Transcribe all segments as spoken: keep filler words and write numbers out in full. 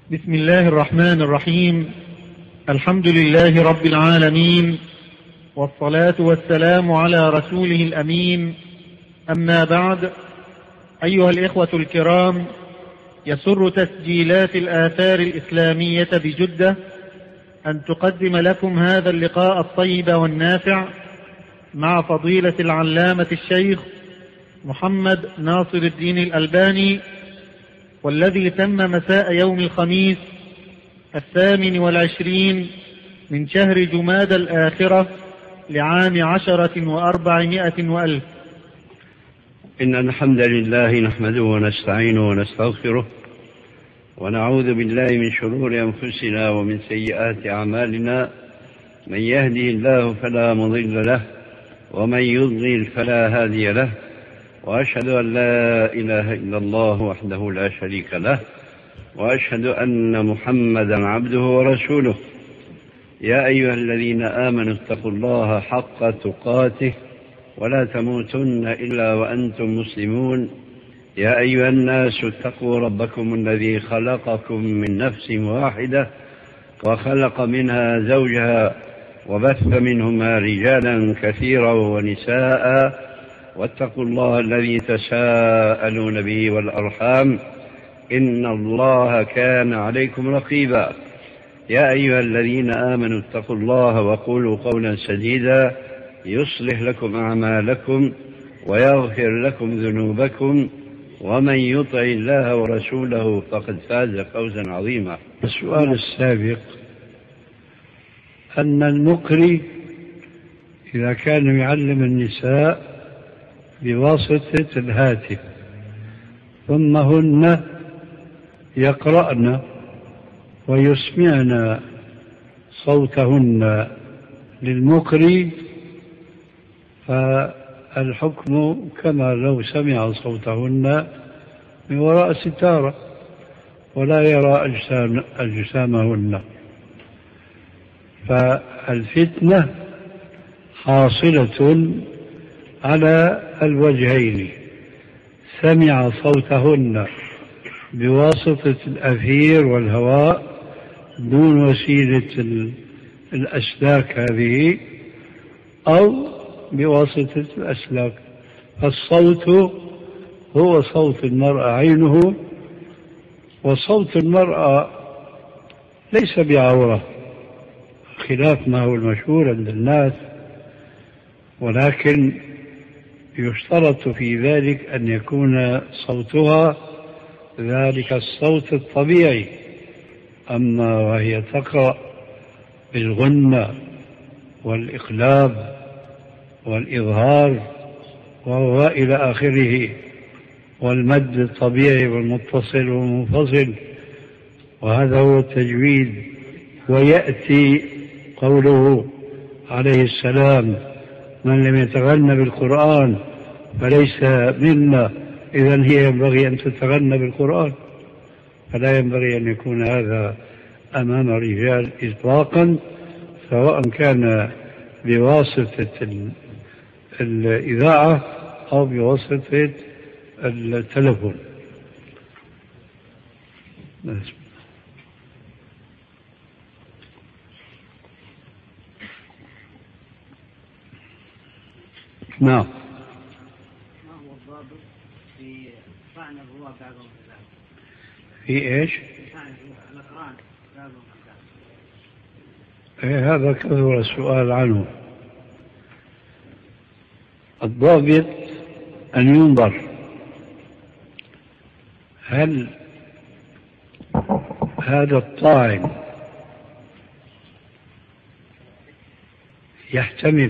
بسم الله الرحمن الرحيم. الحمد لله رب العالمين، والصلاة والسلام على رسوله الأمين. أما بعد، أيها الإخوة الكرام، يسر تسجيلات الآثار الإسلامية بجدة أن تقدم لكم هذا اللقاء الطيب والنافع مع فضيلة العلامة الشيخ محمد ناصر الدين الألباني، والذي تم مساء يوم الخميس الثامن والعشرين من شهر جماد الآخرة لعام عشرة وأربعمائة وألف. إن الحمد لله نحمده ونستعينه ونستغفره، ونعوذ بالله من شرور أنفسنا ومن سيئات أعمالنا. من يهدي الله فلا مضل له، ومن يضلل فلا هادي له، وأشهد أن لا إله إلا الله وحده لا شريك له، وأشهد أن محمدا عبده ورسوله. يا أيها الذين آمنوا اتقوا الله حق تقاته ولا تموتن إلا وأنتم مسلمون. يا أيها الناس اتقوا ربكم الذي خلقكم من نفس واحدة وخلق منها زوجها وبث منهما رجالا كثيرا ونساء، واتقوا الله الذي تساءلون به والأرحام، إن الله كان عليكم رقيبا. يا أيها الذين آمنوا اتقوا الله وقولوا قولا سديدا يصلح لكم أعمالكم ويغفر لكم ذنوبكم، ومن يطع الله ورسوله فقد فاز فوزا عظيما. السؤال السابق أن المقري إذا كان يعلم النساء بواسطة الهاتف ثم هن يقرأن ويسمعن صوتهن للمقري، فالحكم كما لو سمع صوتهن من وراء ستارة ولا يرى أجسام أجسامهن. فالفتنة حاصلة على الوجهين: سمع صوتهن بواسطة الأثير والهواء دون وسيلة الأسلاك هذه، أو بواسطة الأسلاك. فالصوت هو صوت المرأة عينه، وصوت المرأة ليس بعورة خلاف ما هو المشهور عند الناس، ولكن يشترط في ذلك أن يكون صوتها ذلك الصوت الطبيعي. أما وهي تقرأ بالغنة والإقلاب والإظهار وهو إلى آخره، والمد الطبيعي والمتصل والمنفصل، وهذا هو التجويد. ويأتي قوله عليه السلام: من لم يتغنى بالقرآن فليس منا. إذن هي ينبغي أن تتغنى بالقرآن، فلا ينبغي أن يكون هذا أمام الرجال إطلاقا، سواء كان بواسطة الإذاعة أو بواسطة التلفون. نعم. ما هو الضابط في طعن الرواة بعضهم في بعض؟ في ايش؟ طعن الأقران بعضهم في بعض. إيه، هذا كثر السؤال عنه. الضابط أن ينظر هل هذا الطاعن يحتمل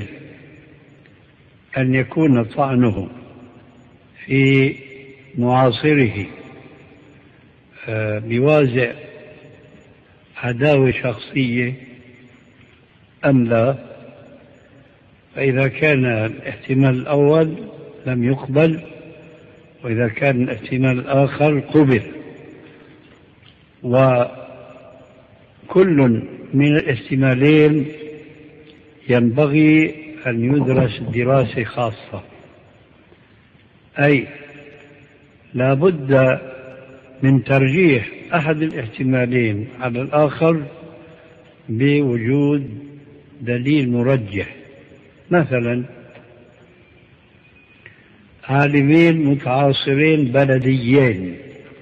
أن يكون طعنه في معاصره بوازع عداوة شخصية أم لا. فإذا كان الاحتمال الأول لم يقبل، وإذا كان الاحتمال الآخر قبل. وكل من الاحتمالين ينبغي أن يدرس دراسة خاصة، أي لا بد من ترجيح أحد الاحتمالين على الآخر بوجود دليل مرجح. مثلا عالمين متعاصرين بلديين،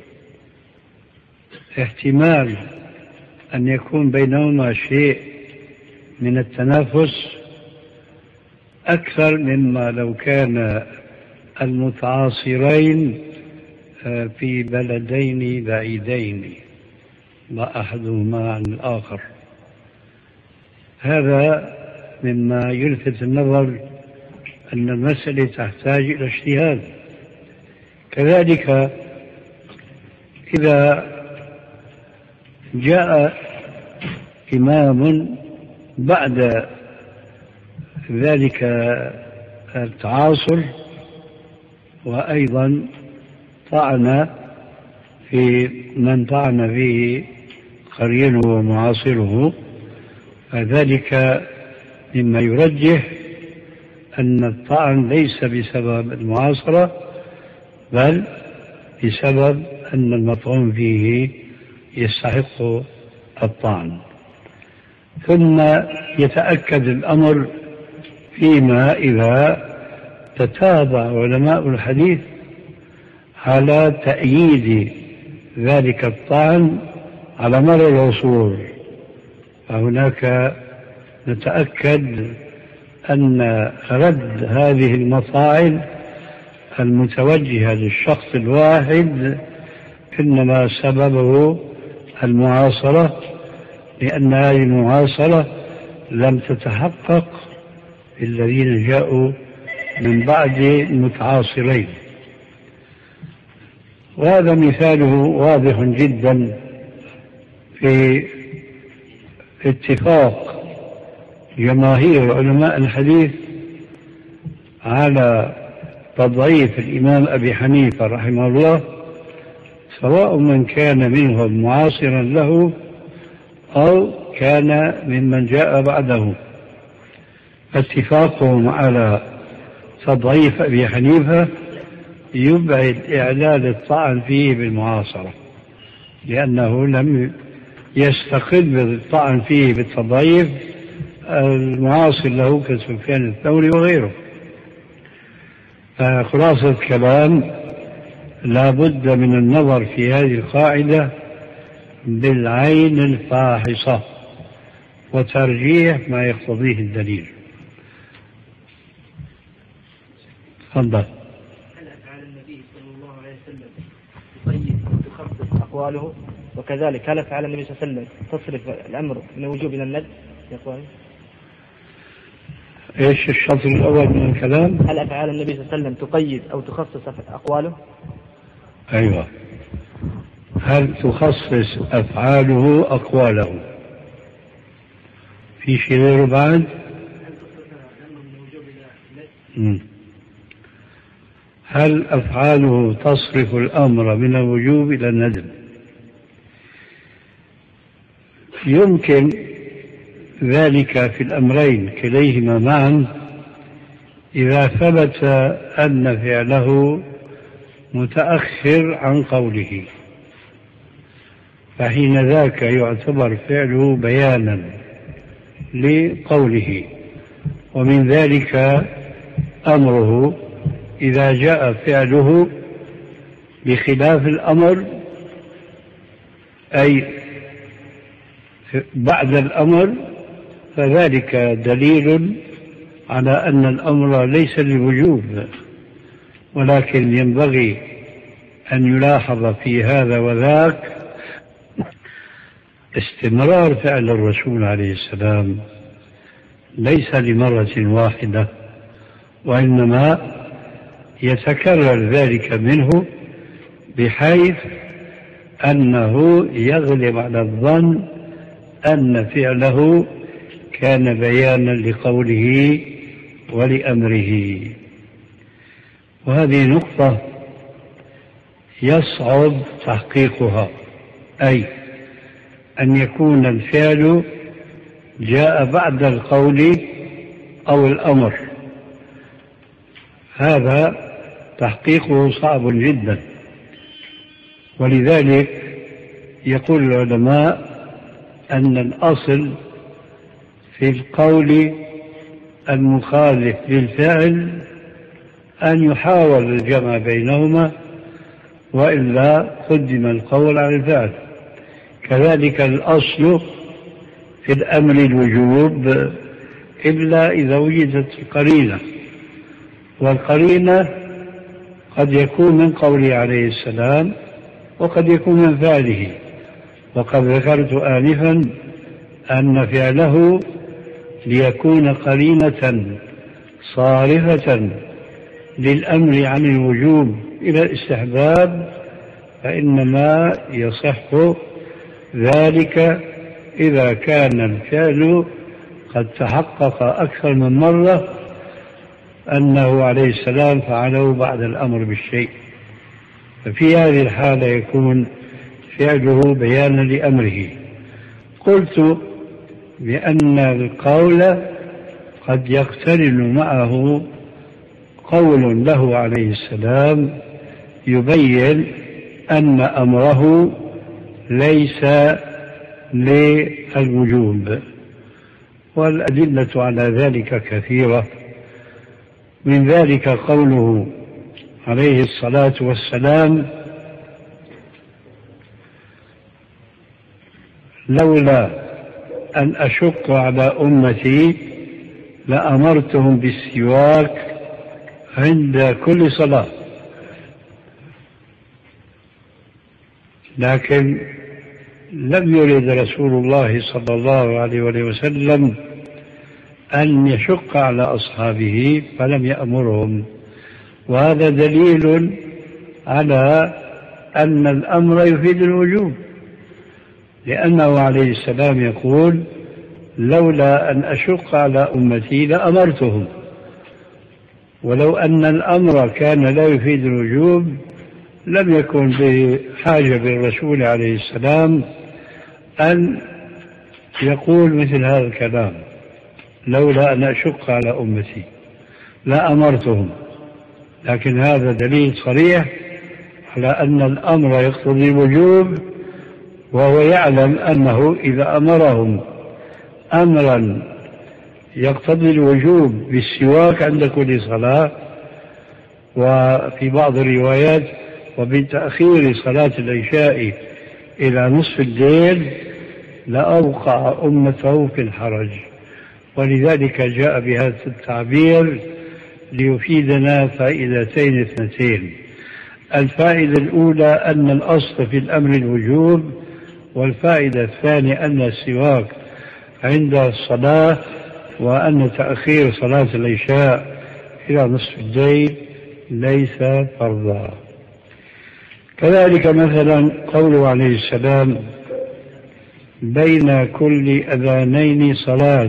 احتمال أن يكون بينهما شيء من التنافس أكثر مما لو كان المتعاصرين في بلدين بعيدين لا أحدهما عن الآخر. هذا مما يلفت النظر أن المسألة تحتاج إلى اجتهاد. كذلك إذا جاء إمام بعد ذلك التعاصر وأيضا طعن في من طعن فيه قرينه ومعاصره، فذلك مما يرجح أن الطعن ليس بسبب المعاصرة بل بسبب أن المطعون فيه يستحق الطعن. ثم يتأكد الأمر فيما إذا تتابع علماء الحديث على تأييد ذلك الطعن على مر العصور، فهناك نتأكد أن رد هذه المطاعن المتوجهة للشخص الواحد إنما سببه المعاصرة، لأن هذه المعاصرة لم تتحقق في الذين جاءوا من بعد المتعاصرين. وهذا مثاله واضح جدا في اتفاق جماهير علماء الحديث على تضعيف الإمام أبي حنيفة رحمه الله، سواء من كان منهم معاصرا له أو كان ممن جاء بعده. اتفاقهم على تضعيف أبي حنيفة يبعد إعلال الطعن فيه بالمعاصرة، لأنه لم يستقل بالطعن فيه بالتضعيف المعاصر له كسفيان الثوري وغيره. فخلاصة الكلام لا بد من النظر في هذه القاعدة بالعين الفاحصة وترجيح ما يقتضيه الدليل. تفضل. هل أفعال النبي صلى الله عليه وسلم تقيد وتخصص أقواله؟ وكذلك هل أفعال النبي صلى الله عليه وسلم تصرف الأمر من الوجوب إلى الندب يا أخواني؟ ايش الشطر الأول من الكلام؟ هل أفعال النبي صلى الله عليه وسلم تقيد أو تخصص أقواله؟ أيوة. هل تخصص أفعاله أقواله؟ في شيء غيره بعد؟ هل أفعاله تصرف الأمر من الوجوب إلى الندب؟ يمكن ذلك في الأمرين كليهما معا إذا ثبت أن فعله متأخر عن قوله، فحين ذاك يعتبر فعله بيانا لقوله. ومن ذلك أمره إذا جاء فعله بخلاف الأمر، أي بعد الأمر، فذلك دليل على أن الأمر ليس للوجوب، ولكن ينبغي أن يلاحظ في هذا وذاك استمرار فعل الرسول عليه السلام ليس لمرة واحدة، وإنما يتكرر ذلك منه بحيث أنه يغلب على الظن أن فعله كان بيانا لقوله ولأمره. وهذه نقطة يصعب تحقيقها، أي أن يكون الفعل جاء بعد القول أو الأمر، هذا تحقيقه صعب جدا. ولذلك يقول العلماء أن الأصل في القول المخالف للفعل أن يحاول الجمع بينهما، وإلا قدم القول على الفعل. كذلك الأصل في الأمر الوجوب إلا إذا وجدت القرينة، والقرينة قد يكون من قوله عليه السلام وقد يكون من فعله. وقد ذكرت آنفا أن فعله ليكون قرينة صارفة للأمر عن الوجوب إلى الاستحباب، فإنما يصح ذلك إذا كان الفعل قد تحقق أكثر من مرة أنه عليه السلام فعله بعد الأمر بالشيء، ففي هذه الحالة يكون فعله بيانا لأمره. قلت بأن القول قد يقترن معه قول له عليه السلام يبين أن أمره ليس للوجوب، والأدلة على ذلك كثيرة. من ذلك قوله عليه الصلاة والسلام: لولا أن أشق على أمتي لأمرتهم بالسواك عند كل صلاة. لكن لم يرد رسول الله صلى الله عليه وسلم أن يشق على أصحابه فلم يأمرهم، وهذا دليل على أن الأمر يفيد الوجوب، لأنه عليه السلام يقول: لولا أن أشق على أمتي لأمرتهم. ولو أن الأمر كان لا يفيد الوجوب لم يكن بحاجة بالرسول عليه السلام أن يقول مثل هذا الكلام: لولا أن أشق على أمتي لأمرتهم. لكن هذا دليل صريح على أن الأمر يقتضي الوجوب، وهو يعلم أنه إذا أمرهم أمرا يقتضي الوجوب بالسواك عند كل صلاة، وفي بعض الروايات وبتأخير صلاة العشاء إلى نصف الليل، لأوقع أمته في الحرج. ولذلك جاء بهذا التعبير ليفيدنا فائدتين اثنتين. الفائدة الأولى أن الأصل في الأمر الوجوب، والفائدة الثانية أن السواك عند الصلاة، وأن تأخير صلاة العشاء إلى نصف الليل ليس فرضا. كذلك مثلا قوله عليه السلام: بين كل أذانين صلاة،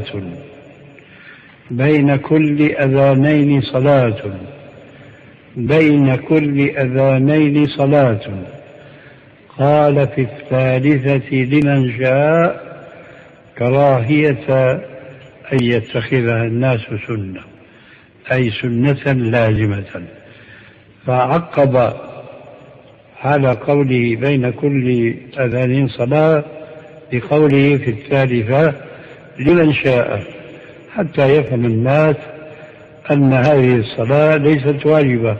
بين كل أذانين صلاة، بين كل أذانين صلاة. قال في الثالثة لمن شاء كراهية أن يتخذها الناس سنة، أي سنة لازمة. فعقب على قوله بين كل أذانين صلاة بقوله في الثالثة لمن شاء، حتى يفهم الناس أن هذه الصلاة ليست واجبة.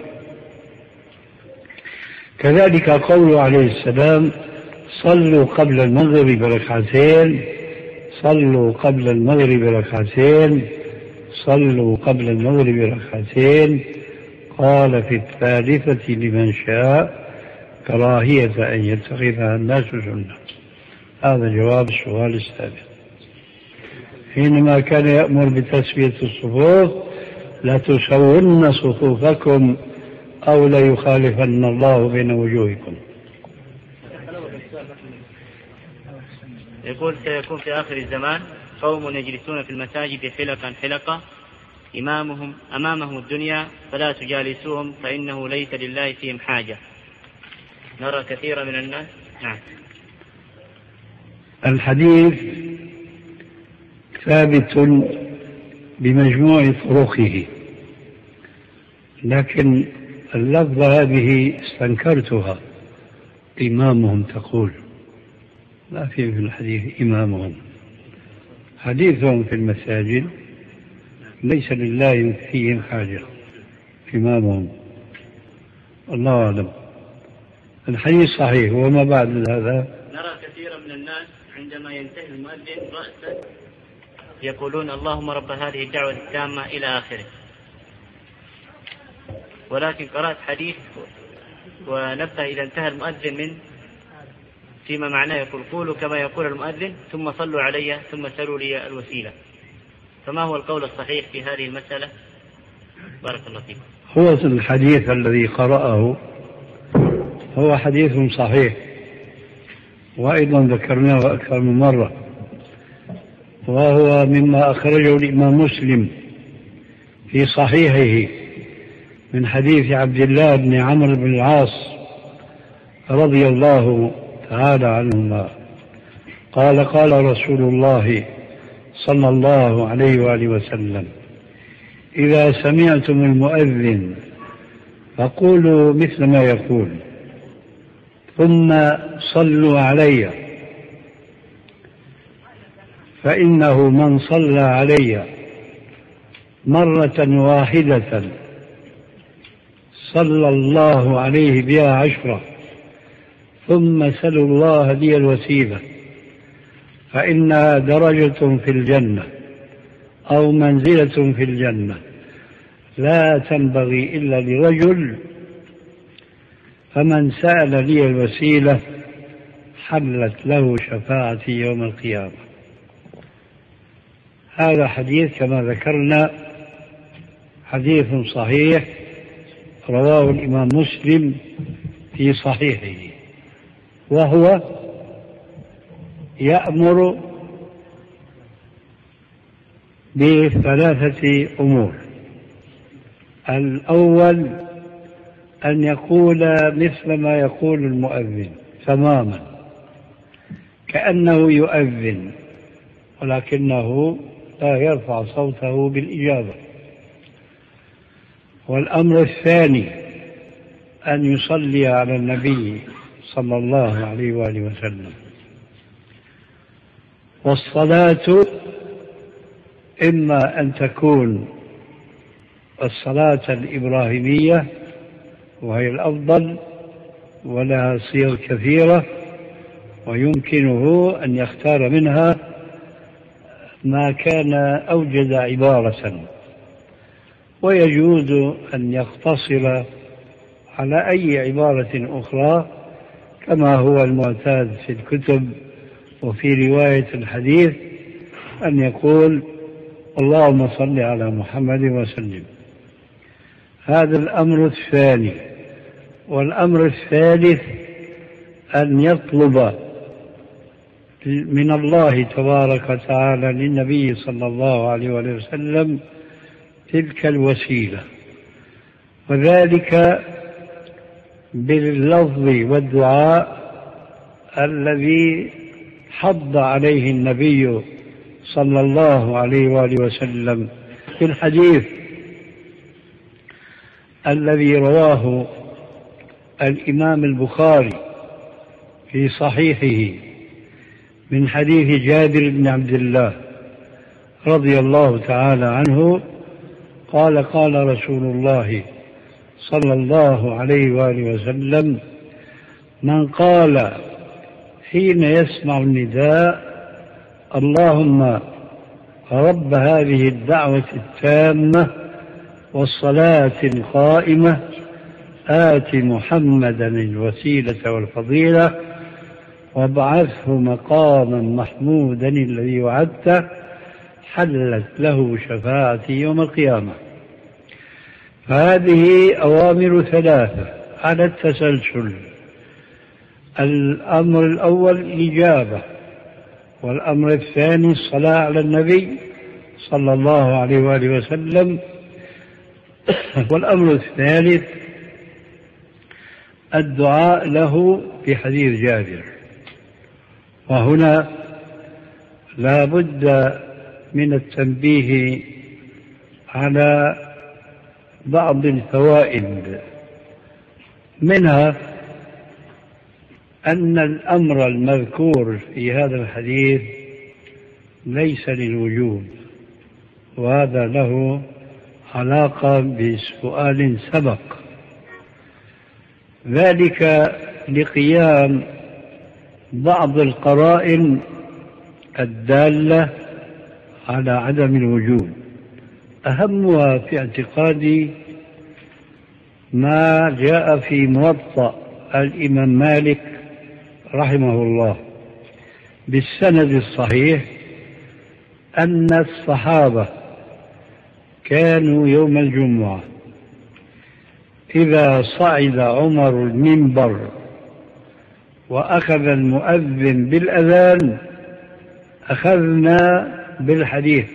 كذلك قوله عليه السلام: صلوا قبل المغرب ركعتين، صلوا قبل المغرب ركعتين، صلوا قبل المغرب ركعتين. قال في الثالثة لمن شاء كراهية أن يتخذها الناس سنة. هذا جواب السؤال السابق. حينما كان يأمر بتسوية الصفوف: لا تسون صفوفكم أو لا يخالفن الله بين وجوهكم. يقول: سيكون في آخر الزمان قوم يجلسون في المساجد حلقا حلقة إمامهم أمامهم الدنيا فلا تجالسوهم فإنه ليس لله فيهم حاجة. نرى كثيرا من الناس. نعم. الحديث ثابت بمجموع طرقه، لكن اللفظة هذه استنكرتها، إمامهم تقول، لا في في الحديث إمامهم. حديثهم في المساجد ليس لله فيهم حاجة، إمامهم. الله أعلم. الحديث صحيح. وما بعد هذا نرى كثيرا من الناس عندما ينتهي المؤذن رأسا يقولون اللهم رب هذه الدعوة التامة إلى آخره، ولكن قرأت حديث ونبه إذا انتهى المؤذن من فيما معناه يقول قولوا كما يقول المؤذن ثم صلوا علي ثم سلوا لي الوسيلة. فما هو القول الصحيح في هذه المسألة؟ بارك الله فيكم. هو الحديث الذي قرأه هو حديث صحيح، وأيضا ذكرناه أكثر من مرة، وهو مما أخرجه الإمام مسلم في صحيحه من حديث عبد الله بن عمرو بن العاص رضي الله تعالى عنهما قال قال رسول الله صلى الله عليه وآله وسلم: إذا سمعتم المؤذن فقولوا مثل ما يقول ثم صلوا علي، فإنه من صلى علي مرة واحدة صلى الله عليه بها عشرة، ثم سلوا الله لي الوسيلة فإنها درجة في الجنة أو منزلة في الجنة لا تنبغي إلا لرجل، فمن سأل لي الوسيلة حلت له شفاعتي يوم القيامة. هذا حديث كما ذكرنا حديث صحيح رواه الإمام مسلم في صحيحه، وهو يأمر بثلاثة أمور. الأول أن يقول مثل ما يقول المؤذن تماما كأنه يؤذن، ولكنه لا يرفع صوته بالإجابة. والأمر الثاني أن يصلي على النبي صلى الله عليه وآله وسلم. والصلاة إما أن تكون الصلاة الإبراهيمية وهي الأفضل ولها صيغ كثيرة، ويمكنه أن يختار منها ما كان أوجد عبارة، ويجوز أن يقتصر على أي عبارة أخرى كما هو المعتاد في الكتب وفي رواية الحديث، أن يقول اللهم صل على محمد وسلم. هذا الأمر الثاني. والأمر الثالث أن يطلب من الله تبارك وتعالى للنبي صلى الله عليه وسلم تلك الوسيلة، وذلك باللفظ والدعاء الذي حض عليه النبي صلى الله عليه وآله وسلم في الحديث الذي رواه الإمام البخاري في صحيحه من حديث جابر بن عبد الله رضي الله تعالى عنه قال قال رسول الله صلى الله عليه وآله وسلم: من قال حين يسمع النداء اللهم رب هذه الدعوة التامة والصلاة القائمة آت محمدا الوسيلة والفضيلة وابعثه مقاما محمودا الذي وعدته، حلت له شفاعتي يوم القيامة. فهذه أوامر ثلاثة على التسلسل. الأمر الأول الإجابة، والأمر الثاني الصلاة على النبي صلى الله عليه وآله وسلم، والأمر الثالث الدعاء له في حديث جابر. وهنا لا بد من التنبيه على بعض الفوائد، منها أن الأمر المذكور في هذا الحديث ليس للوجوب، وهذا له علاقة بسؤال سبق، ذلك لقيام بعض القرائن الدالة على عدم الوجوب. أهمها في اعتقادي ما جاء في موطأ الإمام مالك رحمه الله بالسند الصحيح أن الصحابة كانوا يوم الجمعة إذا صعد عمر المنبر وأخذ المؤذن بالأذان أخذنا بالحديث،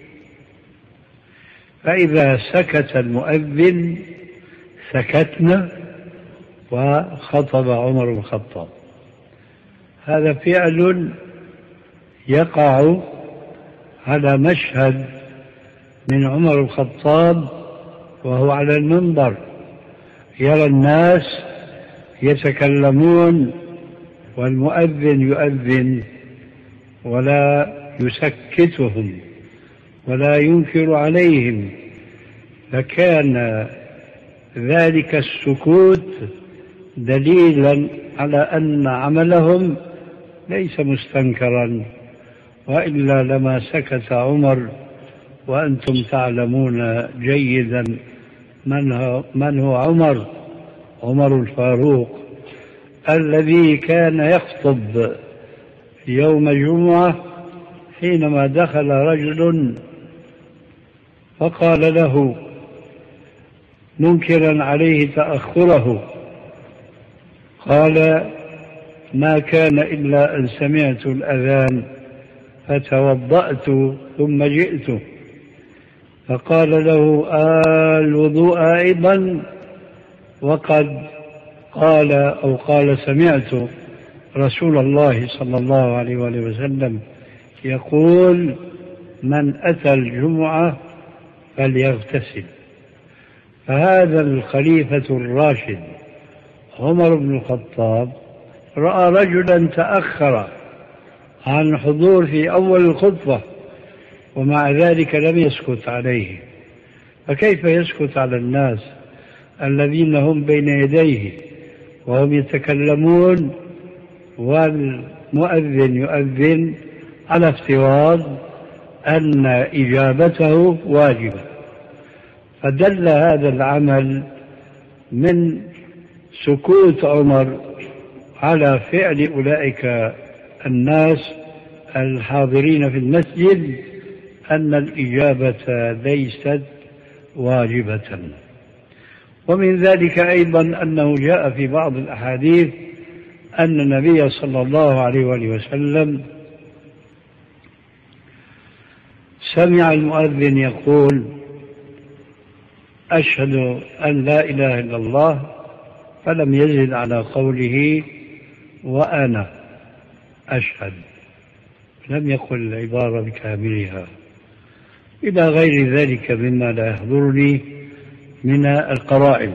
فإذا سكت المؤذن سكتنا وخطب عمر بن الخطاب. هذا فعل يقع على مشهد من عمر بن الخطاب وهو على المنبر يرى الناس يتكلمون والمؤذن يؤذن ولا يسكتهم ولا ينكر عليهم، فكان ذلك السكوت دليلا على أن عملهم ليس مستنكرا، وإلا لما سكت عمر، وأنتم تعلمون جيدا من هو, من هو عمر عمر الفاروق الذي كان يخطب يوم الجمعة حينما دخل رجل فقال له منكرا عليه تأخره، قال ما كان إلا أن سمعت الأذان فتوضأت ثم جئت، فقال له آه الوضوء أيضا، وقد قال أو قال سمعت رسول الله صلى الله عليه وآله وسلم يقول من أتى الجمعة فليغتسل. فهذا الخليفة الراشد عمر بن الخطاب رأى رجلا تأخر عن حضور في أول الخطبة ومع ذلك لم يسكت عليه، فكيف يسكت على الناس الذين هم بين يديه وهم يتكلمون والمؤذن يؤذن على افتراض أن إجابته واجبة؟ فدل هذا العمل من سكوت عمر على فعل أولئك الناس الحاضرين في المسجد أن الإجابة ليست واجبة. ومن ذلك أيضا أنه جاء في بعض الأحاديث أن النبي صلى الله عليه وآله وسلم سمع المؤذن يقول أشهد أن لا إله إلا الله، فلم يزد على قوله وأنا أشهد، لم يقل العبارة بكاملها، إلى غير ذلك مما لا يحضرني من القرائن.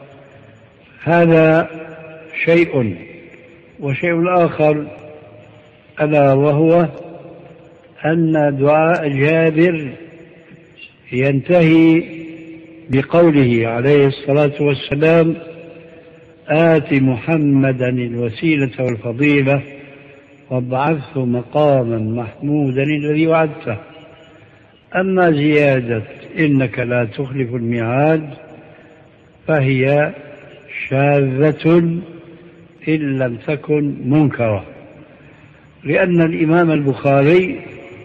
هذا شيء. وشيء آخر ألا وهو أن دعاء جابر ينتهي بقوله عليه الصلاة والسلام آت محمدا الوسيلة والفضيلة وابعثه مقاما محمودا الذي وعدته. أما زيادة إنك لا تخلف الميعاد فهي شاذة إن لم تكن منكرة، لأن الإمام البخاري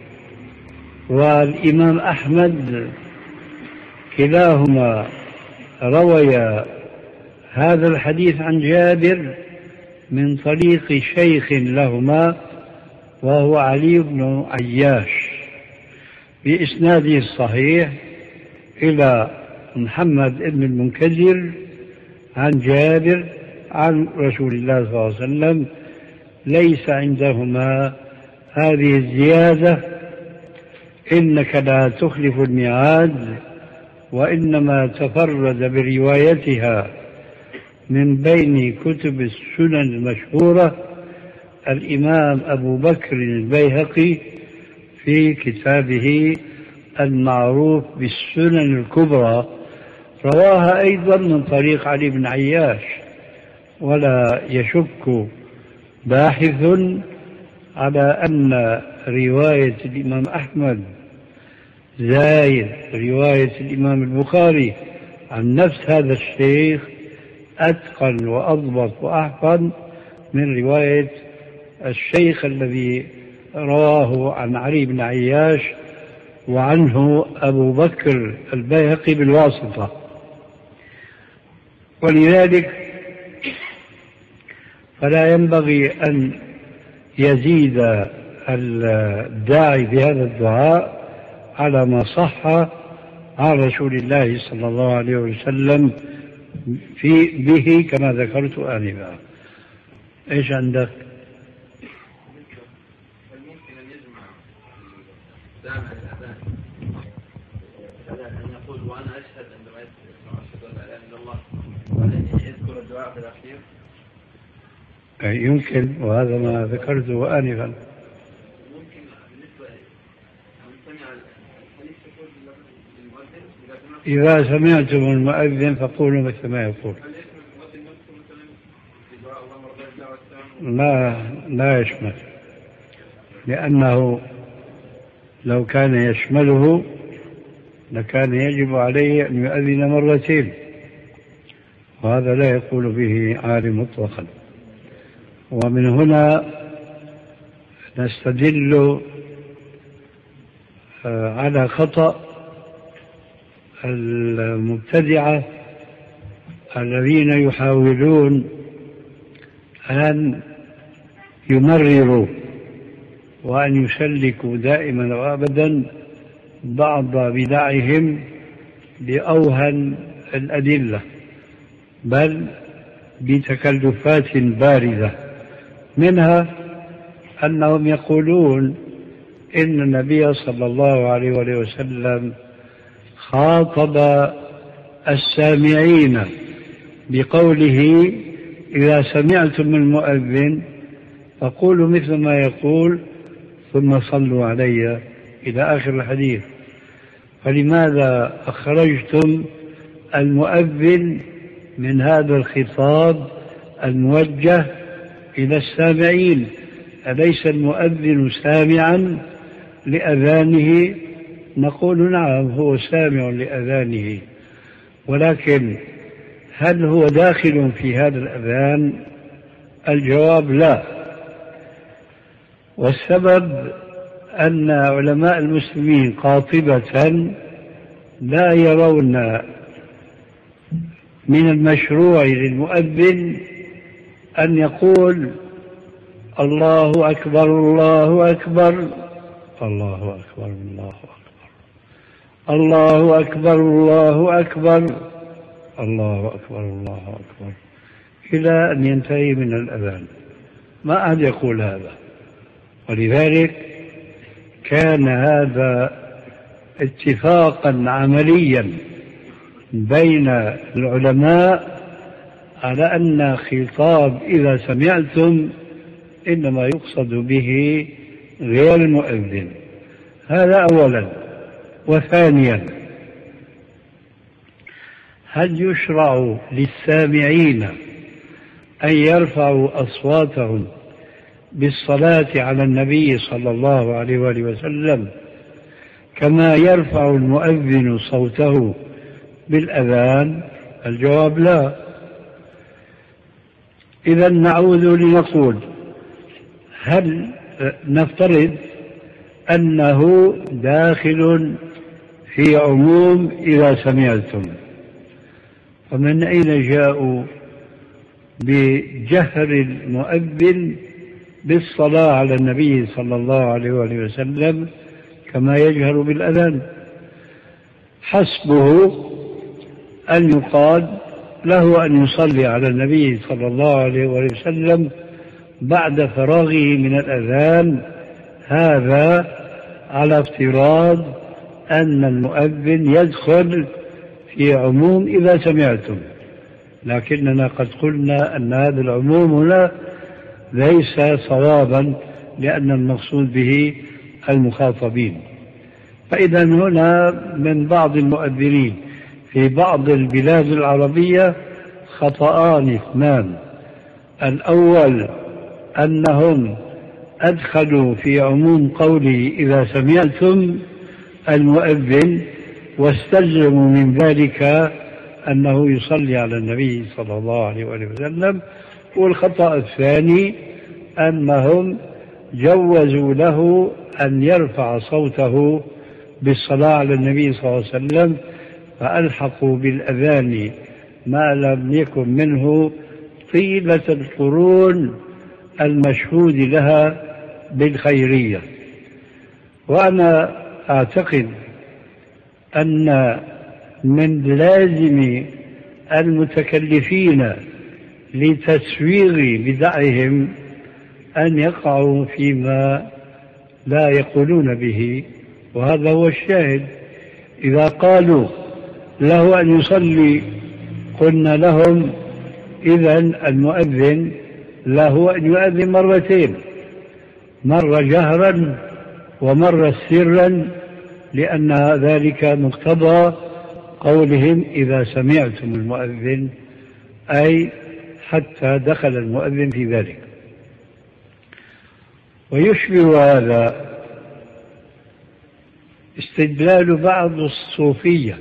والإمام أحمد كلاهما رويا هذا الحديث عن جابر من طريق شيخ لهما وهو علي بن عياش بإسناده الصحيح إلى محمد بن المنكدر عن جابر عن رسول الله صلى الله عليه وسلم، ليس عندهما هذه الزيادة إنك لا تخلف الميعاد، وإنما تفرد بروايتها من بين كتب السنن المشهورة الإمام أبو بكر البيهقي في كتابه المعروف بالسنن الكبرى، رواها أيضا من طريق علي بن عياش. ولا يشك باحث على أن رواية الإمام أحمد زايد رواية الإمام البخاري عن نفس هذا الشيخ أتقن وأضبط وأحفظ من رواية الشيخ الذي رواه عن علي بن عياش وعنه أبو بكر البيهقي بالواسطة. ولذلك فلا ينبغي أن يزيد الداعي بهذا الدعاء على ما صح عن رسول الله صلى الله عليه وسلم في به كما ذكرت آنفا. إيش عندك؟ ممكن أن يجمع دائما الأذان أن يقول وأنا أشهد عندما يسمع أشهد أن لا إله إلا الله وأن يذكر الدعاء في الأخير؟ يمكن، وهذا ما ذكرته آنفا. ممكن بالنسبة من سمع الحديث يقول للمؤذن إذا سمعتم المؤذن فقولوا مثل ما يقول. لا لا يشمل، لأنه لو كان يشمله لكان يجب عليه أن يؤذن مرتين، وهذا لا يقول به عالم مطلقا. ومن هنا نستدل على خطأ المبتدعة الذين يحاولون أن يمرروا وأن يسلكوا دائما وأبدا بعض بدعهم بأوهن الأدلة، بل بتكلفات باردة. منها أنهم يقولون إن النبي صلى الله عليه وسلم خاطب السامعين بقوله إذا سمعتم المؤذن فقولوا مثل ما يقول ثم صلوا علي إلى آخر الحديث. فلماذا أخرجتم المؤذن من هذا الخطاب الموجه إلى السامعين؟ أليس المؤذن سامعا لأذانه؟ نقول نعم، هو سامع لأذانه، ولكن هل هو داخل في هذا الأذان؟ الجواب لا. والسبب أن علماء المسلمين قاطبة لا يرون من المشروع للمؤذن أن يقول الله أكبر الله أكبر الله أكبر الله أكبر الله أكبر الله أكبر الله أكبر الله أكبر إلى أن ينتهي من الأذان. ما أحد يقول هذا. ولذلك كان هذا اتفاقا عمليا بين العلماء على أن خطاب إذا سمعتم إنما يقصد به غير المؤذن. هذا أولا. وثانيا، هل يشرع للسامعين أن يرفعوا أصواتهم بالصلاة على النبي صلى الله عليه وآله وسلم كما يرفع المؤذن صوته بالأذان؟ الجواب لا. إذا نعود لنقول هل نفترض أنه داخل في عموم إذا سمعتم، فمن أين جاءوا بجهر المؤذن بالصلاة على النبي صلى الله عليه وآله وسلم كما يجهر بالأذان؟ حسبه أن يقال له أن يصلي على النبي صلى الله عليه وآله وسلم بعد فراغه من الأذان، هذا على افتراض أن المؤذن يدخل في عموم إذا سمعتم. لكننا قد قلنا أن هذا العموم هنا ليس صوابا، لأن المقصود به المخاطبين. فإذا هنا من بعض المؤذنين في بعض البلاد العربية خطأان اثنان. الأول أنهم أدخلوا في عموم قوله إذا سمعتم المؤذن واستلزموا من ذلك أنه يصلي على النبي صلى الله عليه وسلم. والخطأ الثاني أنهم جوزوا له أن يرفع صوته بالصلاة على النبي صلى الله عليه وسلم، فألحقوا بالأذان ما لم يكن منه طيلة القرون المشهود لها بالخيرية. وأنا أعتقد أن من لازم المتكلفين لتسويغ بدعهم أن يقعوا فيما لا يقولون به، وهذا هو الشاهد. إذا قالوا له أن يصلي قلنا لهم إذن المؤذن له أن يؤذن مرتين، مرة جهرا ومرة سرا، لأن ذلك مقتضى قولهم إذا سمعتم المؤذن، أي حتى دخل المؤذن في ذلك. ويشبه هذا استدلال بعض الصوفية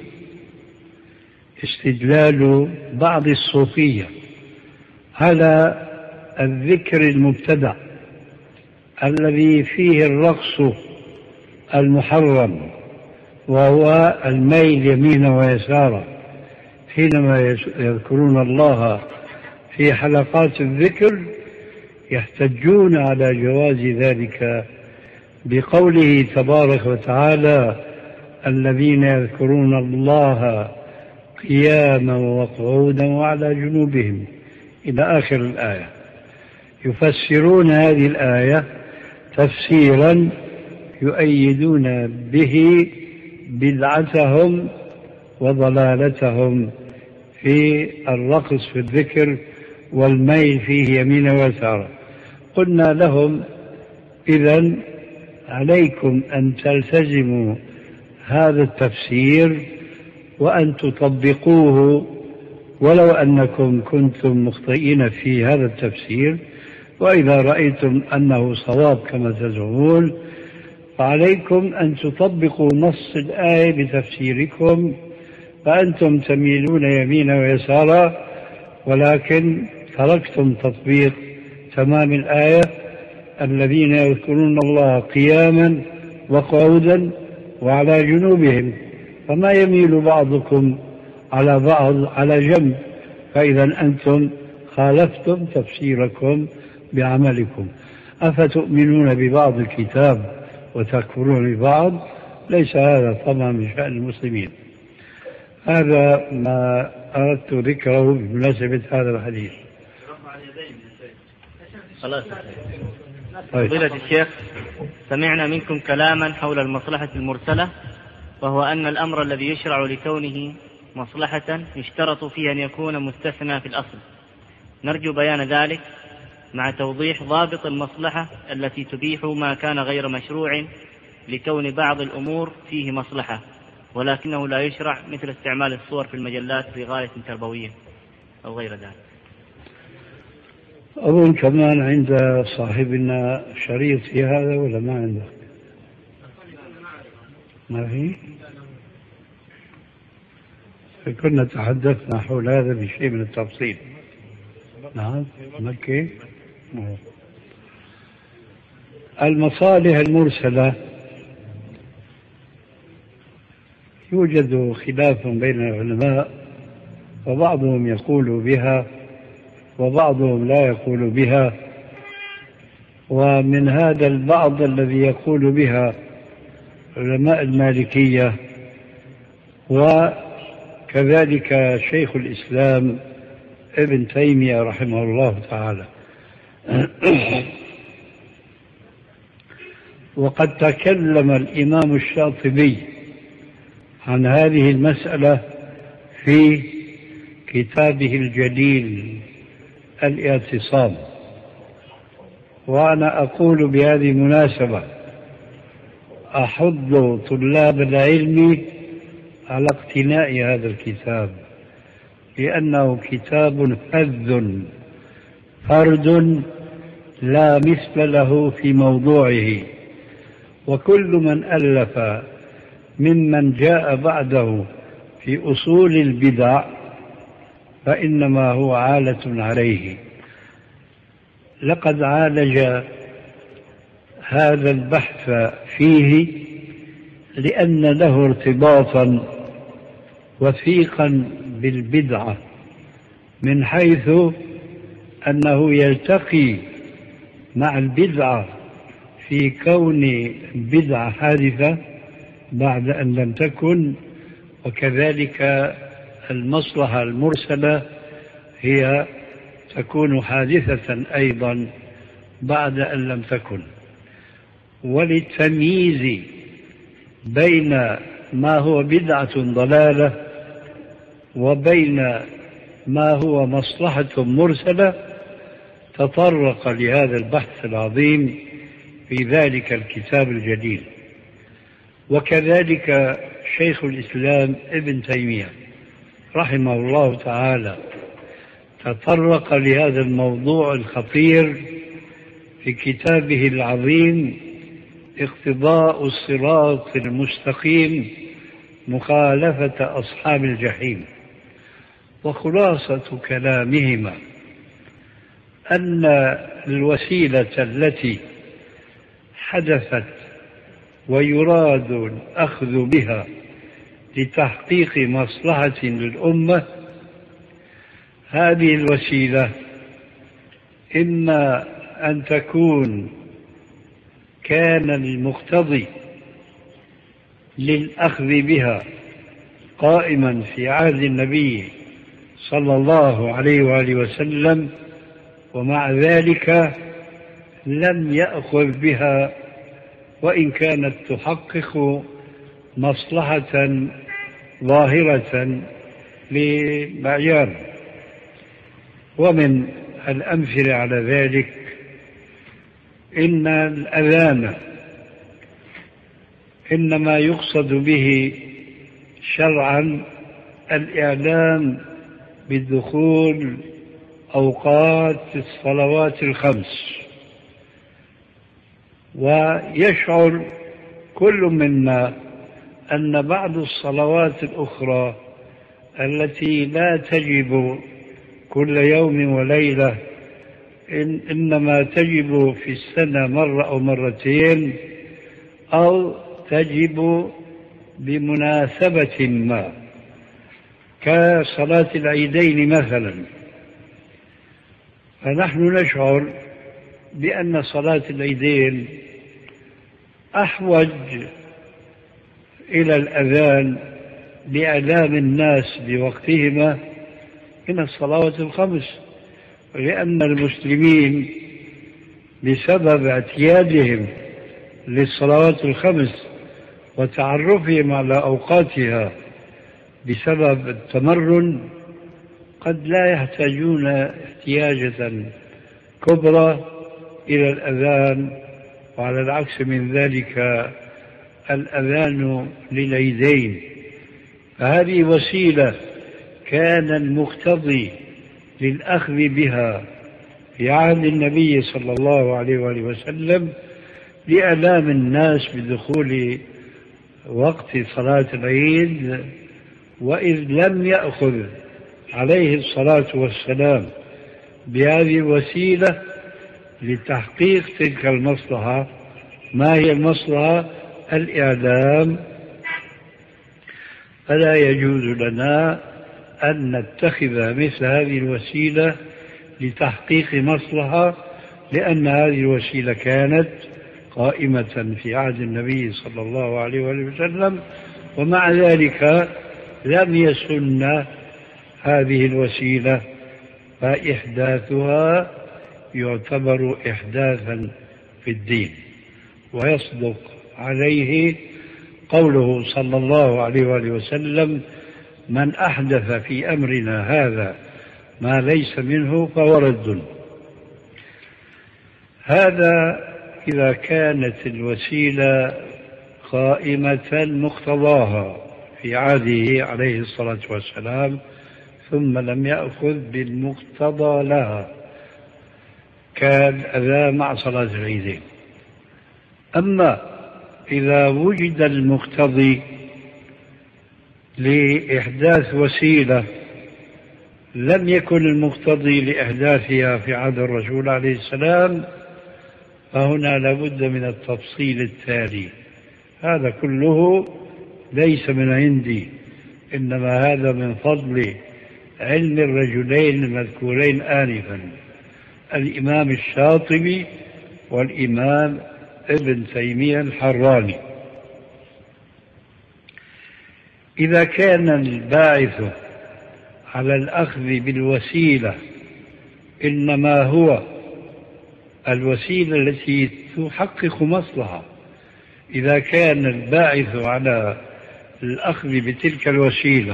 استدلال بعض الصوفية على الذكر المبتدع الذي فيه الرقص المحرم، وهو الميل يمينا ويسارا، حينما يذكرون الله في حلقات الذكر يحتجون على جواز ذلك بقوله تبارك وتعالى الذين يذكرون الله قياما وقعودا وعلى جنوبهم إلى آخر الآية. يفسرون هذه الآية تفسيرا يؤيدون به بدعتهم وضلالتهم في الرقص في الذكر والميل فيه يمين ويسار. قلنا لهم إذن عليكم أن تلتزموا هذا التفسير وأن تطبقوه ولو أنكم كنتم مخطئين في هذا التفسير، وإذا رأيتم أنه صواب كما تزعمون فعليكم أن تطبقوا نص الآية بتفسيركم، فأنتم تميلون يمينا ويسارا ولكن تركتم تطبيق تمام الآية الذين يذكرون الله قياما وقعودا وعلى جنوبهم، فما يميل بعضكم على بعض على جنب، فإذا أنتم خالفتم تفسيركم بعملكم. أفتؤمنون ببعض الكتاب وتكفرون ببعض؟ ليس هذا طبعا من شأن المسلمين. هذا ما أردت ذكره بمناسبة هذا الحديث. خلاص. فضيلة الشيخ، سمعنا منكم كلاما حول المصلحة المرسلة، وهو أن الأمر الذي يشرع لكونه مصلحة يشترط فيه أن يكون مستثنى في الأصل. نرجو بيان ذلك مع توضيح ضابط المصلحة التي تبيح ما كان غير مشروع لكون بعض الأمور فيه مصلحة ولكنه لا يشرع، مثل استعمال الصور في المجلات في غاية تربوية أو غير ذلك. أظن كمان عند صاحبنا شريط في هذا ولا ما عنده؟ ما في؟ كنا تحدثنا حول هذا بشيء من التفصيل. نعم مكي. المصالح المرسلة يوجد خلاف بين العلماء، وبعضهم يقول بها وبعضهم لا يقول بها، ومن هذا البعض الذي يقول بها علماء المالكية وكذلك شيخ الإسلام ابن تيمية رحمه الله تعالى. وقد تكلم الإمام الشاطبي عن هذه المسألة في كتابه الجليل الاعتصام. وأنا أقول بهذه المناسبة أحض طلاب العلم على اقتناء هذا الكتاب، لأنه كتاب فذ فرد لا مثل له في موضوعه، وكل من ألف ممن جاء بعده في أصول البدع فإنما هو عالة عليه. لقد عالج هذا البحث فيه لأن له ارتباطا وثيقا بالبدعة، من حيث أنه يلتقي مع البدعة في كون بدعة حادثة بعد أن لم تكن، وكذلك المصلحة المرسلة هي تكون حادثة أيضا بعد أن لم تكن. وللتمييز بين ما هو بدعة ضلالة وبين ما هو مصلحة مرسلة تطرق لهذا البحث العظيم في ذلك الكتاب الجليل. وكذلك شيخ الإسلام ابن تيمية رحمه الله تعالى تطرق لهذا الموضوع الخطير في كتابه العظيم اقتضاء الصراط المستقيم مخالفة أصحاب الجحيم. وخلاصة كلامهما أن الوسيلة التي حدثت ويراد الأخذ بها لتحقيق مصلحة للأمة، هذه الوسيلة إما أن تكون كان المقتضي للأخذ بها قائما في عهد النبي صلى الله عليه وآله وسلم، ومع ذلك لم يأخذ بها وإن كانت تحقق مصلحة ظاهرة لمعيار. ومن الأمثلة على ذلك إن الأذان إنما يقصد به شرعا الإعلام بالدخول أوقات الصلوات الخمس، ويشعر كل منا أن بعض الصلوات الأخرى التي لا تجب كل يوم وليلة إن إنما تجب في السنة مرة أو مرتين، أو تجب بمناسبة ما كصلاة العيدين مثلا، فنحن نشعر بأن صلاة العيدين أحوج إلى الأذان لإعلام الناس بوقتهما من الصلوات الخمس، لأن المسلمين بسبب اعتيادهم للصلوات الخمس وتعرفهم على أوقاتها بسبب التمرن قد لا يحتاجون احتياجة كبرى إلى الأذان، وعلى العكس من ذلك الأذان للعيدين. فهذه وسيلة كان المقتضي للأخذ بها في عهد النبي صلى الله عليه وآله وسلم لإعلام الناس بدخول وقت صلاة العيد، وإذ لم يأخذ عليه الصلاة والسلام بهذه الوسيلة لتحقيق تلك المصلحة. ما هي المصلحة؟ الإعلام. فلا يجوز لنا أن نتخذ مثل هذه الوسيلة لتحقيق مصلحة، لأن هذه الوسيلة كانت قائمة في عهد النبي صلى الله عليه وسلم، ومع ذلك لم يسن هذه الوسيلة، فإحداثها يعتبر إحداثا في الدين. ويصدق عليه قوله صلى الله عليه وآله وسلم: من أحدث في أمرنا هذا ما ليس منه فهو رد. هذا إذا كانت الوسيلة قائمة مقتضاها في عهده عليه الصلاة والسلام ثم لم يأخذ بالمقتضى لها كالأذان مع صلاة العيدين. أما إذا وجد المقتضي لإحداث وسيلة لم يكن المقتضي لإحداثها في عهد الرسول عليه السلام فهنا لابد من التفصيل التالي. هذا كله ليس من عندي، إنما هذا من فضل علم الرجلين المذكورين آنفا، الإمام الشاطبي والإمام ابن تيمية الحراني. إذا كان الباعث على الأخذ بالوسيلة إنما هو الوسيلة التي تحقق مصلحة، إذا كان الباعث على الأخذ بتلك الوسيلة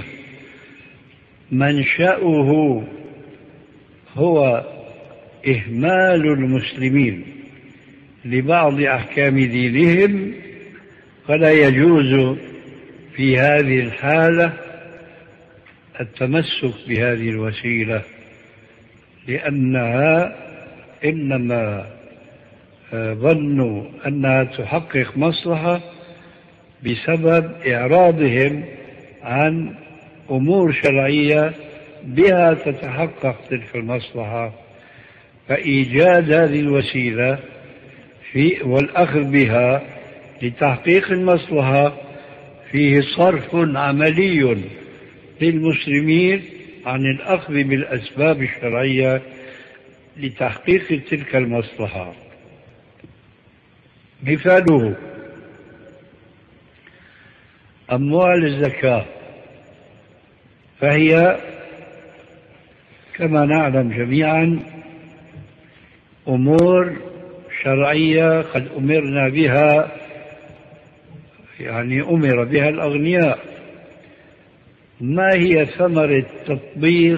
منشأه هو إهمال المسلمين لبعض أحكام دينهم، فلا يجوز في هذه الحالة التمسك بهذه الوسيلة، لأنها إنما ظنوا أنها تحقق مصلحة بسبب إعراضهم عن أمور شرعية بها تتحقق تلك المصلحة. فإيجاد هذه الوسيلة في والأخذ بها لتحقيق المصلحة فيه صرف عملي للمسلمين عن الأخذ بالأسباب الشرعية لتحقيق تلك المصلحة. مثاله أموال الزكاة، فهي كما نعلم جميعا أمور شرعية قد أمرنا بها، يعني أمر بها الأغنياء. ما هي ثمرة تطبيق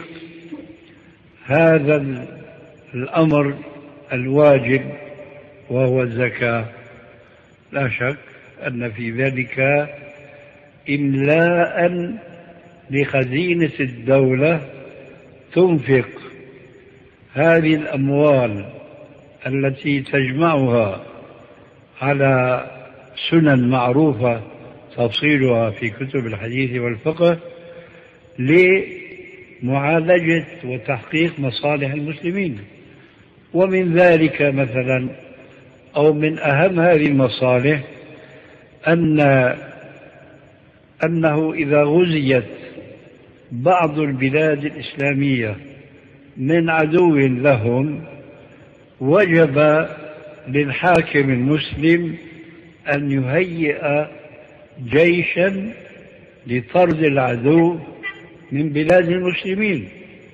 هذا الأمر الواجب وهو الزكاة؟ لا شك أن في ذلك إملاء لخزينة الدولة تنفق هذه الأموال التي تجمعها على سنن معروفة تفصيلها في كتب الحديث والفقه لمعالجة وتحقيق مصالح المسلمين. ومن ذلك مثلا أو من أهم هذه المصالح أن أنه إذا غزيت بعض البلاد الإسلامية من عدو لهم وجب للحاكم المسلم أن يهيئ جيشا لطرد العدو من بلاد المسلمين.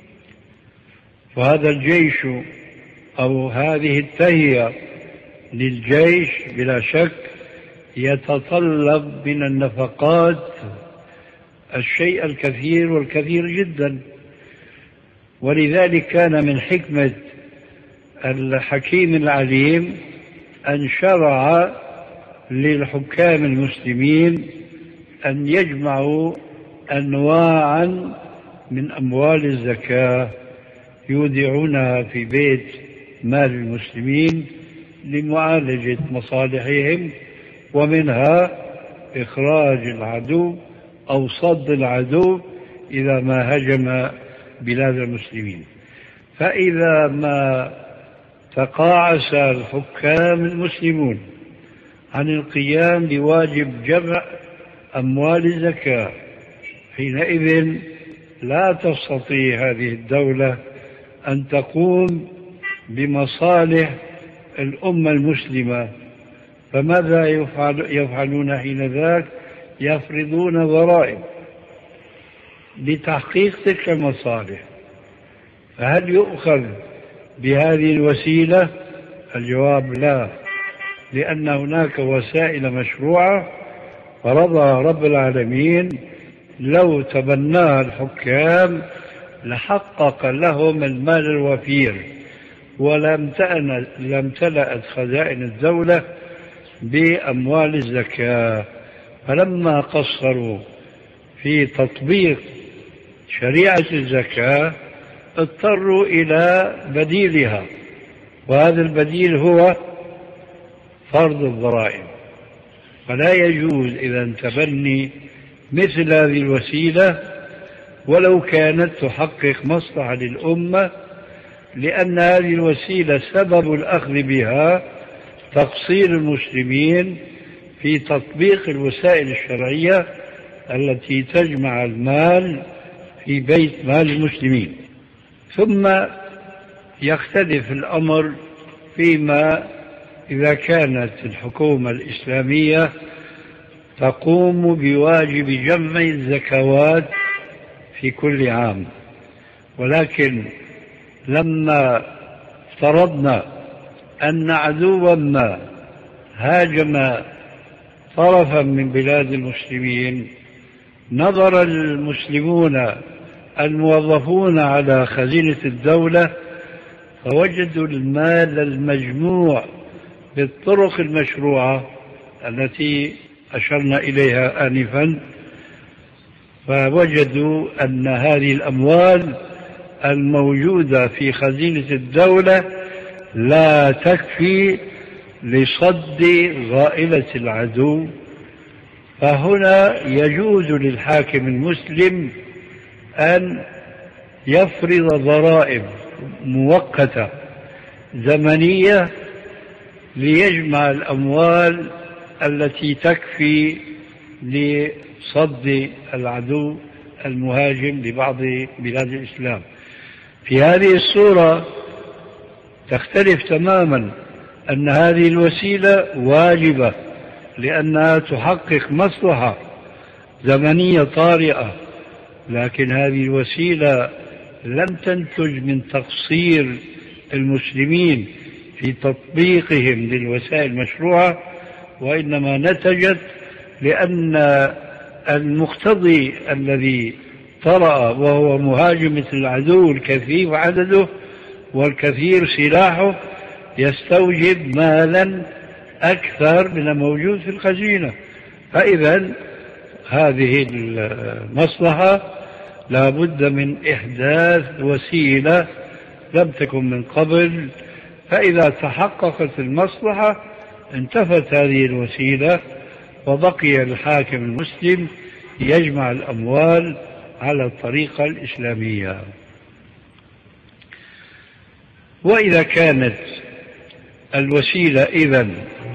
فهذا الجيش أو هذه التهيئة للجيش بلا شك يتطلب من النفقات الشيء الكثير والكثير جدا. ولذلك كان من حكمة الحكيم العليم أن شرع للحكام المسلمين أن يجمعوا أنواعا من أموال الزكاة يودعونها في بيت مال المسلمين لمعالجة مصالحهم، ومنها إخراج العدو أو صد العدو إذا ما هجم بلاد المسلمين. فإذا ما تقاعس الحكام المسلمون عن القيام بواجب جمع أموال الزكاة حينئذ لا تستطيع هذه الدولة أن تقوم بمصالح الأمة المسلمة. فماذا يفعل يفعلون حين ذاك؟ يفرضون ضرائب لتحقيق تلك المصالح. فهل يؤخذ بهذه الوسيلة؟ الجواب لا، لأن هناك وسائل مشروعة فرضها رب العالمين لو تبناها الحكام لحقق لهم المال الوفير، ولم لم تلأت خزائن الدولة بأموال الزكاة. فلما قصروا في تطبيق شريعة الزكاة اضطروا إلى بديلها، وهذا البديل هو فرض الضرائب. فلا يجوز إذا تبني مثل هذه الوسيلة ولو كانت تحقق مصلحة للأمة، لأن هذه الوسيلة سبب الأخذ بها تقصير المسلمين في تطبيق الوسائل الشرعية التي تجمع المال في بيت مال المسلمين. ثم يختلف الأمر فيما إذا كانت الحكومة الإسلامية تقوم بواجب جمع الزكوات في كل عام، ولكن لما افترضنا أن عدوا ما هاجم طرفا من بلاد المسلمين، نظر المسلمون الموظفون على خزينة الدولة فوجدوا المال المجموع بالطرق المشروعة التي أشرنا إليها آنفا، فوجدوا أن هذه الأموال الموجودة في خزينة الدولة لا تكفي لصد غائلة العدو. فهنا يجوز للحاكم المسلم أن يفرض ضرائب مؤقتة زمنية ليجمع الأموال التي تكفي لصد العدو المهاجم لبعض بلاد الإسلام. في هذه الصورة تختلف تماما أن هذه الوسيلة واجبة لأنها تحقق مصلحة زمنية طارئة، لكن هذه الوسيلة لم تنتج من تقصير المسلمين في تطبيقهم للوسائل المشروعة، وإنما نتجت لأن المقتضي الذي طرأ وهو مهاجمة العدو الكثير عدده والكثير سلاحه يستوجب مالا أكثر من الموجود في الخزينة. فإذا هذه المصلحة لا بد من إحداث وسيلة لم تكن من قبل، فإذا تحققت المصلحة انتفت هذه الوسيلة وبقي الحاكم المسلم يجمع الأموال على الطريقة الإسلامية. وإذا كانت الوسيلة إذن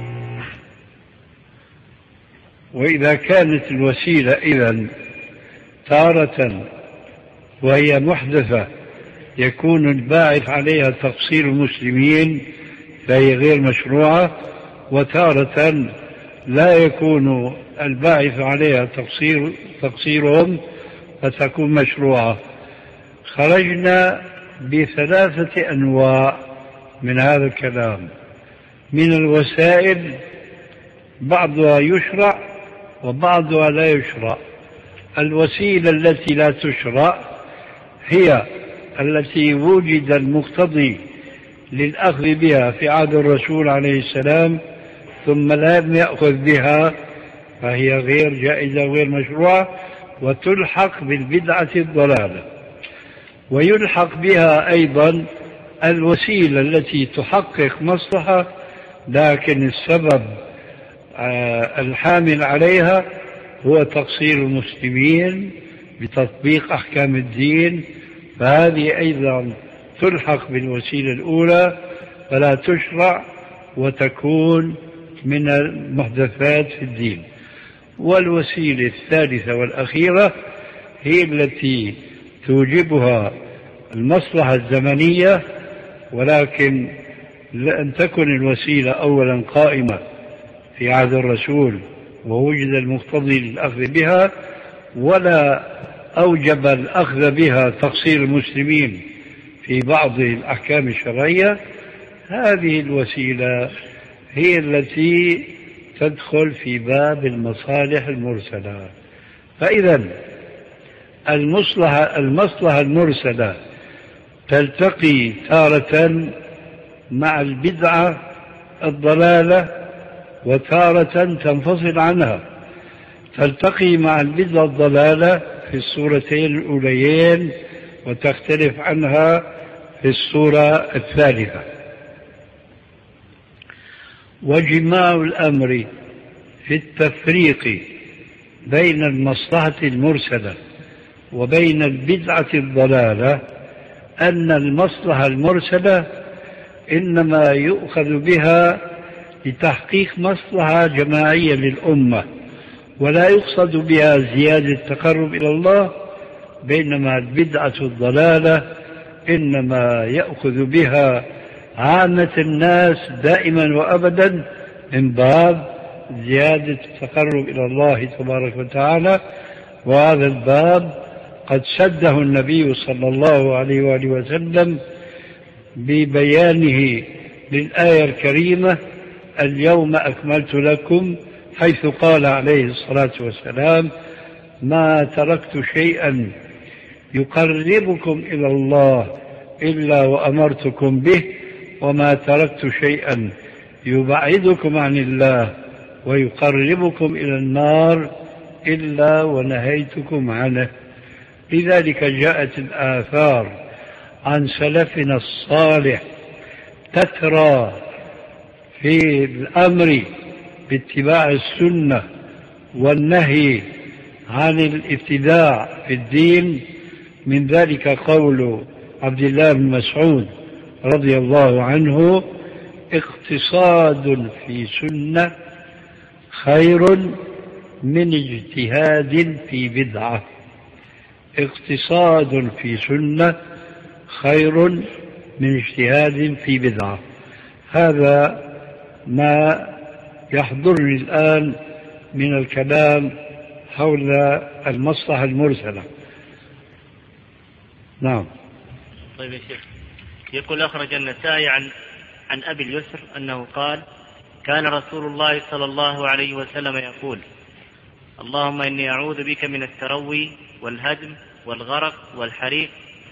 وإذا كانت الوسيلة إذن تارة وهي محدثة يكون الباعث عليها تقصير المسلمين فهي غير مشروعة، وتارة لا يكون الباعث عليها تقصير تقصيرهم فتكون مشروعة. خرجنا بثلاثة أنواع من هذا الكلام من الوسائل، بعضها يشرع وبعضها لا يشرع. الوسيلة التي لا تشرع هي التي وجد المقتضي للأخذ بها في عهد الرسول عليه السلام ثم لم يأخذ بها، فهي غير جائزة وغير مشروعة وتلحق بالبدعة الضلالة. ويلحق بها أيضا الوسيلة التي تحقق مصلحة لكن السبب الحامل عليها هو تقصير المسلمين بتطبيق أحكام الدين، فهذه أيضا تلحق بالوسيلة الأولى فلا تشرع وتكون من المحدثات في الدين. والوسيلة الثالثة والأخيرة هي التي توجبها المصلحة الزمنية، ولكن لأن تكن الوسيلة أولا قائمة في عهد الرسول ووجد المقتضي للأخذ بها، ولا أوجب الأخذ بها تقصير المسلمين في بعض الأحكام الشرعية، هذه الوسيلة هي التي تدخل في باب المصالح المرسلة. فإذا المصلحة المصلحة المرسلة تلتقي تارة مع البدعة الضلالة وتارة تنفصل عنها. تلتقي مع البدعة الضلالة في الصورتين الأوليين وتختلف عنها في الصورة الثالثة. وجماع الأمر في التفريق بين المصلحة المرسلة وبين البدعة الضلالة أن المصلحة المرسلة إنما يؤخذ بها لتحقيق مصلحة جماعية للأمة ولا يقصد بها زيادة التقرب إلى الله، بينما البدعة الضلالة إنما يأخذ بها عامة الناس دائما وأبدا من باب زيادة التقرب إلى الله تبارك وتعالى. وهذا الباب قد سده النبي صلى الله عليه وآله وسلم ببيانه للآية الكريمة اليوم أكملت لكم، حيث قال عليه الصلاة والسلام ما تركت شيئا يقربكم إلى الله إلا وأمرتكم به، وما تركت شيئا يبعدكم عن الله ويقربكم إلى النار إلا ونهيتكم عنه. لذلك جاءت الآثار عن سلفنا الصالح تترى في الأمر باتباع السنة والنهي عن الابتداع في الدين. من ذلك قول عبد الله بن مسعود رضي الله عنه اقتصاد في سنة خير من اجتهاد في بدعة. اقتصاد في سنة خير من اجتهاد في بدعة. هذا ما يحضرني الآن من الكلام حول المصلحة المرسلة. نعم. طيب يا شيخ، يقول أخرج النسائي عن عن أبي اليسر أنه قال كان رسول الله صلى الله عليه وسلم يقول اللهم إني أعوذ بك من التروي والهدم والغرق والحريق.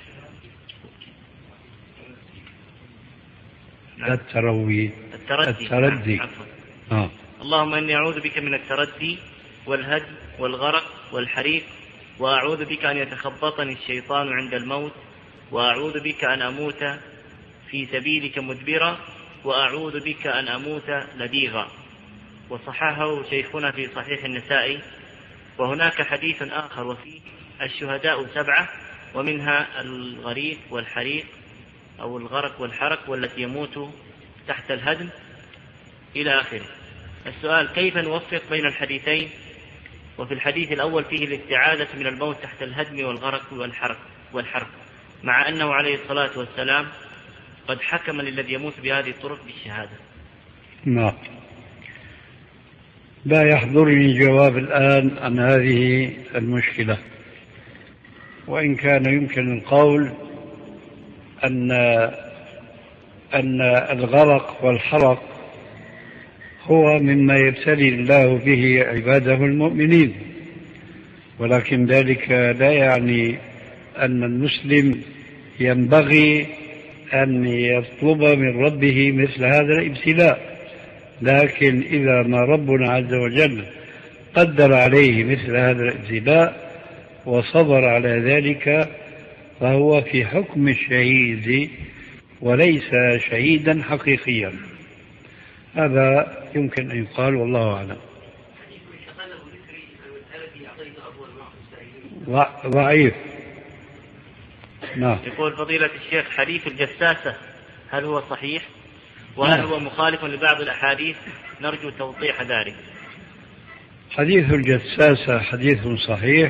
التروي التردي, التردي. آه. اللهم إني أعوذ بك من التردي والهدم والغرق والحريق، وأعوذ بك أن يتخبطني الشيطان عند الموت، وأعوذ بك أن أموت في سبيلك مدبرا، وأعوذ بك أن أموت لديغا. وصححه شيخنا في صحيح النسائي. وهناك حديث آخر وفيه الشهداء سبعة، ومنها الغريق والحريق أو الغرق والحرق والتي يموت تحت الهدم إلى آخره. السؤال كيف نوفق بين الحديثين؟ وفي الحديث الأول فيه الاستعاذة من الموت تحت الهدم والغرق والحرق والحرق مع أنه عليه الصلاة والسلام قد حكم للذي يموت بهذه الطرق بالشهادة. نعم. لا يحضرني جواب الآن عن هذه المشكلة، وإن كان يمكن القول أن أن الغرق والحرق هو مما يبتلي الله به عباده المؤمنين، ولكن ذلك لا يعني أن المسلم ينبغي أن يطلب من ربه مثل هذا الابتلاء. لكن إذا ما ربنا عز وجل قدر عليه مثل هذا الابتلاء وصبر على ذلك فهو في حكم الشهيد وليس شهيدا حقيقيا. هذا يمكن أن يقال والله أعلم. ضعيف. نعم. يقول فضيلة الشيخ حديث الجساسة هل هو صحيح؟ وهل هو مخالف لبعض الأحاديث؟ نرجو توضيح ذلك. حديث الجساسة حديث صحيح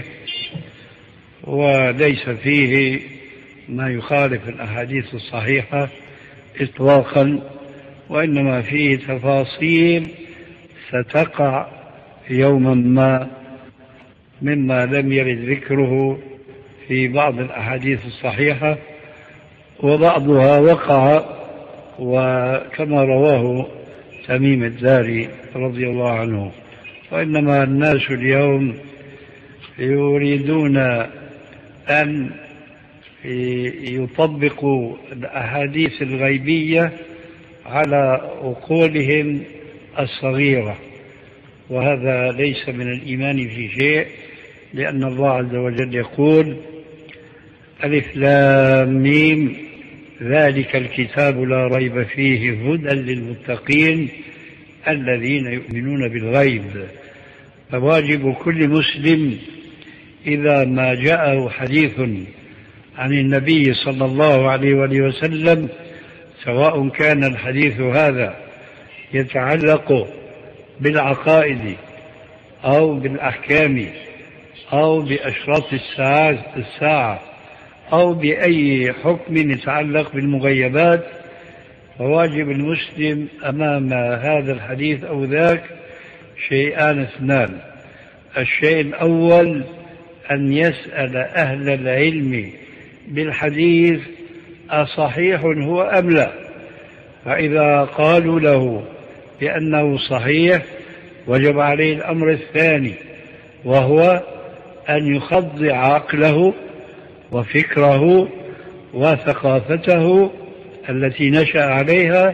وليس فيه ما يخالف الأحاديث الصحيحة إطلاقا، وإنما فيه تفاصيل ستقع يوما ما مما لم يرد ذكره في بعض الأحاديث الصحيحة، وبعضها وقع وكما رواه تميم الداري رضي الله عنه. وإنما الناس اليوم يريدون أن يطبقوا الأحاديث الغيبية على عقولهم الصغيرة، وهذا ليس من الإيمان في شيء، لأن الله عز وجل يقول: ألف لام ميم ذلك الكتاب لا ريب فيه هدى للمتقين الذين يؤمنون بالغيب. فواجب كل مسلم إذا ما جاءه حديث عن النبي صلى الله عليه وآله وسلم، سواء كان الحديث هذا يتعلق بالعقائد أو بالأحكام أو بأشراط الساعة أو بأي حكم يتعلق بالمغيبات، فواجب المسلم أمام هذا الحديث أو ذاك شيئان اثنان: الشيء الأول أن يسأل أهل العلم بالحديث أصحيح هو أم لا، فإذا قالوا له بأنه صحيح وجب عليه الأمر الثاني، وهو أن يخضع عقله وفكره وثقافته التي نشأ عليها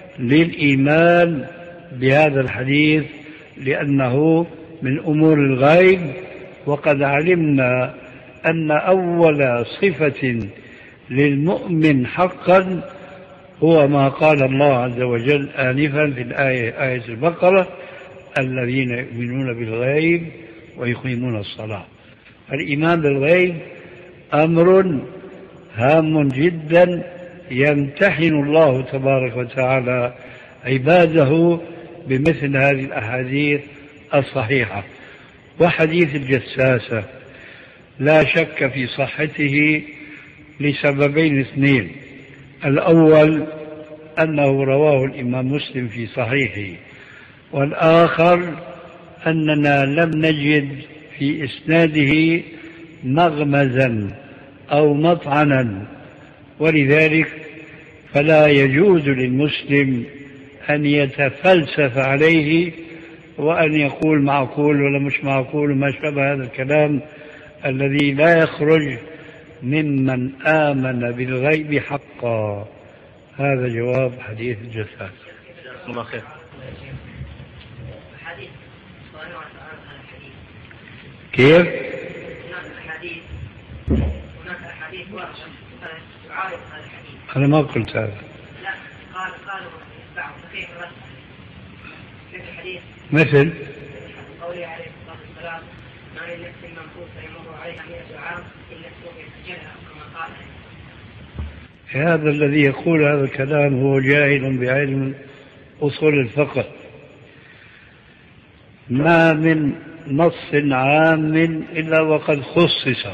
للإيمان بهذا الحديث، لأنه من أمور الغيب. وقد علمنا أن أول صفة للمؤمن حقا هو ما قال الله عز وجل آنفا في الآية آية البقرة: الذين يؤمنون بالغيب ويقيمون الصلاة. الإيمان بالغيب أمر هام جدا يمتحن الله تبارك وتعالى عباده بمثل هذه الأحاديث الصحيحة. وحديث الجساسة لا شك في صحته لسببين اثنين: الأول أنه رواه الإمام مسلم في صحيحه، والآخر أننا لم نجد في إسناده مغمزا أو مطعنا، ولذلك فلا يجوز للمسلم أن يتفلسف عليه وأن يقول معقول ولا مش معقول وما شابه هذا الكلام الذي لا يخرج ممن آمن بالغيب حقا. هذا جواب حديث الجساس. الله خير. كيف؟ هناك أحاديث هناك أحاديث واردة تعارض هذا الحديث. أنا ما قلت هذا. لا، قال قالوا بعض كيف رد في الحديث مثل قوله عليه الصلاة والسلام: ما من نفس منفوسة يمر عليها مئة عام إلا استوفيت أجلها، كما قال. هذا الذي يقول هذا الكلام هو جاهل بعلم أصول الفقه. ما من نص عام إلا وقد خصص،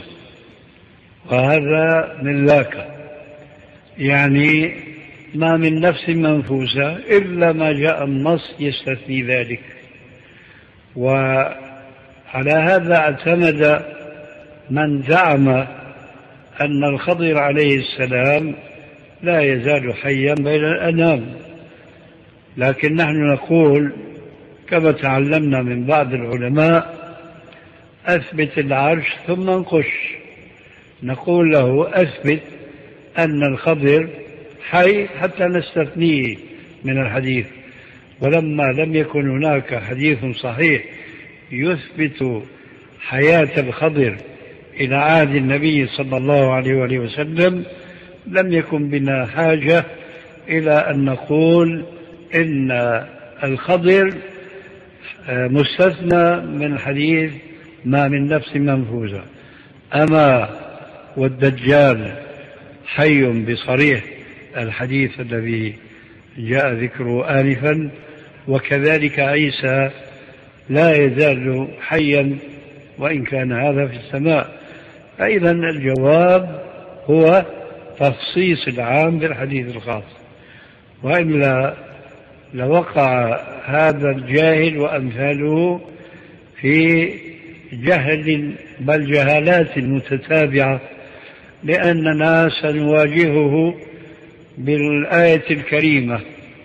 وهذا من ذاك، يعني ما من نفس منفوسة إلا ما جاء النص يستثني ذلك. وعلى هذا اعتمد من زعم أن الخضر عليه السلام لا يزال حيا بين الأنام، لكن نحن نقول كما تعلمنا من بعض العلماء: أثبت العرش ثم انقش. نقول له: أثبت أن الخضر حي حتى نستثنيه من الحديث. ولما لم يكن هناك حديث صحيح يثبت حياة الخضر إلى عهد النبي صلى الله عليه وآله وسلم، لم يكن بنا حاجة إلى أن نقول إن الخضر مستثنى من الحديث ما من نفس منفوسة. أما والدجال حي بصريح الحديث الذي جاء ذكره آنفا، وكذلك عيسى لا يزال حيا وإن كان هذا في السماء. فإذا الجواب هو تخصيص العام بالحديث الخاص، وإلا لوقع هذا الجاهل وأمثاله في جهل بل جهالات متتابعة، لأننا سنواجهه بالآية الكريمة.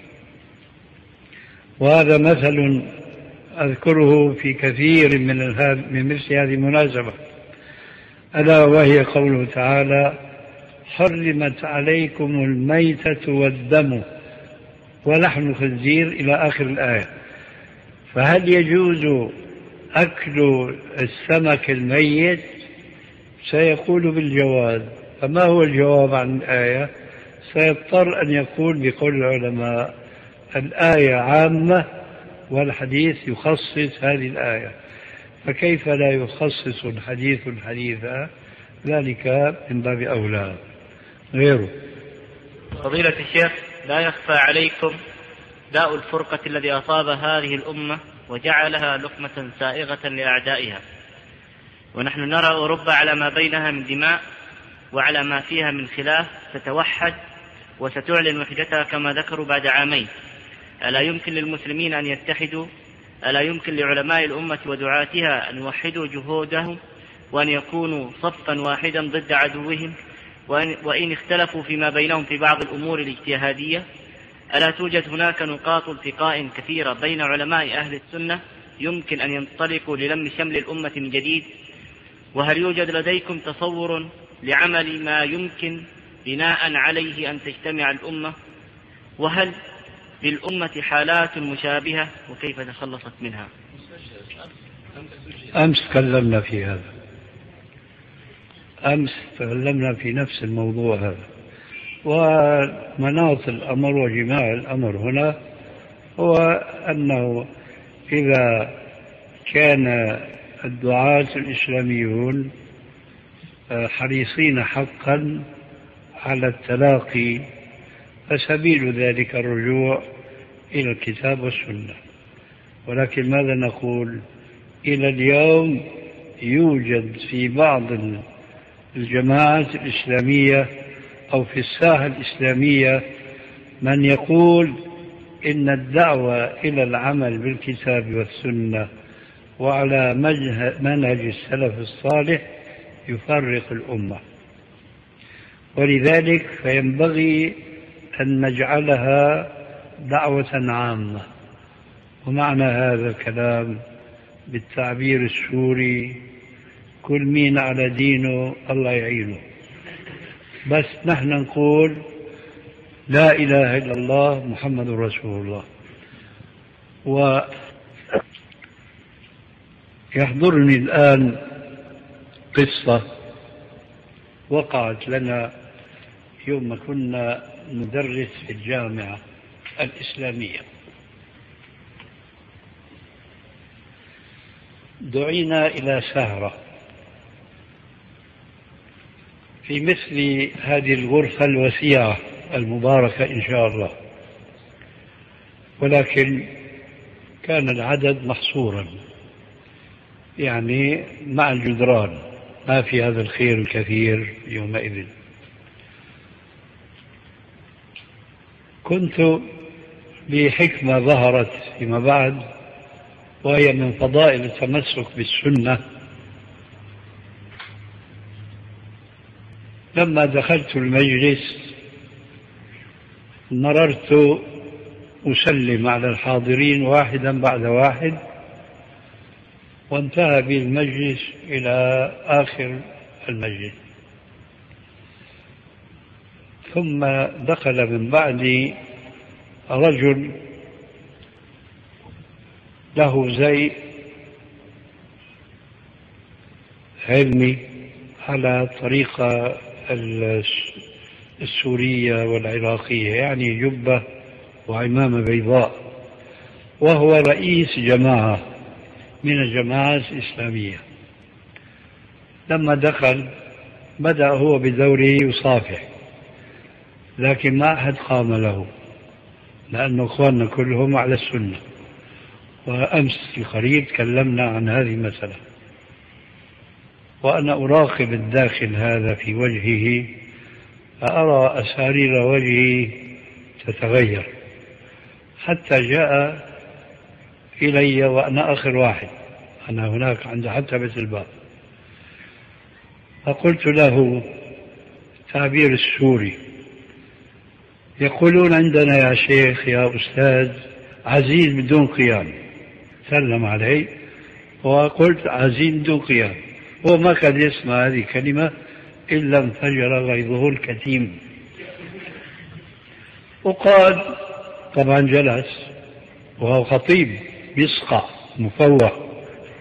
وهذا مثل أذكره في كثير من من مثل هذه المناسبة. ألا وهي قوله تعالى: حرمت عليكم الميتة والدم ولحم الخنزير إلى آخر الآية. فهل يجوز أكل السمك الميت؟ سيقول بالجواز. فما هو الجواب عن الآية؟ سيضطر أن يقول بقول العلماء: الآية عامة والحديث يخصص هذه الآية، فكيف لا يخصص الحديث الحديث؟ ذلك من باب أولى. غيره. فضيلة الشيخ، لا يخفى عليكم داء الفرقة الذي أصاب هذه الأمة وجعلها لقمة سائغة لأعدائها، ونحن نرى أوروبا على ما بينها من دماء وعلى ما فيها من خلاف ستوحد وستعلن وحدتها كما ذكروا بعد عامين. ألا يمكن للمسلمين أن يتحدوا؟ ألا يمكن لعلماء الأمة ودعاتها أن يوحدوا جهودهم وأن يكونوا صفا واحدا ضد عدوهم، وإن, وإن اختلفوا فيما بينهم في بعض الأمور الاجتهادية؟ ألا توجد هناك نقاط التقاء كثيرة بين علماء أهل السنة يمكن أن ينطلقوا للم شمل الأمة من جديد؟ وهل يوجد لديكم تصور لعمل ما يمكن بناء عليه أن تجتمع الأمة؟ وهل للأمة حالات مشابهة وكيف تخلصت منها؟ أمس تكلمنا في هذا، أمس تكلمنا في نفس الموضوع هذا. ومناط الأمر وجماع الأمر هنا هو أنه إذا كان الدعاة الإسلاميون حريصين حقا على التلاقي فسبيل ذلك الرجوع إلى الكتاب والسنة. ولكن ماذا نقول؟ إلى اليوم يوجد في بعض الجماعات الإسلامية أو في الساحة الإسلامية من يقول إن الدعوة إلى العمل بالكتاب والسنة وعلى منهج السلف الصالح يفرق الأمة، ولذلك فينبغي أن نجعلها دعوة عامة. ومعنى هذا الكلام بالتعبير السوري: كل مين على دينه الله يعينه. بس نحن نقول لا إله إلا الله محمد رسول الله. ويحضرني الآن قصة وقعت لنا يوم ما كنا ندرس في الجامعة الإسلامية. دعينا إلى سهرة في مثل هذه الغرفة الوسيعة المباركة إن شاء الله، ولكن كان العدد محصورا، يعني مع الجدران، ما في هذا الخير الكثير يومئذ. كنت بحكمة ظهرت فيما بعد، وهي من فضائل التمسك بالسنة. لما دخلت المجلس مررت أسلم على الحاضرين واحدا بعد واحد، وانتهى بي المجلس إلى آخر المجلس. ثم دخل من بعدي رجل له زي علمي على طريقة السورية والعراقية، يعني جبة وعمامة بيضاء، وهو رئيس جماعة من الجماعات الإسلامية. لما دخل بدأ هو بدوره يصافح، لكن ما أحد قام له، لأن أخواننا كلهم على السنة. وأمس القريب تكلمنا عن هذه المسألة، وأنا أراقب الداخل هذا في وجهه فأرى أسارير وجهه تتغير، حتى جاء إلي وأنا آخر واحد، أنا هناك عند حتى بيت الباب، فقلت له تعبير السوري: يقولون عندنا يا شيخ يا أستاذ عزيز بدون قيام. سلم علي وقلت عزيز بدون قيام، هو ما كان يسمع هذه الكلمة إلا انفجر غيظه الكتيم. وقال طبعا جلس وهو خطيب يسقع مفوه،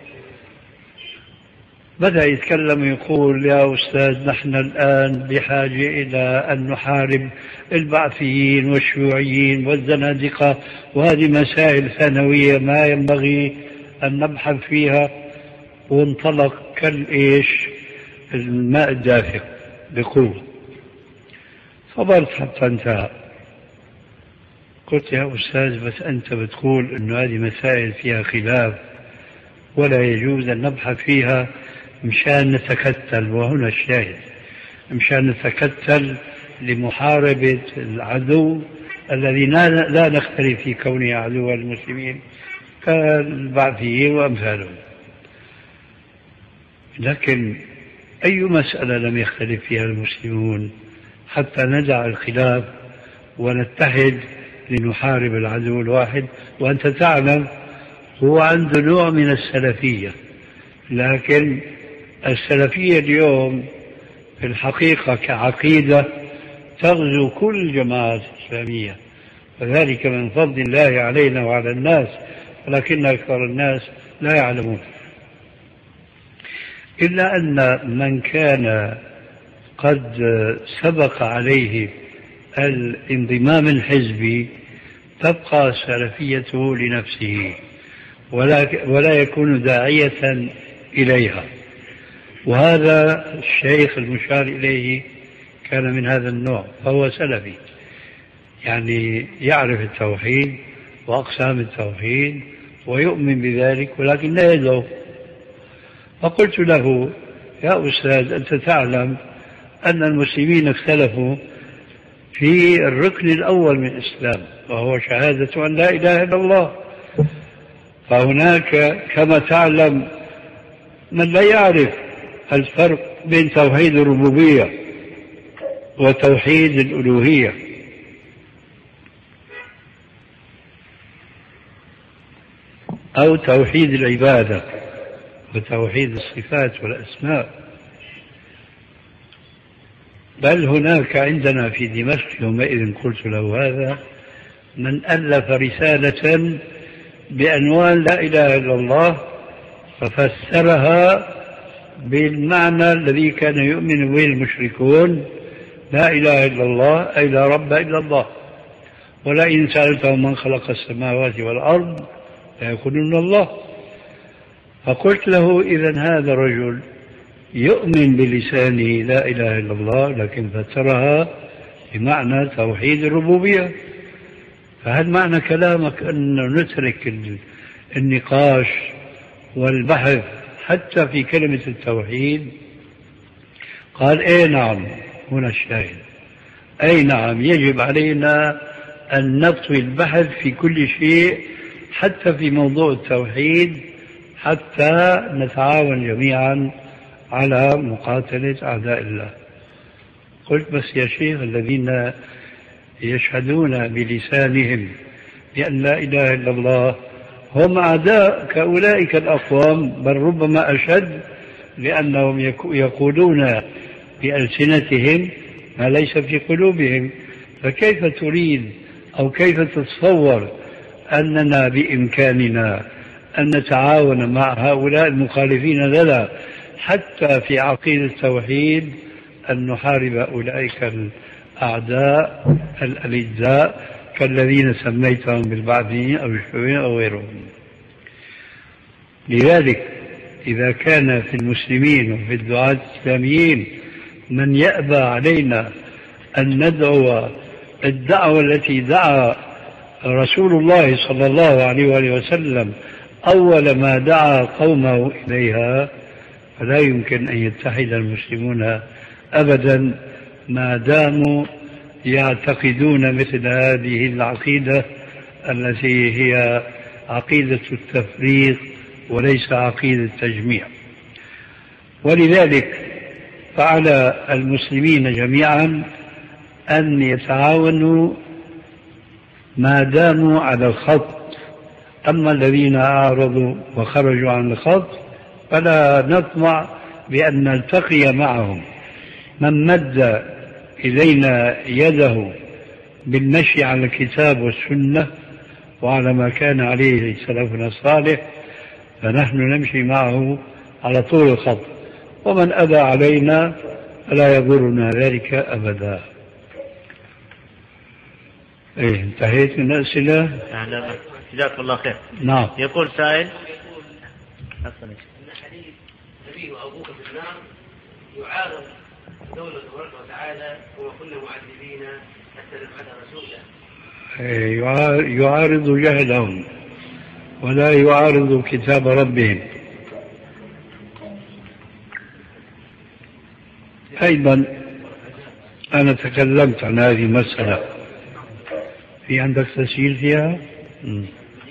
بدأ يتكلم يقول يا أستاذ نحن الآن بحاجة إلى أن نحارب البعثيين والشيوعيين والزنادقة، وهذه مسائل ثانوية ما ينبغي أن نبحث فيها. وانطلق كالإيش الماء الدافئ بقوة. صبرت حتى انتهى. قلت يا أستاذ بس أنت بتقول أنه هذه مسائل فيها خلاف ولا يجوز أن نبحث فيها مشان نتكتل، وهنا الشاهد، مشان نتكتل لمحاربة العدو الذي لا نختلف في كونه عدو المسلمين كالبعثيين وأمثالهم. لكن أي مسألة لم يختلف فيها المسلمون حتى ندع الخلاف ونتحد لنحارب العدو الواحد؟ وأنت تعلم هو عنده نوع من السلفية، لكن السلفية اليوم في الحقيقة كعقيدة تغزو كل الجماعات الإسلامية، وذلك من فضل الله علينا وعلى الناس، ولكن أكثر الناس لا يعلمون. إلا أن من كان قد سبق عليه الانضمام الحزبي تبقى سلفيته لنفسه ولا, ولا يكون داعية إليها. وهذا الشيخ المشار إليه كان من هذا النوع، فهو سلفي، يعني يعرف التوحيد وأقسام التوحيد ويؤمن بذلك، ولكن لا يدعو. فقلت له يا أستاذ أنت تعلم أن المسلمين اختلفوا في الركن الأول من الإسلام وهو شهادة أن لا إله إلا الله، فهناك كما تعلم من لا يعرف الفرق بين توحيد الربوبية وتوحيد الألوهية. أو توحيد العبادة وتوحيد الصفات والأسماء. بل هناك عندنا في دمشق يومئذ قلت له هذا من ألف رسالة بعنوان لا إله إلا الله ففسرها بالمعنى الذي كان يؤمن به المشركون: لا إله إلا الله أي لا رب إلا الله، ولئن سألتهم من خلق السماوات والأرض ليقولون الله. فقلت له إذن هذا الرجل يؤمن بلسانه لا إله إلا الله لكن فسرها بمعنى توحيد الربوبية. فهل معنى كلامك أن نترك النقاش والبحث حتى في كلمة التوحيد؟ قال اي نعم، هنا الشاهد، اي نعم يجب علينا أن نطوي البحث في كل شيء حتى في موضوع التوحيد حتى نتعاون جميعا على مقاتلة أعداء الله. قلت بس يا شيخ الذين يشهدون بلسانهم بأن لا إله إلا الله هم أعداء كأولئك الأقوام، بل ربما أشد، لأنهم يقولون بألسنتهم ما ليس في قلوبهم. فكيف تريد أو كيف تتصور أننا بإمكاننا أن نتعاون مع هؤلاء المخالفين لنا حتى في عقيدة التوحيد أن نحارب أولئك الأعداء الألجاء كالذين سميتهم بالبعثيين أو الشيوعيين أو غيرهم؟ لذلك إذا كان في المسلمين وفي الدعاة الإسلاميين من يأبى علينا أن ندعو الدعوة التي دعا رسول الله صلى الله عليه وآله وسلم أول ما دعا قومه إليها، فلا يمكن أن يتحد المسلمون أبدا ما داموا يعتقدون مثل هذه العقيدة التي هي عقيدة التفريق وليس عقيدة التجميع. ولذلك فعلى المسلمين جميعا أن يتعاونوا ما داموا على الخط. أما الذين أعرضوا وخرجوا عن الخط فلا نطمع بأن نلتقي معهم، من مد إلينا يده بالمشي على الكتاب والسنة وعلى ما كان عليه سلفنا الصالح فنحن نمشي معه على طول الخط، ومن أبى علينا فلا يضرنا ذلك أبدا. إيه انتهيت من الأسئلة؟ جزاكم الله خير. نعم. يقول سائل: أن حديث نبي وأبوك في النار يعارض قوله تبارك وتعالى: وما كنا معذبين حتى نبعث رسولا. يعارض جهلهم ولا يعارض كتاب ربهم. أيضا أنا تكلمت عن هذه المسألة، في عندك تسجيل فيها؟ م.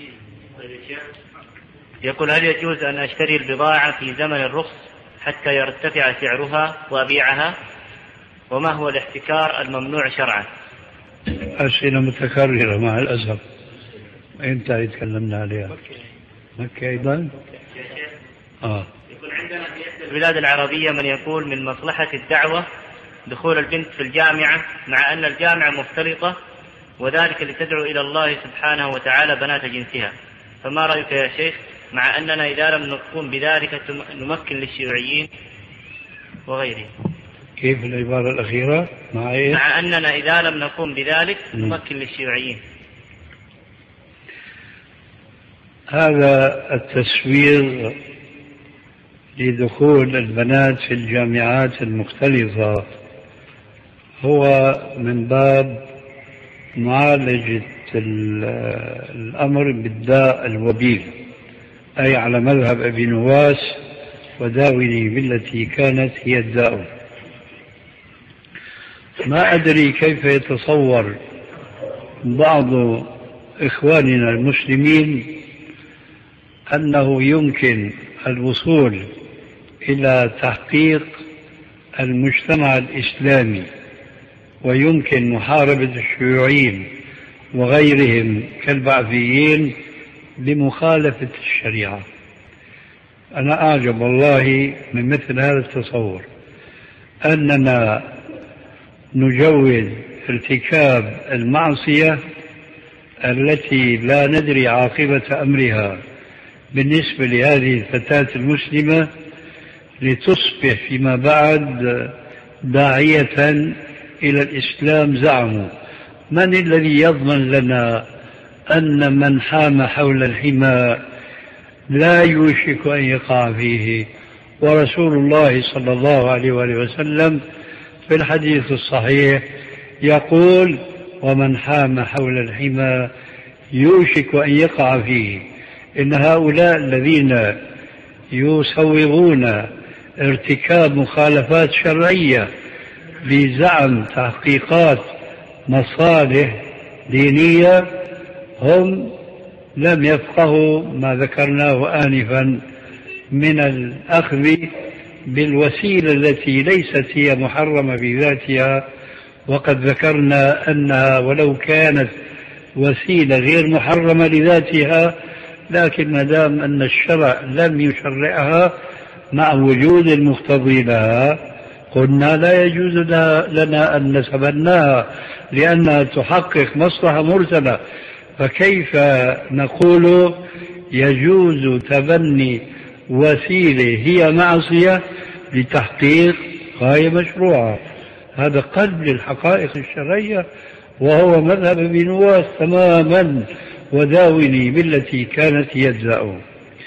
يقول: هل يجوز أن أشتري البضاعة في زمن الرخص حتى يرتفع سعرها وأبيعها؟ وما هو الاحتكار الممنوع شرعا؟ أسئلة متكررة مع الأسف. أنت تكلمنا عليها. مكة أيضا؟ آه. يقول: عندنا في إحدى البلاد العربية من يقول من مصلحة الدعوة دخول البنت في الجامعة مع أن الجامعة مختلطة، وذلك لتدعو إلى الله سبحانه وتعالى بنات جنسها، فما رأيك يا شيخ مع أننا إذا لم نقوم بذلك نمكن للشيوعيين وغيرهم؟ كيف العبارة الأخيرة؟ مع إيه؟ مع أننا إذا لم نقوم بذلك نمكن للشيوعيين. هذا التسوير لدخول البنات في الجامعات المختلطة هو من باب معالجة الأمر بالداء الوبيل، أي على مذهب أبي نواس: وداوني بالتي كانت هي الداء. ما أدري كيف يتصور بعض إخواننا المسلمين أنه يمكن الوصول إلى تحقيق المجتمع الإسلامي ويمكن محاربة الشيوعيين وغيرهم كالبعثيين بمخالفة الشريعة. أنا أعجب والله من مثل هذا التصور، أننا نجوز ارتكاب المعصية التي لا ندري عاقبة أمرها بالنسبة لهذه الفتاة المسلمة لتصبح فيما بعد داعية إلى الإسلام. زعموا: من الذي يضمن لنا أن من حام حول الحمى لا يوشك أن يقع فيه؟ ورسول الله صلى الله عليه وآله وسلم في الحديث الصحيح يقول: ومن حام حول الحمى يوشك أن يقع فيه. إن هؤلاء الذين يسوغون ارتكاب مخالفات شرعية بزعم تحقيقات مصالح دينية هم لم يفقهوا ما ذكرناه آنفا من الأخذ بالوسيلة التي ليست هي محرمة بذاتها، وقد ذكرنا أنها ولو كانت وسيلة غير محرمة لذاتها لكن ما دام أن الشرع لم يشرعها مع وجود المقتضي لها قلنا لا يجوز لنا أن نتبناها لأنها تحقق مصلحة مرسلة. فكيف نقول يجوز تبني وسيلة هي معصية لتحقيق غاية مشروعة؟ هذا قلب للحقائق الشرعية، وهو مذهب ابن نواس تماما: وداوني بالتي كانت يجزأ.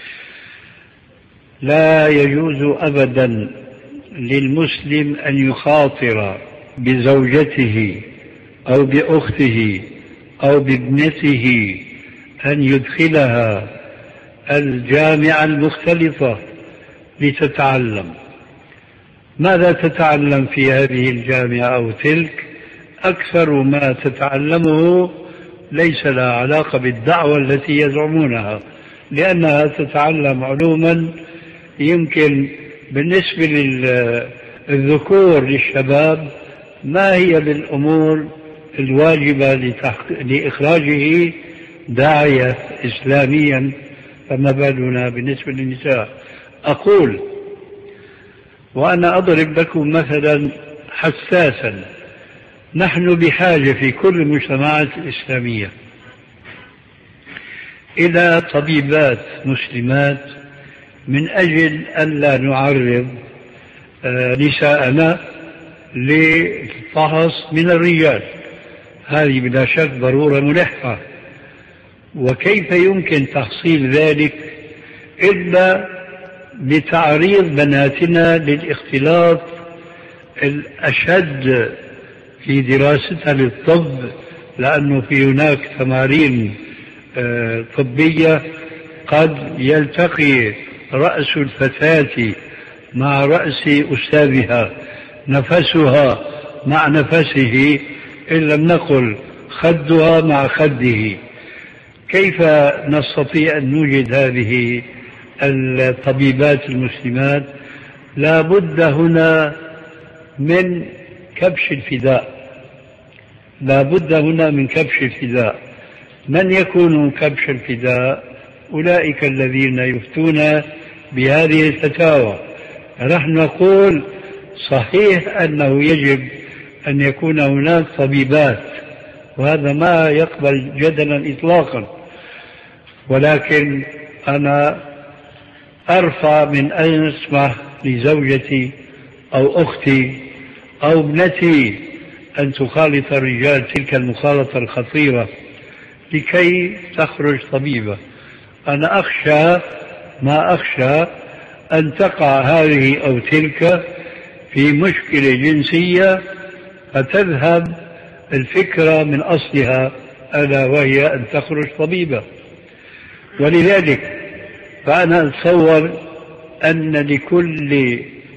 لا يجوز أبدا للمسلم أن يخاطر بزوجته أو بأخته أو بابنته أن يدخلها الجامعة المختلطة لتتعلم. ماذا تتعلم في هذه الجامعة أو تلك؟ أكثر ما تتعلمه ليس لها علاقة بالدعوة التي يزعمونها، لأنها تتعلم علوما يمكن بالنسبة للذكور للشباب ما هي بالأمور الواجبة لإخراجه داعية إسلاميا، فما بالنا بالنسبة للنساء. أقول وأنا أضرب لكم مثلا حساسا. نحن بحاجة في كل المجتمعات الإسلامية إلى طبيبات مسلمات من أجل ألا نعرض نساءنا للفحص من الرجال. هذه بلا شك ضرورة ملحة، وكيف يمكن تحصيل ذلك إلا بتعريض بناتنا للاختلاط الأشد في دراستها للطب، لأنه في هناك تمارين طبية قد يلتقي رأس الفتاة مع رأس أستاذها، نفسها مع نفسه، إن لم نقل خدها مع خده. كيف نستطيع أن نوجد هذه الطبيبات المسلمات؟ لا بد هنا من كبش الفداء، لا بد هنا من كبش الفداء. من يكون كبش الفداء؟ أولئك الذين يفتون بهذه الفتاوى. نحن نقول صحيح أنه يجب أن يكون هناك طبيبات، وهذا ما يقبل جدلا إطلاقا، ولكن أنا أرفع من أن أسمح لزوجتي أو أختي أو ابنتي أن تخالط الرجال تلك المخالطة الخطيرة لكي تخرج طبيبة. أنا أخشى ما أخشى أن تقع هذه أو تلك في مشكلة جنسية فتذهب الفكرة من أصلها، ألا وهي أن تخرج طبيبة. ولذلك فأنا أتصور أن لكل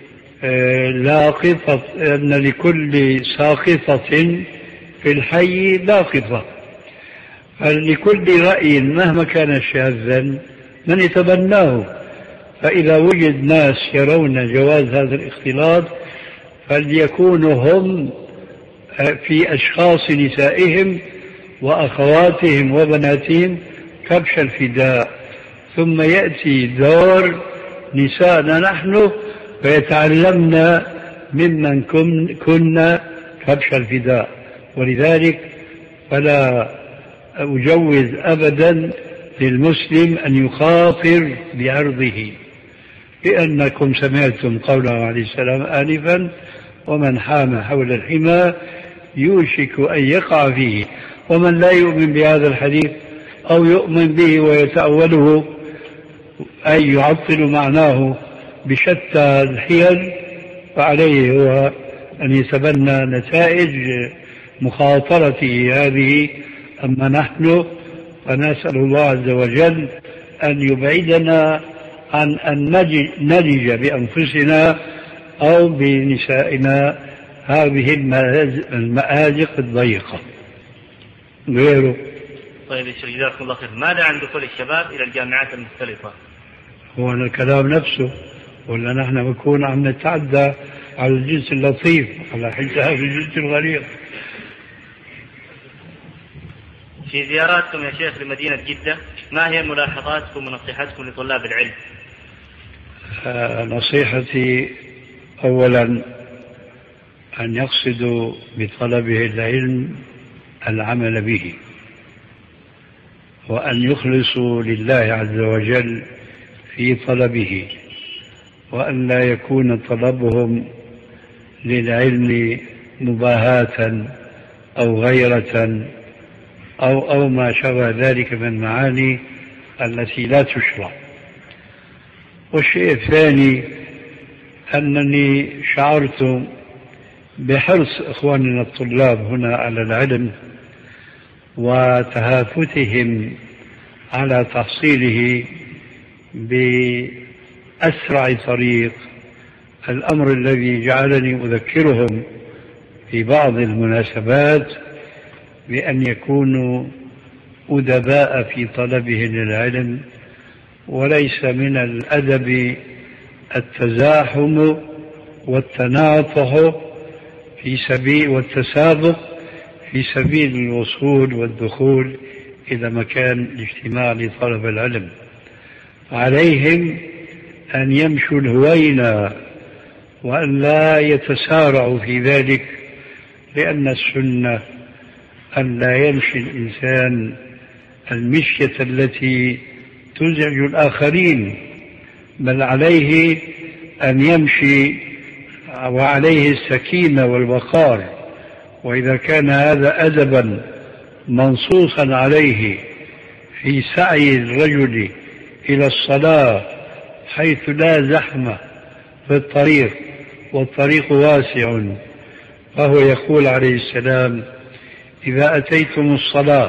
لاقطة أن لكل ساقطة في الحي لاقطة، فلكل رأي مهما كان شاذا من يتبناه. فإذا وجد ناس يرون جواز هذا الاختلاط فليكونوا هم في أشخاص نسائهم وأخواتهم وبناتهم كبش الفداء، ثم يأتي دور نسائنا نحن فيتعلمنا ممن كنا كبش الفداء. ولذلك فلا أجوز أبدا للمسلم أن يخاطر بعرضه، لأنكم سمعتم قوله عليه السلام آنفا: ومن حام حول الحمى يوشك أن يقع فيه. ومن لا يؤمن بهذا الحديث أو يؤمن به ويتأوله أي يعطل معناه بشتى الحيل فعليه هو أن يتبنى نتائج مخاطرته هذه. أما نحن فنسأل الله عز وجل أن يبعدنا عن أن نلج بأنفسنا أو بنسائنا هذه المآزق الضيقة غيره. طيب يا شيخ جزاكم الله خير، ماذا عن دخول الشباب إلى الجامعات المختلفة؟ هو الكلام نفسه، ولا نحن بنكون عم نتعدى على الجنس اللطيف على حساب الجنس الغليظ؟ في زياراتكم يا شيخ لمدينة جدة ما هي ملاحظاتكم ونصيحتكم لطلاب العلم؟ آه نصيحتي أولا أن يقصدوا بطلبه العلم العمل به، وأن يخلصوا لله عز وجل في طلبه، وأن لا يكون طلبهم للعلم مباهاة أو غيرة أو, أو ما شابه ذلك من المعاني التي لا تشرع. والشيء الثاني أنني شعرت بحرص إخواننا الطلاب هنا على العلم وتهافتهم على تحصيله بأسرع طريق، الأمر الذي جعلني أذكرهم في بعض المناسبات بأن يكونوا أدباء في طلبهم للعلم، وليس من الأدب التزاحم والتناطح في سبيل والتسابق في سبيل الوصول والدخول إلى مكان الاجتماع لطلب العلم. عليهم أن يمشوا الهوينة وأن لا يتسارعوا في ذلك، لأن السنة أن لا يمشي الإنسان المشية التي تزعج الآخرين، بل عليه أن يمشي وعليه السكينة والوقار. وإذا كان هذا أدبا منصوصا عليه في سعي الرجل إلى الصلاة حيث لا زحمة في الطريق والطريق واسع، فهو يقول عليه السلام: إذا أتيتم الصلاة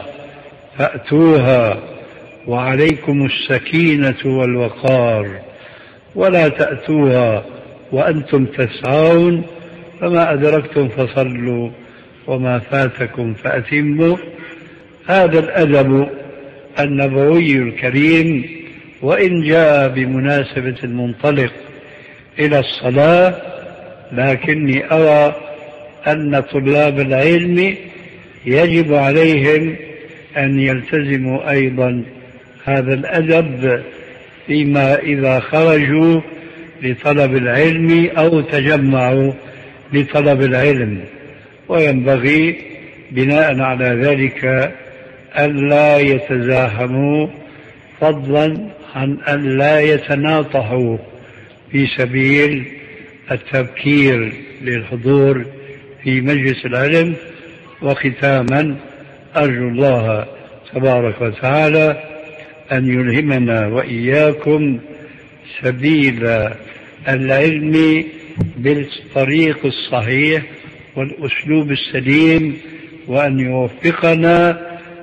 فأتوها وعليكم السكينة والوقار، ولا تأتوها وأنتم تسعون، فما أدركتم فصلوا وما فاتكم فأتموا. هذا الأدب النبوي الكريم، وإن جاء بمناسبة المنطلق إلى الصلاة، لكني أرى أن طلاب العلم يجب عليهم أن يلتزموا أيضا هذا الأدب فيما إذا خرجوا لطلب العلم أو تجمعوا لطلب العلم. وينبغي بناء على ذلك ألا يتزاحموا، فضلا عن أن لا يتناطحوا في سبيل التبكير للحضور في مجلس العلم. وختاما أرجو الله تبارك وتعالى أن يلهمنا وإياكم سبيل العلم بالطريق الصحيح والأسلوب السليم، وأن يوفقنا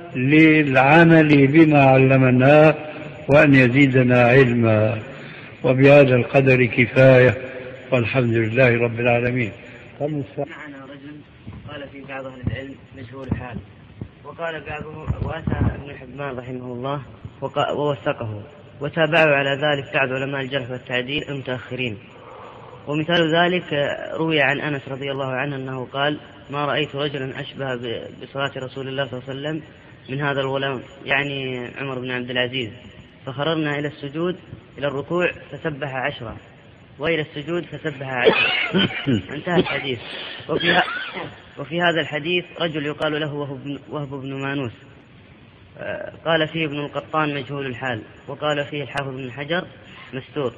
للعمل بما علمنا، وأن يزيدنا علما. وبهذا القدر كفاية، والحمد لله رب العالمين. معنا رجل قال في بعض أهل العلم مجهول الحال، وقال بعضهم وأتى ابن حبان رحمه الله ووثقه، وتابعوا على ذلك بعض علماء الجرح والتعديل المتأخرين. ومثال ذلك روي عن أنس رضي الله عنه أنه قال: ما رأيت رجلا أشبه بصلاة رسول الله صلى الله عليه وسلم من هذا الغلام، يعني عمر بن عبد العزيز، فخررنا إلى السجود إلى الركوع فسبح عشرة، وإلى السجود فسبح عشرة. انتهى الحديث. وفي, وفي هذا الحديث رجل يقال له وهب بن مانوس، قال فيه ابن القطان مجهول الحال، وقال فيه الحافظ بن حجر مستور،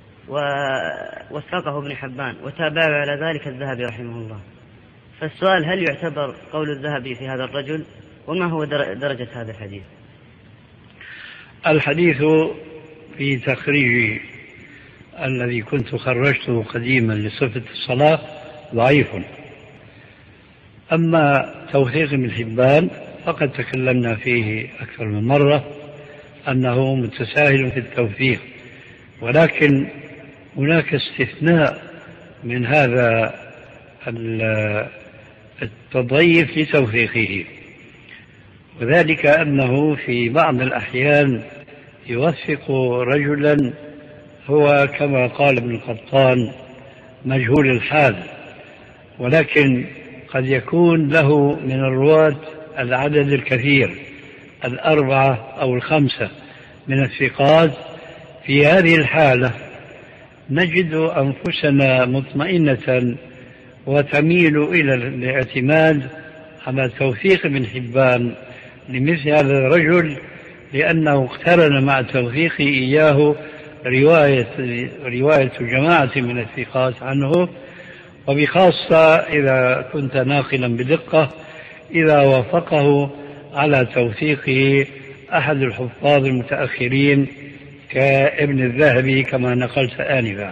ووثقه ابن حبان، وتابعه على ذلك الذهبي رحمه الله. فالسؤال: هل يعتبر قول الذهبي في هذا الرجل؟ وما هو درجة هذا الحديث؟ الحديث في تخريج الذي كنت خرجته قديما لصفة الصلاة ضعيف. أما توثيق ابن حبان فقد تكلمنا فيه أكثر من مرة أنه متساهل في التوثيق، ولكن هناك استثناء من هذا التضييف لتوثيقه، وذلك أنه في بعض الأحيان يوثق رجلا هو كما قال ابن القطان مجهول الحال، ولكن قد يكون له من الرواة العدد الكثير، الأربعة أو الخمسة من الثقات. في هذه الحالة نجد أنفسنا مطمئنة وتميل إلى الاعتماد على توثيق ابن حبان لمثل هذا الرجل، لأنه اقترن مع توثيقه إياه رواية, رواية جماعة من الثقات عنه، وبخاصة إذا كنت ناقلا بدقة إذا وافقه على توثيقه أحد الحفاظ المتأخرين كابن الذهبي كما نقلت آنفا.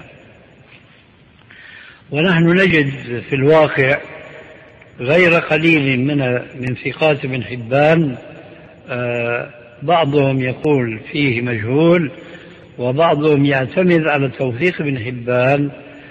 ونحن نجد في الواقع غير قليل من من ثقات ابن حبان بعضهم يقول فيه مجهول، وبعضهم يعتمد على توثيق ابن حبان.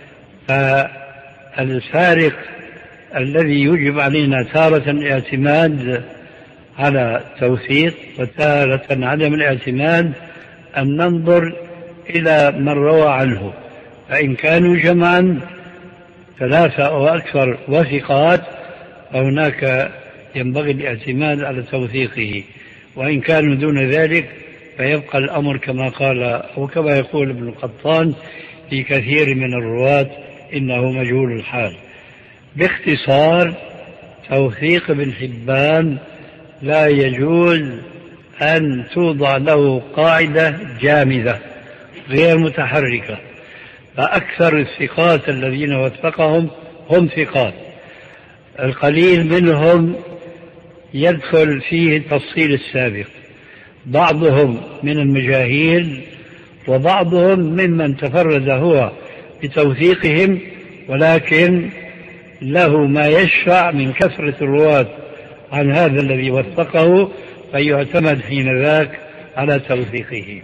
فالفارق الذي يجب علينا تارة الاعتماد على توثيق وتارة عدم الاعتماد أن ننظر إلى من روى عنه، فإن كانوا جمعا ثلاثة أو أكثر وثقات فهناك ينبغي الاعتماد على توثيقه، وإن كانوا دون ذلك فيبقى الأمر كما قال أو كما يقول ابن القطان في كثير من الرواة إنه مجهول الحال. باختصار، توثيق ابن حبان لا يجوز أن توضع له قاعدة جامدة غير متحركة، فأكثر الثقات الذين وثقهم هم ثقات، القليل منهم يدخل فيه التفصيل السابق، بعضهم من المجاهيل وبعضهم ممن تفرد هو بتوثيقهم، ولكن له ما يشفع من كثرة الرواة عن هذا الذي وثقه، فيعتمد حين ذاك على توثيقه.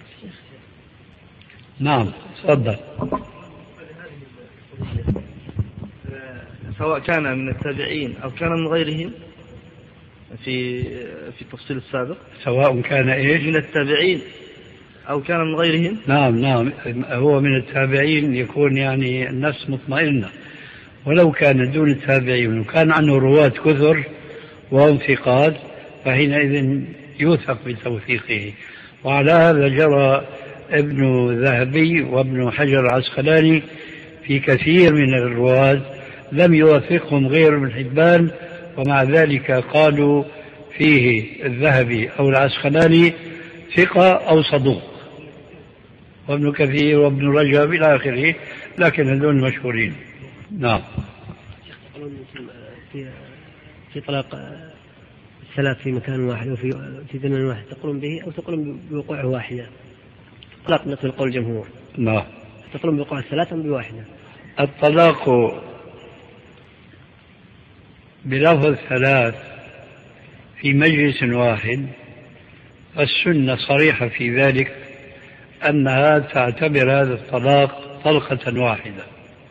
نعم، تفضل. سواء كان من التابعين أو كان من غيرهم في في التفصيل السابق، سواء كان إيش؟ من التابعين أو كان من غيرهم. نعم نعم، هو من التابعين يكون يعني النفس مطمئنة، ولو كان دون التابعين وكان عنه رواة كثر وهم ثقات فحينئذ يوثق بتوثيقه. وعلى هذا جرى ابن ذهبي وابن حجر العسقلاني في كثير من الرواة لم يوثقهم غير ابن حبان، ومع ذلك قالوا فيه الذهبي أو العسقلاني ثقة أو صدوق، وابن كثير وابن رجب إلى آخره، لكن هذول مشهورين. نعم. في في طلاق الثلاث في مكان واحد وفي في زمن واحد تقولون به أو تقولون بوقوع واحدة؟ طلاق مثل قول الجمهور. نعم. تقولون بوقوع الثلاث أم بواحدة؟ الطلاق بلفظ ثلاث في مجلس واحد، السنة صريحة في ذلك أنها تعتبر هذا الطلاق طلقة واحدة.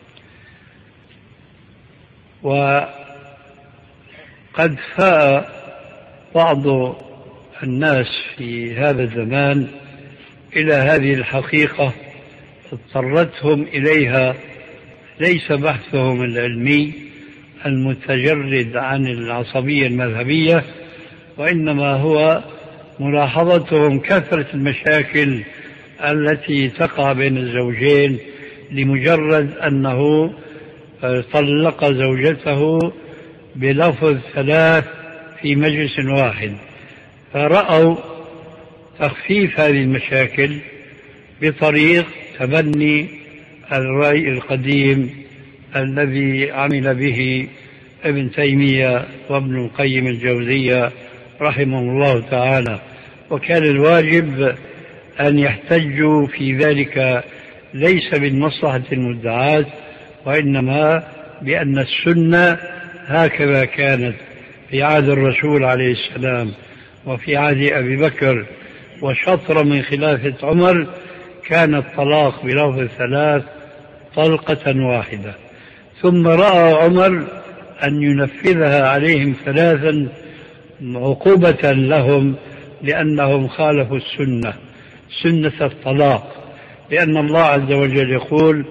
وقد فاء بعض الناس في هذا الزمان إلى هذه الحقيقة اضطرتهم إليها ليس بحثهم العلمي المتجرد عن العصبية المذهبية، وإنما هو ملاحظتهم كثرة المشاكل التي تقع بين الزوجين لمجرد أنه طلق زوجته بلفظ ثلاث في مجلس واحد، فرأوا تخفيف هذه المشاكل بطريق تبني الرأي القديم الذي عمل به ابن تيمية وابن القيم الجوزية رحمه الله تعالى. وكان الواجب أن يحتجوا في ذلك ليس بالمصلحة المدعاة، وإنما بأن السنة هكذا كانت في عهد الرسول عليه السلام وفي عهد أبي بكر وشطر من خلافة عمر، كان الطلاق بلفظ الثلاث طلقة واحدة، ثم رأى عمر أن ينفذها عليهم ثلاثا عقوبة لهم لأنهم خالفوا السنة، سنة الطلاق، لأن الله عز وجل يقول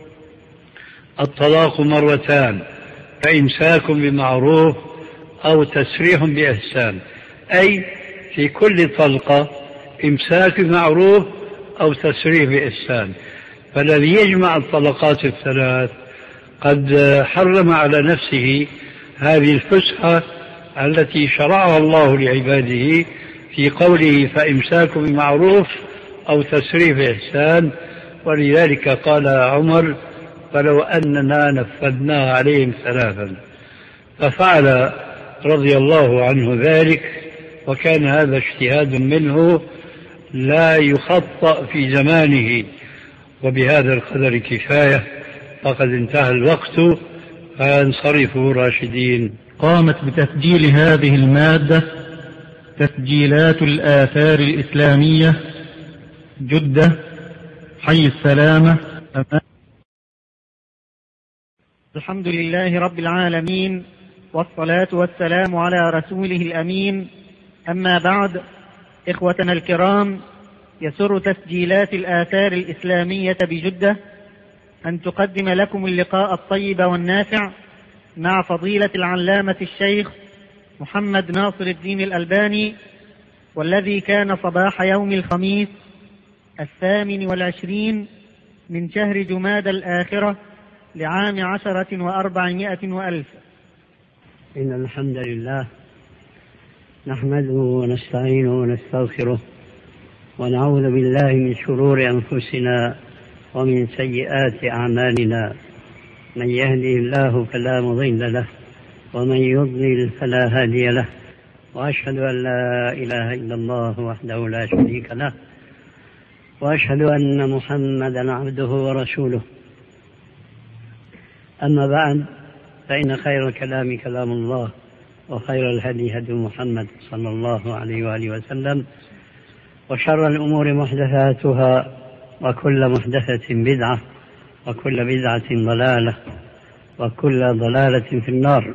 الطلاق مرتان فإمساك بمعروف أو تسريح بإحسان، أي في كل طلقة إمساك بمعروف أو تسريح بإحسان. فالذي يجمع الطلقات الثلاث قد حرم على نفسه هذه الفسحة التي شرعها الله لعباده في قوله فإمساك بمعروف أو تسريح بإحسان. ولذلك قال عمر فلو أننا نفذناها عليهم ثلاثا، ففعل رضي الله عنه ذلك، وكان هذا اجتهاد منه لا يخطأ في زمانه. وبهذا القدر كفاية، فقد انتهى الوقت، فانصرفوا راشدين. قامت بتسجيل هذه المادة تسجيلات الآثار الإسلامية، جدة، حي السلامة. الحمد لله رب العالمين، والصلاة والسلام على رسوله الأمين. أما بعد، إخوتنا الكرام، يسر تسجيلات الآثار الإسلامية بجدة أن تقدم لكم اللقاء الطيب والنافع مع فضيلة العلامة الشيخ محمد ناصر الدين الألباني، والذي كان صباح يوم الخميس الثامن والعشرين من شهر جماد الآخرة لعام عشرة وأربعمائة وألف. إن الحمد لله نحمده ونستعينه ونستغفره ونعوذ بالله من شرور أنفسنا ومن سيئات أعمالنا. من يهده الله فلا مضل له ومن يضلل فلا هادي له، وأشهد أن لا إله إلا الله وحده لا شريك له، وأشهد أن محمدا عبده ورسوله. أما بعد، فإن خير الكلام كلام الله، وخير الهدي هدي محمد صلى الله عليه وآله وسلم، وشر الأمور محدثاتها، وكل محدثة بدعة، وكل بدعة ضلالة، وكل ضلالة في النار.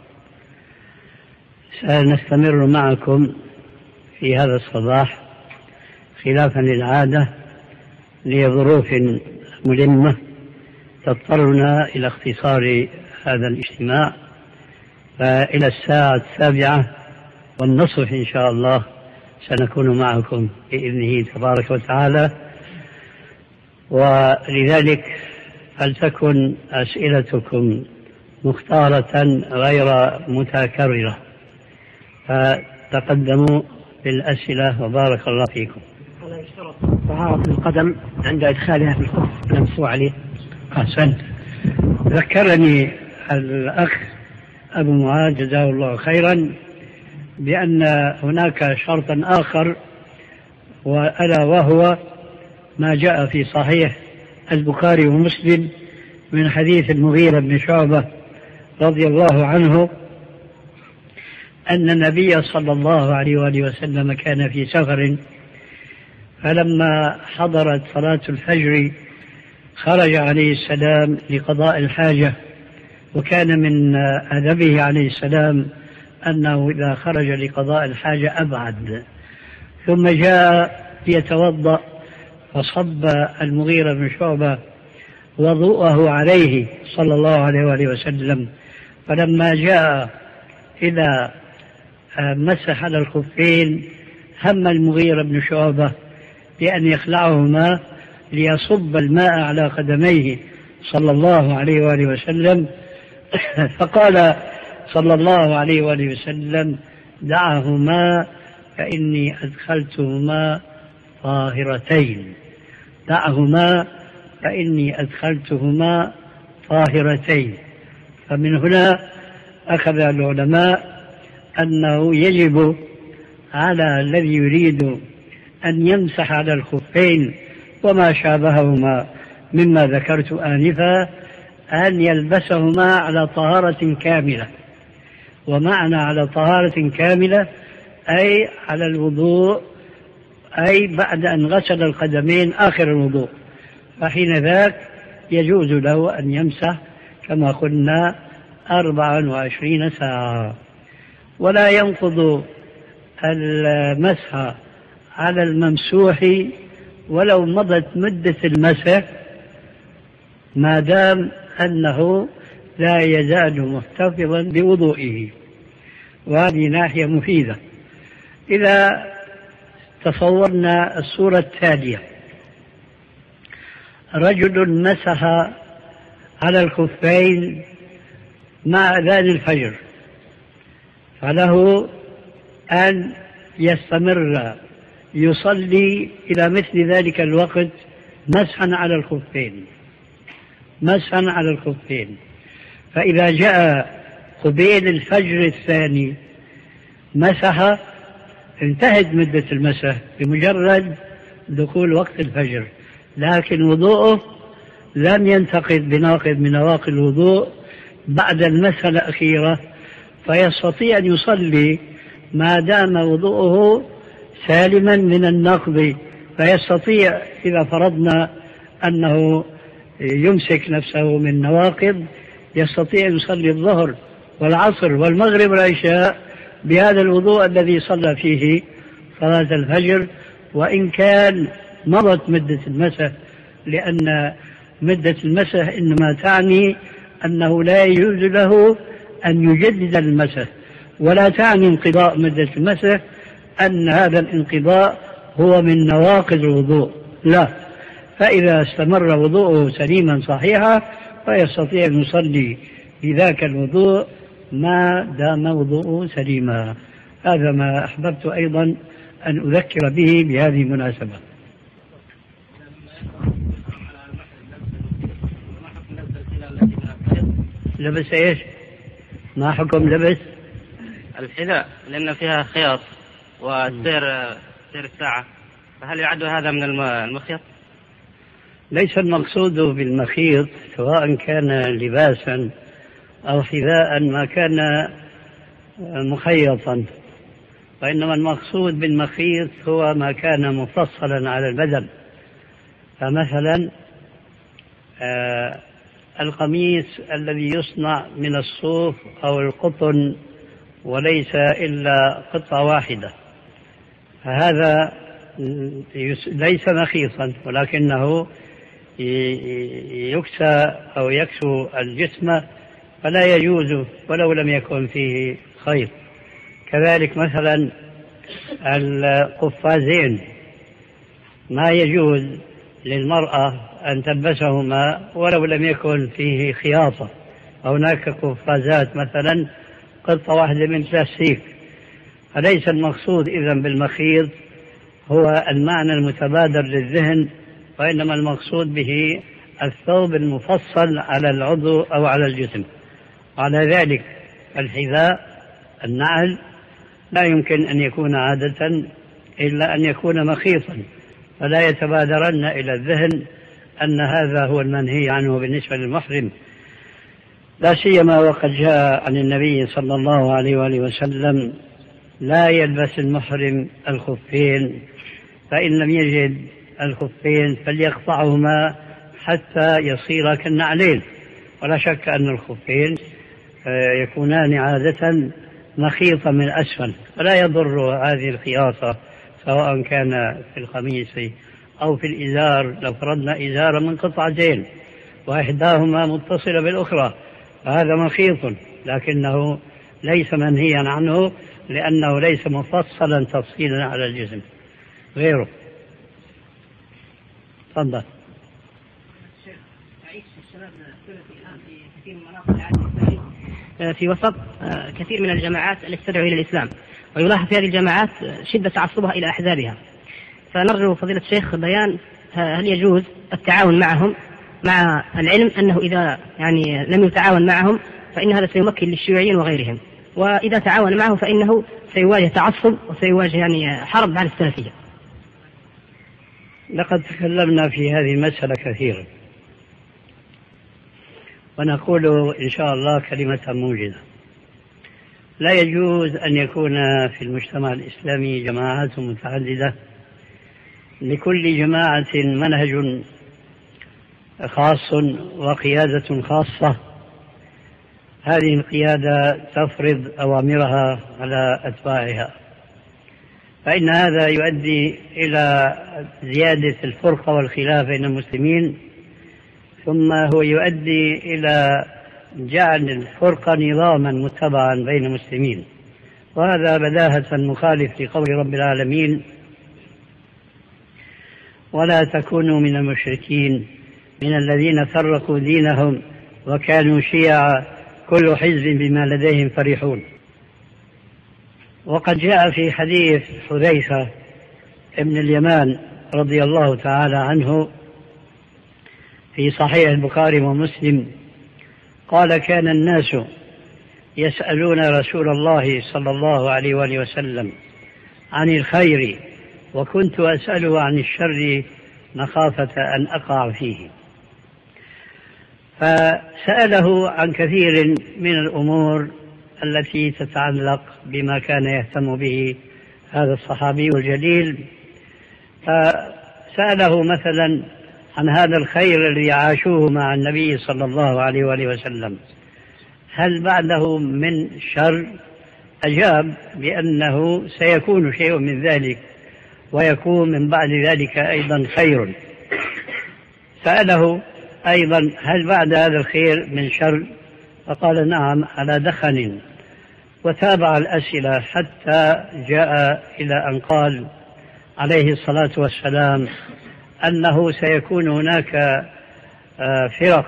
سنستمر معكم في هذا الصباح خلافا للعادة لظروف ملمة تضطرنا إلى اختصار هذا الاجتماع، فإلى الساعة السابعة والنصف إن شاء الله سنكون معكم بإذنه تبارك وتعالى. ولذلك فلتكن أسئلتكم مختارة غير متكررة، فتقدموا بالأسئلة وبارك الله فيكم. ولا يشترط طهارة القدم عند إدخالها في الخف المسموع عليه. أحسنت. ذكرني الأخ أبو معاذ جزاه الله خيرا بأن هناك شرطا آخر، وألا وهو ما جاء في صحيح البخاري ومسلم من حديث المغيرة بن شعبة رضي الله عنه أن النبي صلى الله عليه وآله وسلم كان في سفر، فلما حضرت صلاة الفجر خرج عليه السلام لقضاء الحاجة، وكان من أدبه عليه السلام أنه إذا خرج لقضاء الحاجة أبعد، ثم جاء ليتوضأ فصب المغيرة بن شعبة وضوءه عليه صلى الله عليه وآله وسلم، فلما جاء إذا مسح على الخفين هم المغيرة بن شعبة بأن يخلعهما ليصب الماء على قدميه صلى الله عليه وآله وسلم، فقال صلى الله عليه وآله وسلم: دعهما فإني أدخلتهما طاهرتين، دعهما فإني أدخلتهما طاهرتين. فمن هنا أخذ العلماء أنه يجب على الذي يريد أن يمسح على الخفين وما شابههما مما ذكرت آنفا أن يلبسهما على طهارة كاملة. ومعنى على طهارة كاملة أي على الوضوء، أي بعد أن غسل القدمين آخر الوضوء، فحين ذاك يجوز له أن يمسح كما قلنا أربعا وعشرين ساعة. ولا ينقض المسح على الممسوح ولو مضت مدة المسح ما دام أنه لا يزال محتفظا بوضوئه، وهذه ناحية مفيدة. إذا تصورنا الصورة التالية: رجل مسح على الخفين مع أذان الفجر، فله أن يستمر يصلي إلى مثل ذلك الوقت مسحا على الخفين، مسحا على الخفين. فإذا جاء قبيل الفجر الثاني مسح، انتهت مدة المسح بمجرد دخول وقت الفجر، لكن وضوءه لم ينتقد بناقض من نواقض الوضوء بعد المسح الأخيرة، فيستطيع أن يصلي ما دام وضوءه سالما من النقض. فيستطيع إذا فرضنا أنه يمسك نفسه من نواقض يستطيع أن يصلي الظهر والعصر والمغرب والعشاء بهذا الوضوء الذي صلى فيه صلاة الفجر، وإن كان مضت مدة المسح، لأن مدة المسح إنما تعني أنه لا يجوز له أن يجدد المسح، ولا تعني انقضاء مدة المسح أن هذا الانقضاء هو من نواقض الوضوء، لا. فإذا استمر وضوءه سليما صحيحا فيستطيع أن يصلي بذاك الوضوء ما دام وضوءه سليما. هذا ما أحببت أيضا أن أذكر به بهذه المناسبة. لبس إيش؟ ما حكم لبس الحذاء؟ لأن فيها خياط وسير سير الساعة، فهل يعد هذا من المخيط؟ ليس المقصود بالمخيط سواء كان لباسا أو حذاء ما كان مخيطا، وإنما المقصود بالمخيط هو ما كان مفصلا على البدن. فمثلا آه القميص الذي يصنع من الصوف أو القطن وليس إلا قطعة واحدة، فهذا ليس مخيطا ولكنه يكسى أو يكسو الجسم فلا يجوز ولو لم يكن فيه خيط. كذلك مثلا القفازين ما يجوز للمرأة أن تلبسهما ولو لم يكن فيه خياطة. هناك قفازات مثلا قطعة واحدة من بلاستيك، فليس المقصود إذن بالمخيط هو المعنى المتبادر للذهن، وإنما المقصود به الثوب المفصل على العضو أو على الجسم. على ذلك الحذاء النعل لا يمكن أن يكون عادة إلا أن يكون مخيطا، فلا يتبادرن إلى الذهن أن هذا هو المنهي عنه بالنسبة للمحرم، لا سيما وقد جاء عن النبي صلى الله عليه وآله وسلم لا يلبس المحرم الخفين، فإن لم يجد الخفين فليقطعهما حتى يصير كالنعلين. ولا شك أن الخفين يكونان عادة مخيطا من أسفل، فلا يضر هذه الخياطة سواء كان في القميص أو في الإزار. لو فرضنا إزارا من قطعتين وإحداهما متصلة بالأخرى فهذا مخيط، لكنه ليس منهيا عنه لأنه ليس مفصلا تفصيلا على الجسم غيره. تفضل. في وسط كثير من الجماعات التي تدعو إلى الإسلام، ويلاحظ في هذه الجماعات شدة تعصبها إلى أحزابها، فنرجو فضيلة الشيخ بيان هل يجوز التعاون معهم مع العلم أنه إذا يعني لم يتعاون معهم فإن هذا سيمكن للشيوعيين وغيرهم، وإذا تعاون معه فإنه سيواجه تعصب وسيواجه يعني حرب على السلفية. لقد تكلمنا في هذه المسألة كثيرا، ونقول إن شاء الله كلمة موجزة. لا يجوز أن يكون في المجتمع الإسلامي جماعات متعددة لكل جماعة منهج خاص وقيادة خاصة، هذه القيادة تفرض أوامرها على أتباعها، فإن هذا يؤدي إلى زيادة الفرقة والخلاف بين المسلمين، ثم هو يؤدي إلى جعل الفرقة نظاما متبعا بين المسلمين، وهذا بداهة مخالف لقول رب العالمين: ولا تكونوا من المشركين من الذين فرقوا دينهم وكانوا شيعا كل حزب بما لديهم فرحون. وقد جاء في حديث حذيفة ابن اليمان رضي الله تعالى عنه في صحيح البخاري ومسلم قال: كان الناس يسألون رسول الله صلى الله عليه وآله وسلم عن الخير وكنت أسأله عن الشر مخافة أن أقع فيه. فسأله عن كثير من الأمور التي تتعلق بما كان يهتم به هذا الصحابي الجليل، فسأله مثلا عن هذا الخير الذي عاشوه مع النبي صلى الله عليه وآله وسلم هل بعده من شر؟ أجاب بأنه سيكون شيء من ذلك ويكون من بعد ذلك أيضا خير. سأله أيضا هل بعد هذا الخير من شر؟ فقال: نعم، على دخن. وتابع الأسئلة حتى جاء إلى أن قال عليه الصلاة والسلام أنه سيكون هناك فرق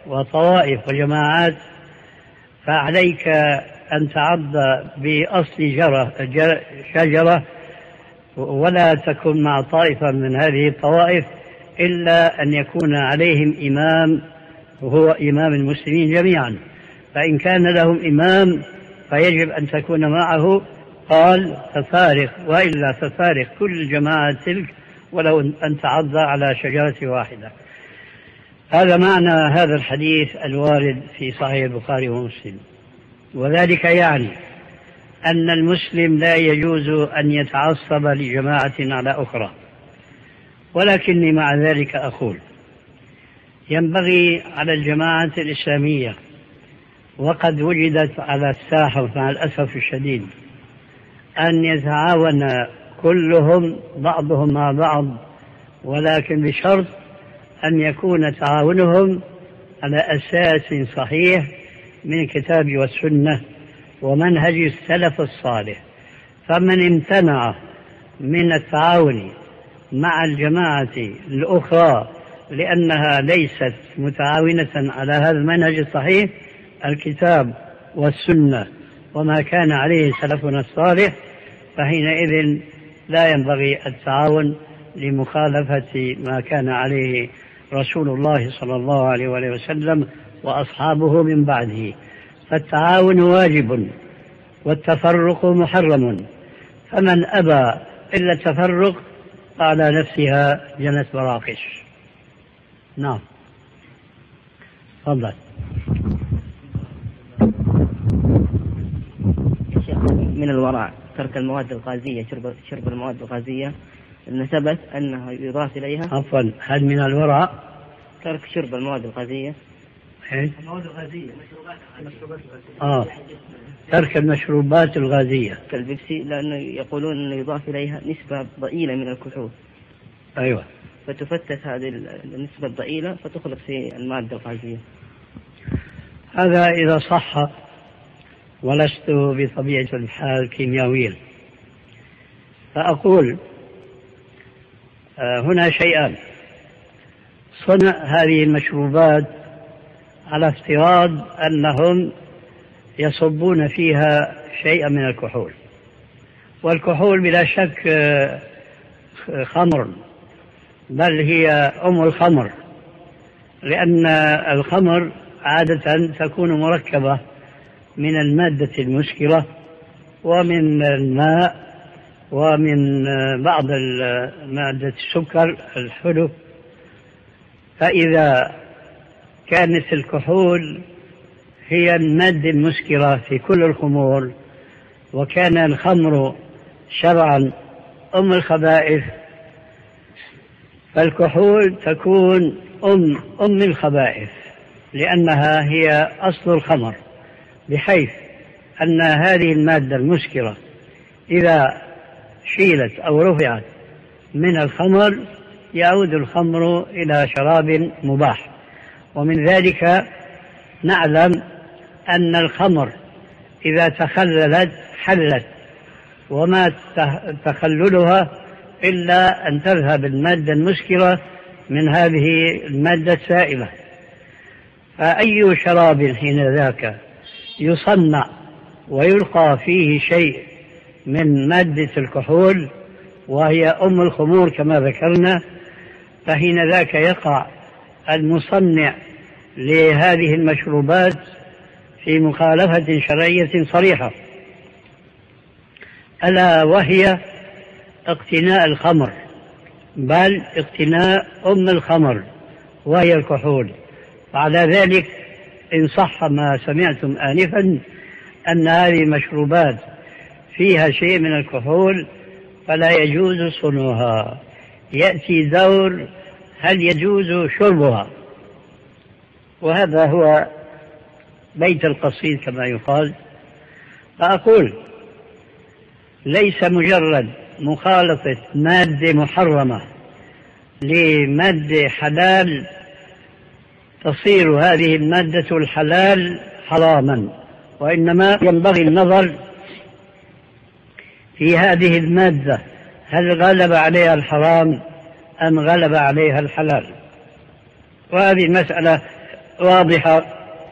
وطوائف وجماعات فعليك أن تعض بأصل شجرة ولا تكن مع طائفة من هذه الطوائف إلا أن يكون عليهم إمام وهو إمام المسلمين جميعا، فإن كان لهم إمام فيجب أن تكون معه، قال ففارق، وإلا ففارق كل جماعة تلك ولو أن تعض على شجرة واحدة. هذا معنى هذا الحديث الوارد في صحيح البخاري ومسلم، وذلك يعني أن المسلم لا يجوز أن يتعصب لجماعة على أخرى، ولكني مع ذلك أقول ينبغي على الجماعة الإسلامية، وقد وجدت على الساحة مع الأسف الشديد، أن يتعاون كلهم بعضهم مع بعض، ولكن بشرط أن يكون تعاونهم على أساس صحيح من الكتاب والسنة ومنهج السلف الصالح. فمن امتنع من التعاون مع الجماعة الأخرى لأنها ليست متعاونة على هذا المنهج الصحيح الكتاب والسنة وما كان عليه سلفنا الصالح، فحينئذ لا ينبغي التعاون لمخالفة ما كان عليه رسول الله صلى الله عليه وسلم وأصحابه من بعده. فالتعاون واجب والتفرق محرم، فمن أبى إلا التفرق على نفسها جنت براقش. نعم تفضل. من الورع ترك المواد الغازية، شرب, شرب المواد الغازية أن ثبت أنه يضاف إليها. عفوا، هل من الورع ترك شرب المواد الغازية؟ المواد الغازية مشروبات آه ترك المشروبات الغازية كالبيبسي، لأنه يقولون أنه يضاف إليها نسبة ضئيلة من الكحول. أيوة، فتفتت هذه النسبة الضئيلة فتخلق في المادة الغازية. هذا إذا صح، ولست بطبيعة الحال كيميائيا، فأقول هنا شيئان: صنع هذه المشروبات على افتراض أنهم يصبون فيها شيئا من الكحول، والكحول بلا شك خمر، بل هي أم الخمر، لأن الخمر عادة تكون مركبة من المادة المسكرة ومن الماء ومن بعض مادة السكر الحلو. فإذا كانت الكحول هي المادة المسكرة في كل الخمور، وكان الخمر شرعا أم الخبائث، فالكحول تكون أم أم الخبائث، لأنها هي أصل الخمر، بحيث أن هذه المادة المسكرة إذا شيلت أو رفعت من الخمر يعود الخمر إلى شراب مباح. ومن ذلك نعلم أن الخمر إذا تخللت حلت، وما تخللها إلا أن تذهب المادة المسكرة من هذه المادة السائلة. فأي شراب حين ذاك يصنع ويلقى فيه شيء من مادة الكحول وهي أم الخمور كما ذكرنا، فحين ذاك يقع المصنع لهذه المشروبات في مخالفة شرعية صريحة، ألا وهي اقتناء الخمر، بل اقتناء أم الخمر وهي الكحول. وعلى ذلك إن صح ما سمعتم آنفا أن هذه المشروبات فيها شيء من الكحول فلا يجوز صنعها. يأتي دور هل يجوز شربها، وهذا هو بيت القصيد كما يقال. فأقول ليس مجرد مخالطة مادة محرمة لمادة حلال تصير هذه المادة الحلال حراما، وإنما ينبغي النظر في هذه المادة هل غلب عليها الحرام أم غلب عليها الحلال. وهذه المسألة واضحة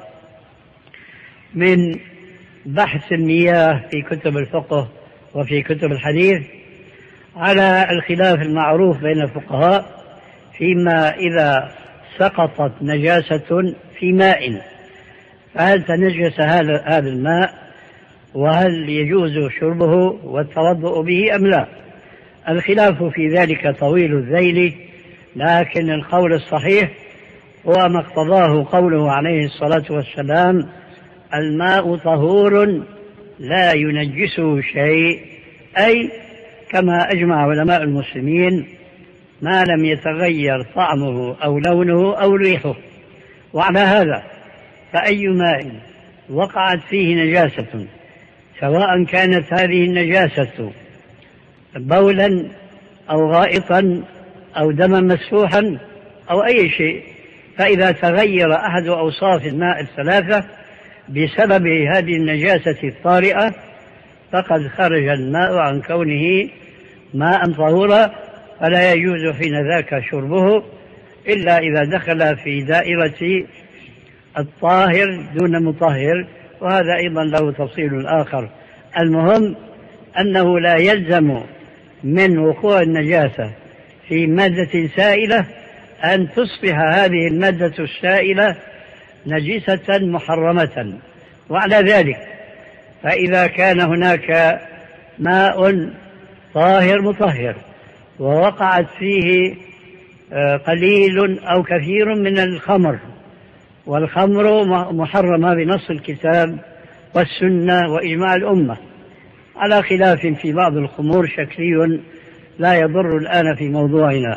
من بحث المياه في كتب الفقه وفي كتب الحديث على الخلاف المعروف بين الفقهاء فيما إذا سقطت نجاسة في ماء فهل تنجس هذا الماء وهل يجوز شربه والتوضؤ به أم لا. الخلاف في ذلك طويل الذيل، لكن القول الصحيح هو ما اقتضاه قوله عليه الصلاة والسلام: الماء طهور لا ينجسه شيء، أي كما أجمع علماء المسلمين ما لم يتغير طعمه أو لونه أو ريحه. وعلى هذا فأي ماء وقعت فيه نجاسة، سواء كانت هذه النجاسة بولا أو غائطا أو دما مسفوحا أو أي شيء، فإذا تغير أحد أوصاف الماء الثلاثة بسبب هذه النجاسة الطارئة فقد خرج الماء عن كونه ماء طهورا، فلا يجوز حين ذاك شربه إلا إذا دخل في دائرة الطاهر دون مطهر، وهذا أيضا له تفصيل آخر. المهم أنه لا يلزم من وقوع النجاسة في مادة سائلة أن تصبح هذه المادة السائلة نجسة محرمة. وعلى ذلك فإذا كان هناك ماء طاهر مطهر ووقعت فيه قليل أو كثير من الخمر، والخمر محرمة بنص الكتاب والسنة وإجماع الأمة، على خلاف في بعض الخمور شكلي لا يضر الآن في موضوعنا.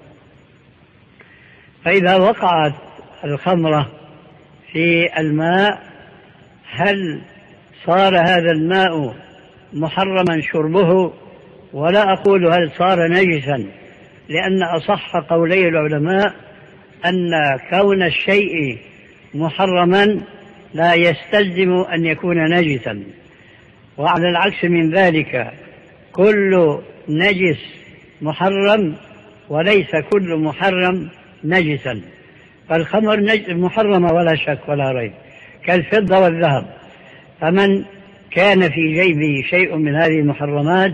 فإذا وقعت الخمرة في الماء هل صار هذا الماء محرما شربه؟ ولا أقول هل صار نجسا، لأن أصح قولي العلماء أن كون الشيء محرما لا يستلزم أن يكون نجسا، وعلى العكس من ذلك كل نجس محرم وليس كل محرم نجسا. فالخمر محرمة ولا شك ولا ريب كالفضة والذهب، فمن كان في جيبه شيء من هذه المحرمات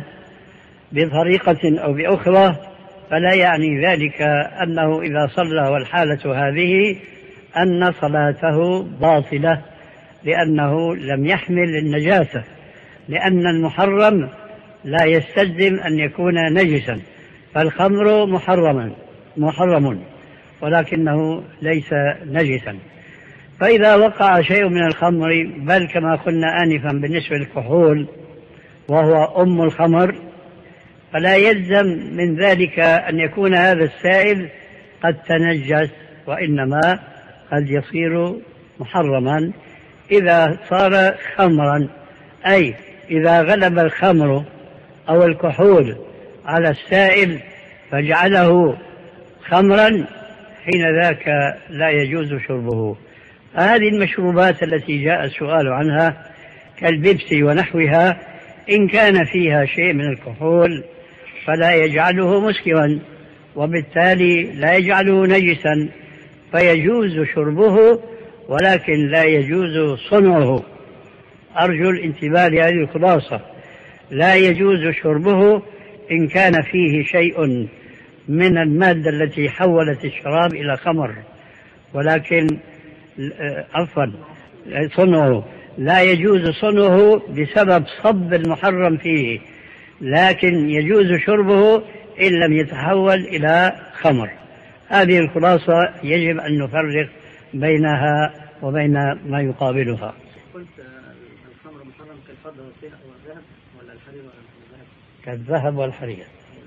بطريقة أو بأخرى فلا يعني ذلك أنه إذا صلى والحالة هذه أن صلاته باطلة، لأنه لم يحمل النجاسة، لأن المحرم لا يستلزم أن يكون نجسا. فالخمر محرم محرم ولكنه ليس نجسا. فإذا وقع شيء من الخمر، بل كما قلنا آنفا بالنسبة للكحول وهو أم الخمر، فلا يلزم من ذلك أن يكون هذا السائل قد تنجس، وإنما قد يصير محرما إذا صار خمرا، أي إذا غلب الخمر أو الكحول على السائل فجعله خمرا، حين ذاك لا يجوز شربه. هذه المشروبات التي جاء السؤال عنها كالبيبسي ونحوها إن كان فيها شيء من الكحول فلا يجعله مسكرا، وبالتالي لا يجعله نجسا، فيجوز شربه ولكن لا يجوز صنعه. أرجو الانتباه لهذه الخلاصة: لا يجوز شربه إن كان فيه شيء من المادة التي حولت الشراب إلى خمر، ولكن عفوا صنعه لا يجوز صنعه بسبب صب المحرم فيه، لكن يجوز شربه إن لم يتحول إلى خمر. هذه الخلاصة يجب أن نفرق بينها وبين ما يقابلها. قلت الخمر محرم كالفضة والذهب ولا الحرير ولا الذهب؟ كالذهب والحرير.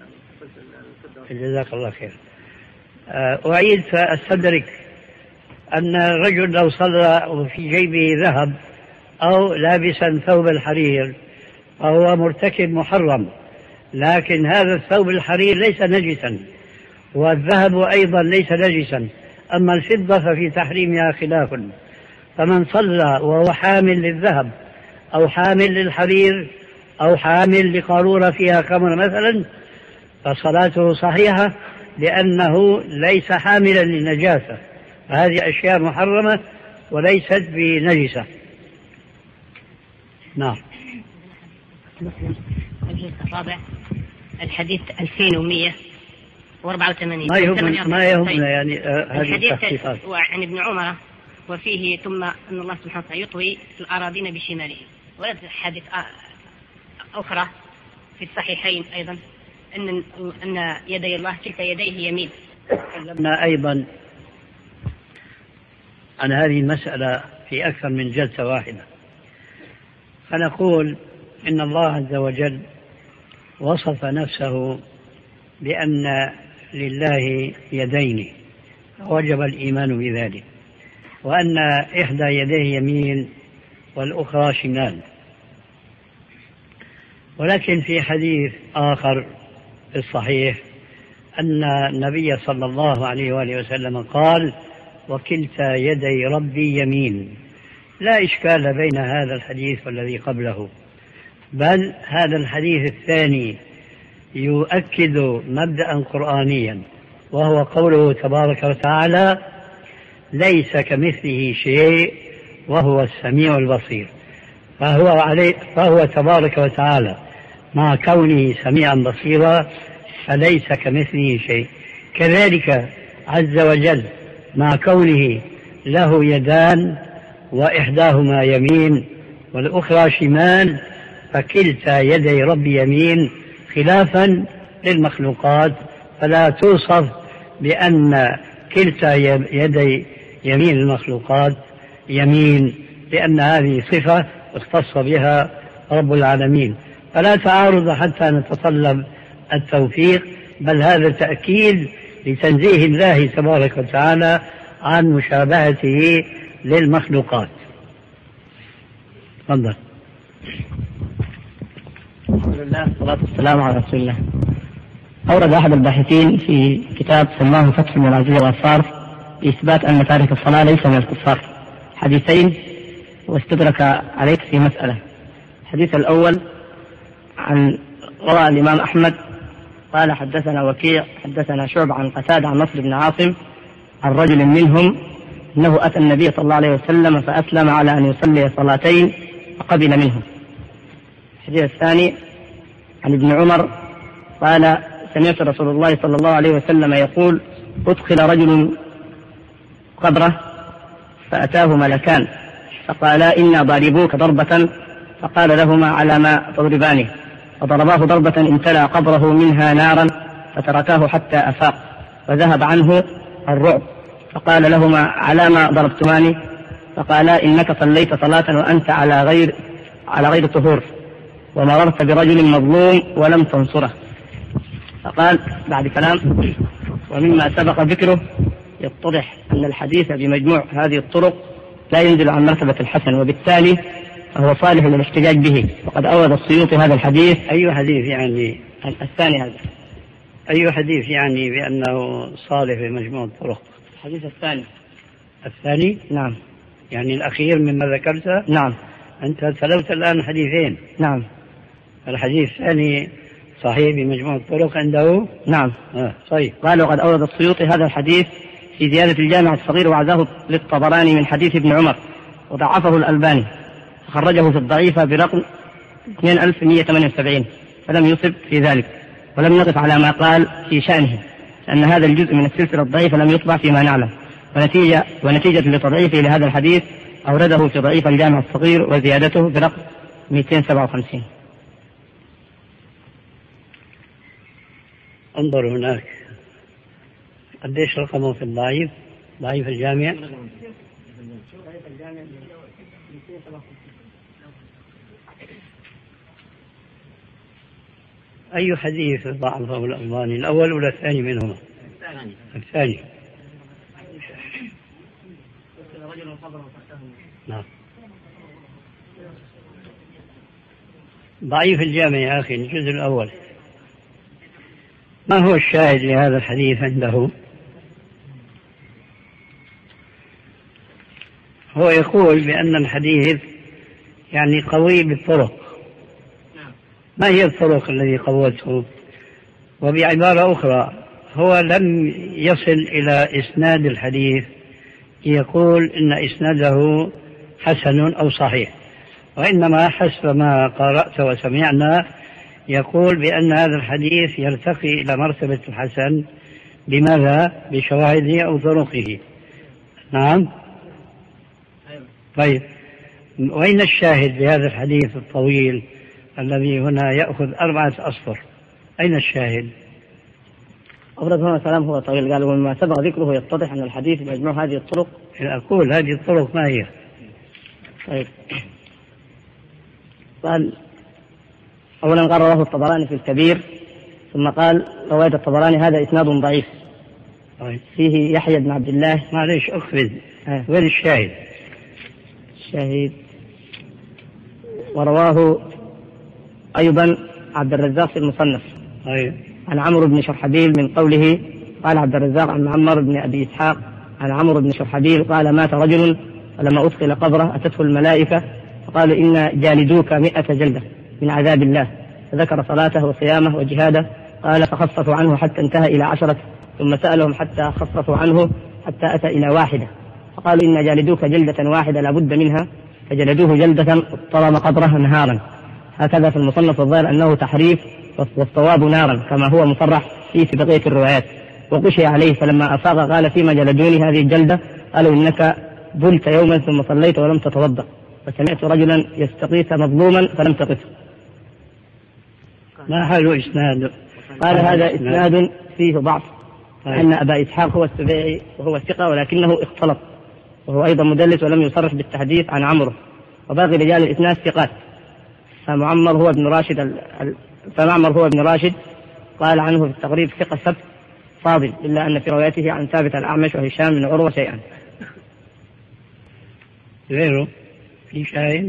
جزاك الله خير. أعيد فأستدرك أن الرجل لو صلى وفي جيبه ذهب أو لابسا ثوب الحرير فهو مرتكب محرم، لكن هذا الثوب الحرير ليس نجسا والذهب أيضا ليس نجسا. أما الفضة ففي تحريمها خلاف، فمن صلى وهو حامل للذهب أو حامل للحرير أو حامل لقارورة فيها خمر مثلا فصلاته صحيحة، لأنه ليس حاملا للنجاسة هذه أشياء محرمة وليست بنجسة. نعم. الجزء الرابع الحديث ألفين ومئة وأربعة وثمانين. ما يهمنا ما يهمنا يعني آه هذه التخفيفات. وعن ابن عمر وفيه ثم أن الله سبحانه وتعالى يطوي الأراضين بشماله. ولد حديث أخرى في الصحيحين أيضا أن أن يدي الله كلتا يديه يمين. تكلمنا أيضا عن هذه المسألة في أكثر من جلسة واحدة، فنقول إن الله عز وجل وصف نفسه بأن لله يدين وجب الإيمان بذلك، وأن إحدى يديه يمين والأخرى شمال. ولكن في حديث آخر في الصحيح أن النبي صلى الله عليه وآله وسلم قال: وكلتا يدي ربي يمين. لا إشكال بين هذا الحديث والذي قبله، بل هذا الحديث الثاني يؤكد مبدأ قرآنيا، وهو قوله تبارك وتعالى: ليس كمثله شيء وهو السميع البصير. فهو, عليه فهو تبارك وتعالى مع كونه سميعا بصيرا فليس كمثله شيء، كذلك عز وجل مع كونه له يدان وإحداهما يمين والأخرى شمال، فكلتا يدي ربي يمين، خلافا للمخلوقات، فلا توصف بأن كلتا يدي يمين المخلوقات يمين، لأن هذه صفة اختص بها رب العالمين، فلا تعارض حتى نتطلب التوفيق، بل هذا تأكيد لتنزيه الله تبارك وتعالى عن مشابهته للمخلوقات. تفضل. الحمد لله والصلاة والسلام على رسول الله. أورد أحد الباحثين في كتاب سماه فتح من العزيز والصارف بإثبات أن تارك الصلاة ليس من الكفار حديثين، واستدرك عليك في مسألة. الحديث الأول عن روى الإمام أحمد قال: حدثنا وكيع حدثنا شعب عن قتادة عن نصر بن عاصم عن رجل منهم أنه أتى النبي صلى الله عليه وسلم فأسلم على أن يصلي صلاتين فقبل منه. الحديث الثاني عن ابن عمر قال: سمعت رسول الله صلى الله عليه وسلم يقول: أدخل رجل قبره فأتاه ملكان فقالا: إنا ضاربوك ضربة، فقال لهما: على ما تضربانه؟ فضرباه ضربة امتلأ قبره منها نارا فتركاه حتى أفاق وذهب عنه الرعب، فقال لهما: على ما ضربتماني؟ فقالا: إنك صليت صلاة وأنت على غير على غير طهور، ومررت برجل مظلوم ولم تنصره. فقال بعد كلام: ومما سبق ذكره يتضح أن الحديث بمجموع هذه الطرق لا ينزل عن مرتبة الحسن، وبالتالي فهو صالح للاحتجاج به. وقد أورد السيوطي هذا الحديث. أي حديث يعني؟ الثاني هذا. أي حديث يعني بأنه صالح بمجموع الطرق؟ الحديث الثاني. الثاني؟ نعم. يعني الأخير مما ذكرته؟ نعم. أنت تلوت الآن حديثين. نعم. الحديث الثاني صحيح بمجموع الطرق عنده؟ نعم. آه. طيب. قال: وقد أورد السيوطي هذا الحديث في زيادة الجامع الصغير وعزاه للطبراني من حديث ابن عمر، وضعفه الألباني، خرجه في الضعيفة برقم اثنين ألف ومئة وثمانية وسبعين، فلم يصب في ذلك، ولم نقف على ما قال في شأنه، لأن هذا الجزء من السلسلة الضعيفة لم يطبع فيما نعلم، ونتيجة, ونتيجة لتضعيفه لهذا الحديث أورده في ضعيف الجامع الصغير وزيادته برقم مئتين وسبعة وخمسين. انظر هناك قديش رقمه في الضعيف؟ ضعيف الجامع أي حديث ضعفه الألباني، الأول ولا الثاني منهما؟ الثاني. نعم. ضعيف الجامع يا أخي الجزء الأول. ما هو الشاهد لهذا الحديث عنده؟ هو يقول بأن الحديث يعني قوي بالطرق. ما هي الطرق التي قوته؟ وبعبارة أخرى هو لم يصل إلى إسناد الحديث يقول إن إسناده حسن أو صحيح، وإنما حسب ما قرأت وسمعنا يقول بأن هذا الحديث يرتقي إلى مرتبة الحسن. بماذا؟ بشواهده أو طرقه. نعم. طيب، وأين الشاهد بهذا الحديث الطويل الذي هنا يأخذ أربعة أسطر؟ أين الشاهد؟ أورد هنا كلام هو طويل، قال ومما سبق ذكره يتضح أن الحديث مجموع هذه الطرق. أقول هذه الطرق ما هي؟ طيب، قال أولا قال رواه الطبراني في الكبير، ثم قال رواية الطبراني هذا إسناد ضعيف. طيب. فيه يحيى بن عبد الله. معليش أخفض. وين الشاهد؟ الشاهد ورواه أيضا عبد الرزاق في المصنف. أيوة. عن عمرو بن شرحبيل من قوله، قال عبد الرزاق عن معمر بن أبي إسحاق عن عمرو بن شرحبيل قال مات رجل فلما أدخل قبره أتته الملائكة فقالوا إن جالدوك مئة جلدة من عذاب الله، فذكر صلاته وصيامه وجهاده. قال فخصصوا عنه حتى انتهى إلى عشرة، ثم سألهم حتى خصصوا عنه حتى أتى إلى واحدة، فقالوا إن جالدوك جلدة واحدة لا بد منها، فجلدوه جلدة اضطرم قبرها نهارا. هكذا في المصنف الظاهر أنه تحريف والصواب نارا كما هو مصرح فيه في بقية الروايات. وغشي عليه فلما أفاق قال فيما جلدوني هذه الجلدة؟ قالوا إنك بلت يوما ثم صليت ولم تتوضأ، وسمعت رجلا يستغيث مظلوما فلم تقته. ما حال إسناد؟ قال هذا إسناد فيه ضعف، أن أبا إسحاق هو السبيعي وهو ثقة ولكنه اختلط، وهو أيضا مدلس ولم يصرح بالتحديث عن عمرو، وباقي رجال الإسناد ثقات. فمعمر هو ابن راشد ال... فمعمر هو ابن راشد قال عنه في التقريب ثقة سبت فاضل، إلا أن في روايته عن ثابت الأعمش وهشام بن عروة شيئا. غيره في شاهد.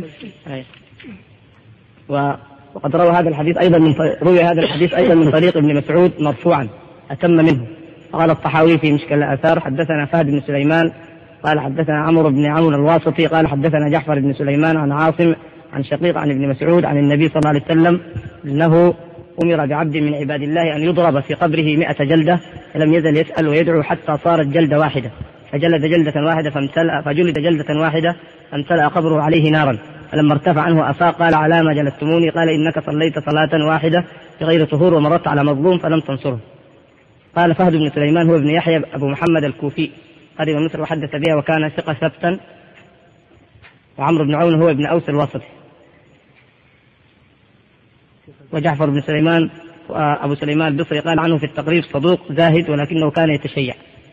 و... وقد روى هذا الحديث أيضا من روي هذا الحديث أيضا من طريق ابن مسعود مرفوعا أتم منه. قال الطحاوي في مشكل الآثار حدثنا فهد بن سليمان قال حدثنا عمرو بن عون الواسطي قال حدثنا جعفر بن سليمان عن عاصم عن شقيق عن ابن مسعود عن النبي صلى الله عليه وسلم أنه أمر بعبد من عباد الله أن يضرب في قبره مئة جلدة، فلم يزل يسأل ويدعو حتى صارت جلدة واحدة، فجلد جلدة واحدة فامتلأ فجلد جلدة واحدة فامتلأ قبره عليه نارا، فلما ارتفع عنه أفاق قال على ما جلدتموني؟ قال إنك صليت صلاة واحدة بغير طهور ومرت على مظلوم فلم تنصره. قال فهد بن سليمان هو ابن يحيى أبو محمد الكوفي قدم مصر وحدث بها وكان ثقة ثبتا. وعمرو بن عون هو ابن أوس الواسطي. وجعفر بن سليمان وأبو سليمان البصري قال عنه في التقريب صدوق زاهد ولكنه كان يتشيع.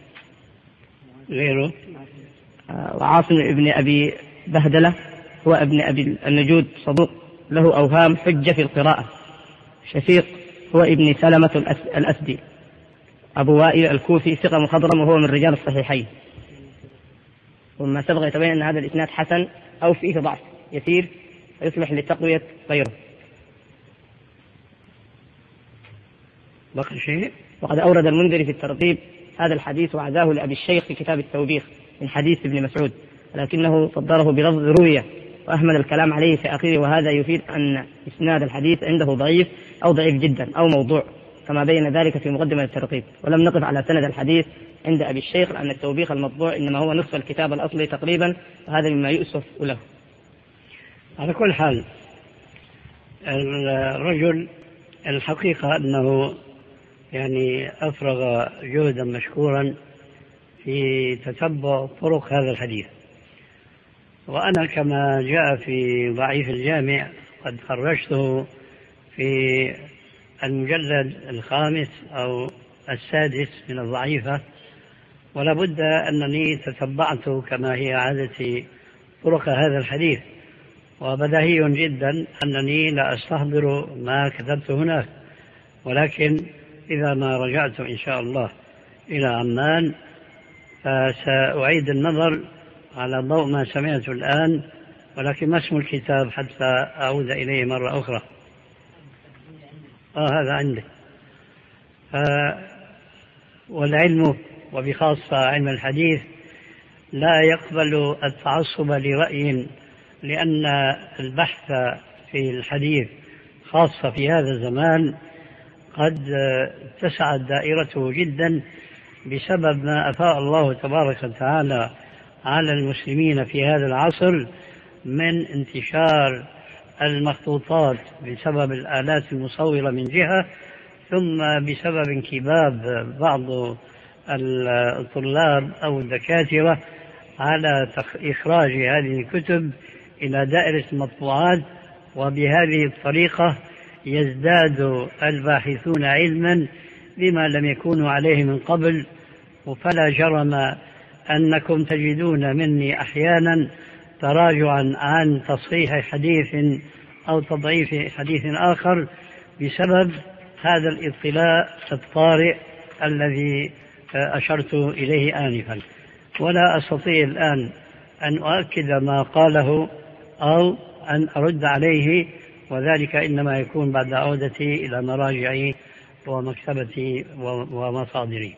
غيره وعاصم ابن أبي بهدلة هو ابن أبي النجود صدوق له أوهام حجة في القراءة. شفيق هو ابن سلمة الأسدي. أبو وائل الكوفي ثقة مخضرم وهو من رجال الصحيحين. وما سبق يتبين أن هذا الإسناد حسن أو فيه ضعف يسير فيصلح لتقوية غيره. بقي شيء. وقد أورد المنذري في الترتيب هذا الحديث وعزاه لأبي الشيخ في كتاب التوبيخ من حديث ابن مسعود، لكنه صدره بلفظ روية وأهمل الكلام عليه في آخره، وهذا يفيد أن إسناد الحديث عنده ضعيف أو ضعيف جدا أو موضوع كما بين ذلك في مقدمة الترتيب. ولم نقف على سند الحديث عند أبي الشيخ لأن التوبيخ المطبوع إنما هو نصف الكتاب الأصلي تقريبا، وهذا مما يؤسف له. على كل حال الرجل الحقيقة أنه يعني أفرغ جهدا مشكورا في تتبع طرق هذا الحديث، وأنا كما جاء في ضعيف الجامع قد خرجته في المجلد الخامس أو السادس من الضعيفة، ولا بد أنني تتبعت كما هي عادتي طرق هذا الحديث، وبديهي جدا أنني لا أستحضر ما كتبت هناك، ولكن إذا ما رجعت إن شاء الله إلى عمان فسأعيد النظر على ضوء ما سمعت الآن، ولكن ما اسم الكتاب حتى أعود إليه مرة أخرى. آه هذا عندي. آه والعلم وبخاصة علم الحديث لا يقبل التعصب لرأي، لأن البحث في الحديث خاصة في هذا الزمان قد اتسعت دائرته جدا بسبب ما أفاء الله تبارك وتعالى على المسلمين في هذا العصر من انتشار المخطوطات بسبب الآلات المصورة من جهة، ثم بسبب انكباب بعض الطلاب أو الدكاترة على إخراج هذه الكتب إلى دائرة المطبوعات، وبهذه الطريقة يزداد الباحثون علما بما لم يكونوا عليه من قبل. فلا جرم أنكم تجدون مني أحيانا تراجعا عن تصحيح حديث أو تضعيف حديث آخر بسبب هذا الاطلاع الطارئ الذي أشرت إليه آنفا، ولا أستطيع الآن أن أؤكد ما قاله أو أن أرد عليه، وذلك إنما يكون بعد عودتي إلى مراجعي ومكتبتي ومصادري.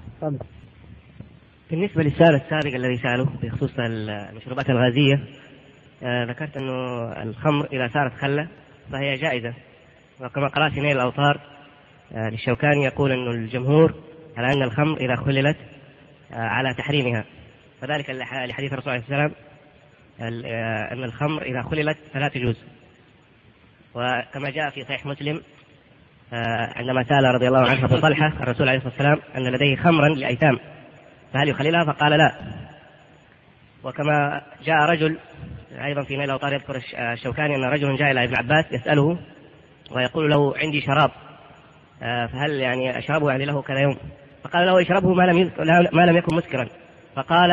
بالنسبة للسؤال السابق الذي سأله بخصوص المشروبات الغازية، آه ذكرت أنه الخمر إذا صارت خلة فهي جائزة، وكما قرأت في نيل الأوطار آه للشوكاني يقول أن الجمهور على أن الخمر إذا خللت آه على تحريمها، فذلك لحديث الرسول عليه السلام آه أن الخمر إذا خللت فلا تجوز. وكما جاء في صحيح مسلم آه عندما سأل رضي الله عنه أبو طلحة الرسول عليه الصلاة والسلام أن لديه خمرا لأيتام فهل يخللها، فقال لا. وكما جاء رجل أيضا في نيل الأوطار يذكر الشوكاني أن رجل جاء إلى ابن عباس يسأله ويقول له عندي شراب فهل يعني أشربه يعني له كذا يوم، فقال له اشربه ما لم ما لم يكن مسكرا، فقال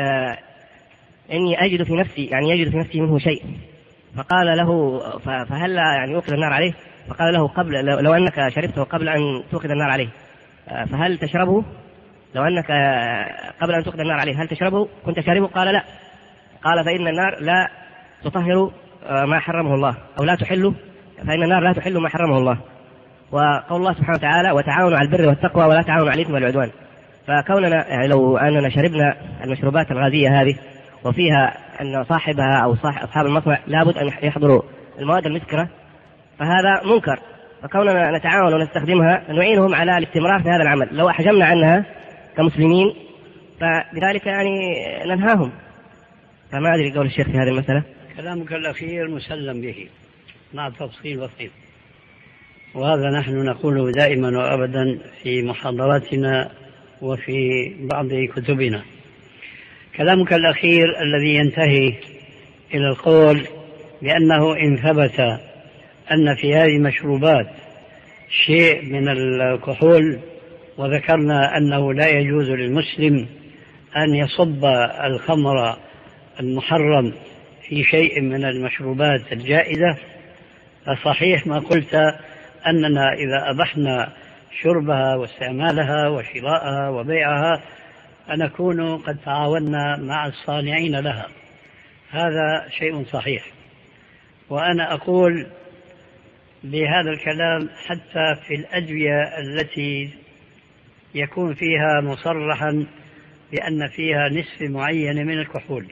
إني أجد في نفسي يعني يجد في نفسي منه شيء، فقال له فهل يعني يوقد النار عليه، فقال له قبل لو أنك شربته قبل أن توقد النار عليه فهل تشربه، لو أنك قبل أن توقد النار عليه هل تشربه كنت شاربه، قال لا، قال فإن النار لا تطهر ما حرمه الله أو لا تحله، فإن النار لا تحل ما حرمه الله. وقول الله سبحانه وتعالى وتعاونوا على البر والتقوى ولا تعاونوا على الإثم والعدوان، فكوننا يعني لو أننا شربنا المشروبات الغازية هذه وفيها أن صاحبها أو صاحب أصحاب المصنع لابد أن يحضروا المواد المسكرة فهذا منكر، فكوننا نتعاون ونستخدمها نعينهم على الاستمرار في هذا العمل. لو أحجمنا عنها كمسلمين فبذلك يعني ننهاهم. فما أدري قول الشيخ في هذه المسألة. كلامك الأخير مسلم به مع تفصيل بسيط، وهذا نحن نقوله دائما وأبدا في محاضراتنا وفي بعض كتبنا. كلامك الأخير الذي ينتهي إلى القول بأنه إن ثبت أن في هذه المشروبات شيء من الكحول، وذكرنا أنه لا يجوز للمسلم أن يصب الخمر المحرم في شيء من المشروبات الجائزة، فصحيح ما قلت أننا إذا أبحنا شربها واستعمالها وشراءها وبيعها فنكون قد تعاوننا مع الصانعين لها، هذا شيء صحيح. وأنا أقول بهذا الكلام حتى في الأدوية التي يكون فيها مصرحا بأن فيها نسبة معينة من الكحول،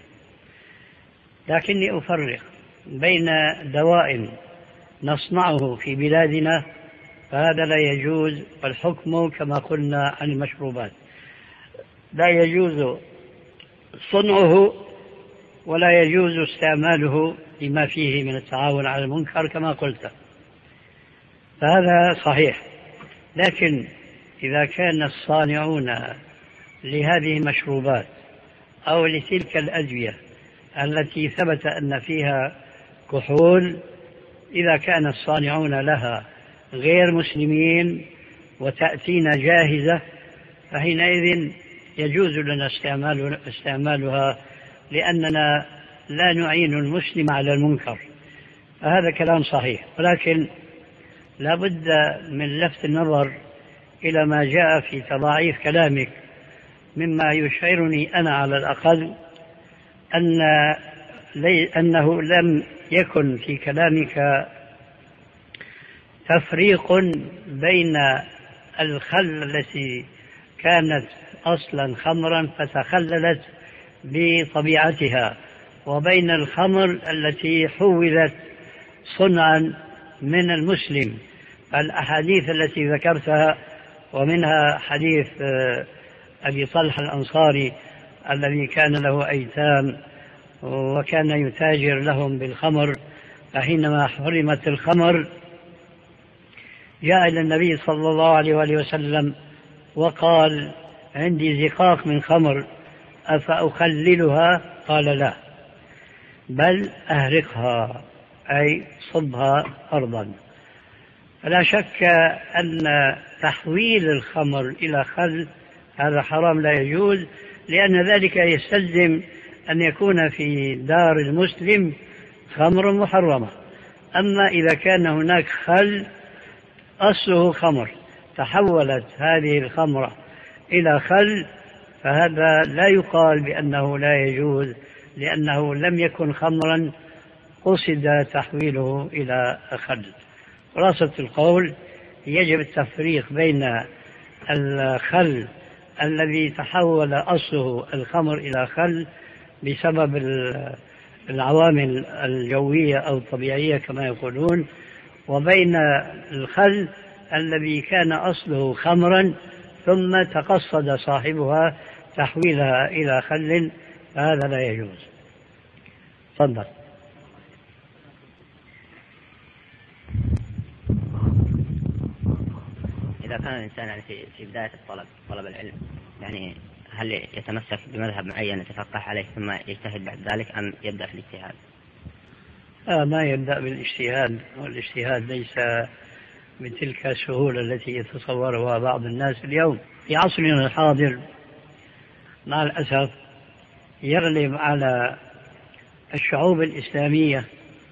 لكني أفرق بين دواء نصنعه في بلادنا فهذا لا يجوز، والحكم كما قلنا عن المشروبات لا يجوز صنعه ولا يجوز استعماله لما فيه من التعاون على المنكر كما قلت، فهذا صحيح. لكن إذا كان الصانعون لهذه المشروبات أو لتلك الأدوية التي ثبت أن فيها كحول، إذا كان الصانعون لها غير مسلمين وتأتينا جاهزة فحينئذ يجوز لنا استعمال استعمالها لأننا لا نعين المسلم على المنكر، فهذا كلام صحيح. ولكن لا بد من لفت النظر إلى ما جاء في تضاعيف كلامك مما يشعرني أنا على الأقل أن أنه لم يكن في كلامك تفريق بين الخل التي كانت أصلا خمرا فتخللت بطبيعتها وبين الخمر التي حولت صنعا من المسلم. الأحاديث التي ذكرتها ومنها حديث أبي طلحة الأنصاري الذي كان له أيتام وكان يتاجر لهم بالخمر، فحينما حرمت الخمر جاء إلى النبي صلى الله عليه وآله وسلم وقال: عندي زقاق من خمر أفأخللها؟ قال: لا، بل أهرقها، أي صبها أرضا. فلا شك أن تحويل الخمر إلى خل هذا حرام لا يجوز، لأن ذلك يستلزم أن يكون في دار المسلم خمر محرمة. أما إذا كان هناك خل أصله خمر تحولت هذه الخمرة إلى خل، فهذا لا يقال بأنه لا يجوز، لأنه لم يكن خمرا قصد تحويله إلى خل. خلاصة القول: يجب التفريق بين الخل الذي تحول أصله الخمر إلى خل بسبب العوامل الجوية أو الطبيعية كما يقولون، وبين الخل الذي كان أصله خمرا ثم تقصد صاحبها تحويلها إلى خل، فهذا لا يجوز. تفضل. إذا كان الإنسان يعني في في بداية الطلب طلب العلم، يعني هل يتمسك بمذهب معين يتفقه عليه ثم يجتهد بعد ذلك، أم يبدأ في الاجتهاد؟ آه ما يبدأ بالاجتهاد، والاجتهاد ليس بتلك السهولة التي يتصورها بعض الناس اليوم. في عصرنا الحاضر مع الأسف يغلب على الشعوب الإسلامية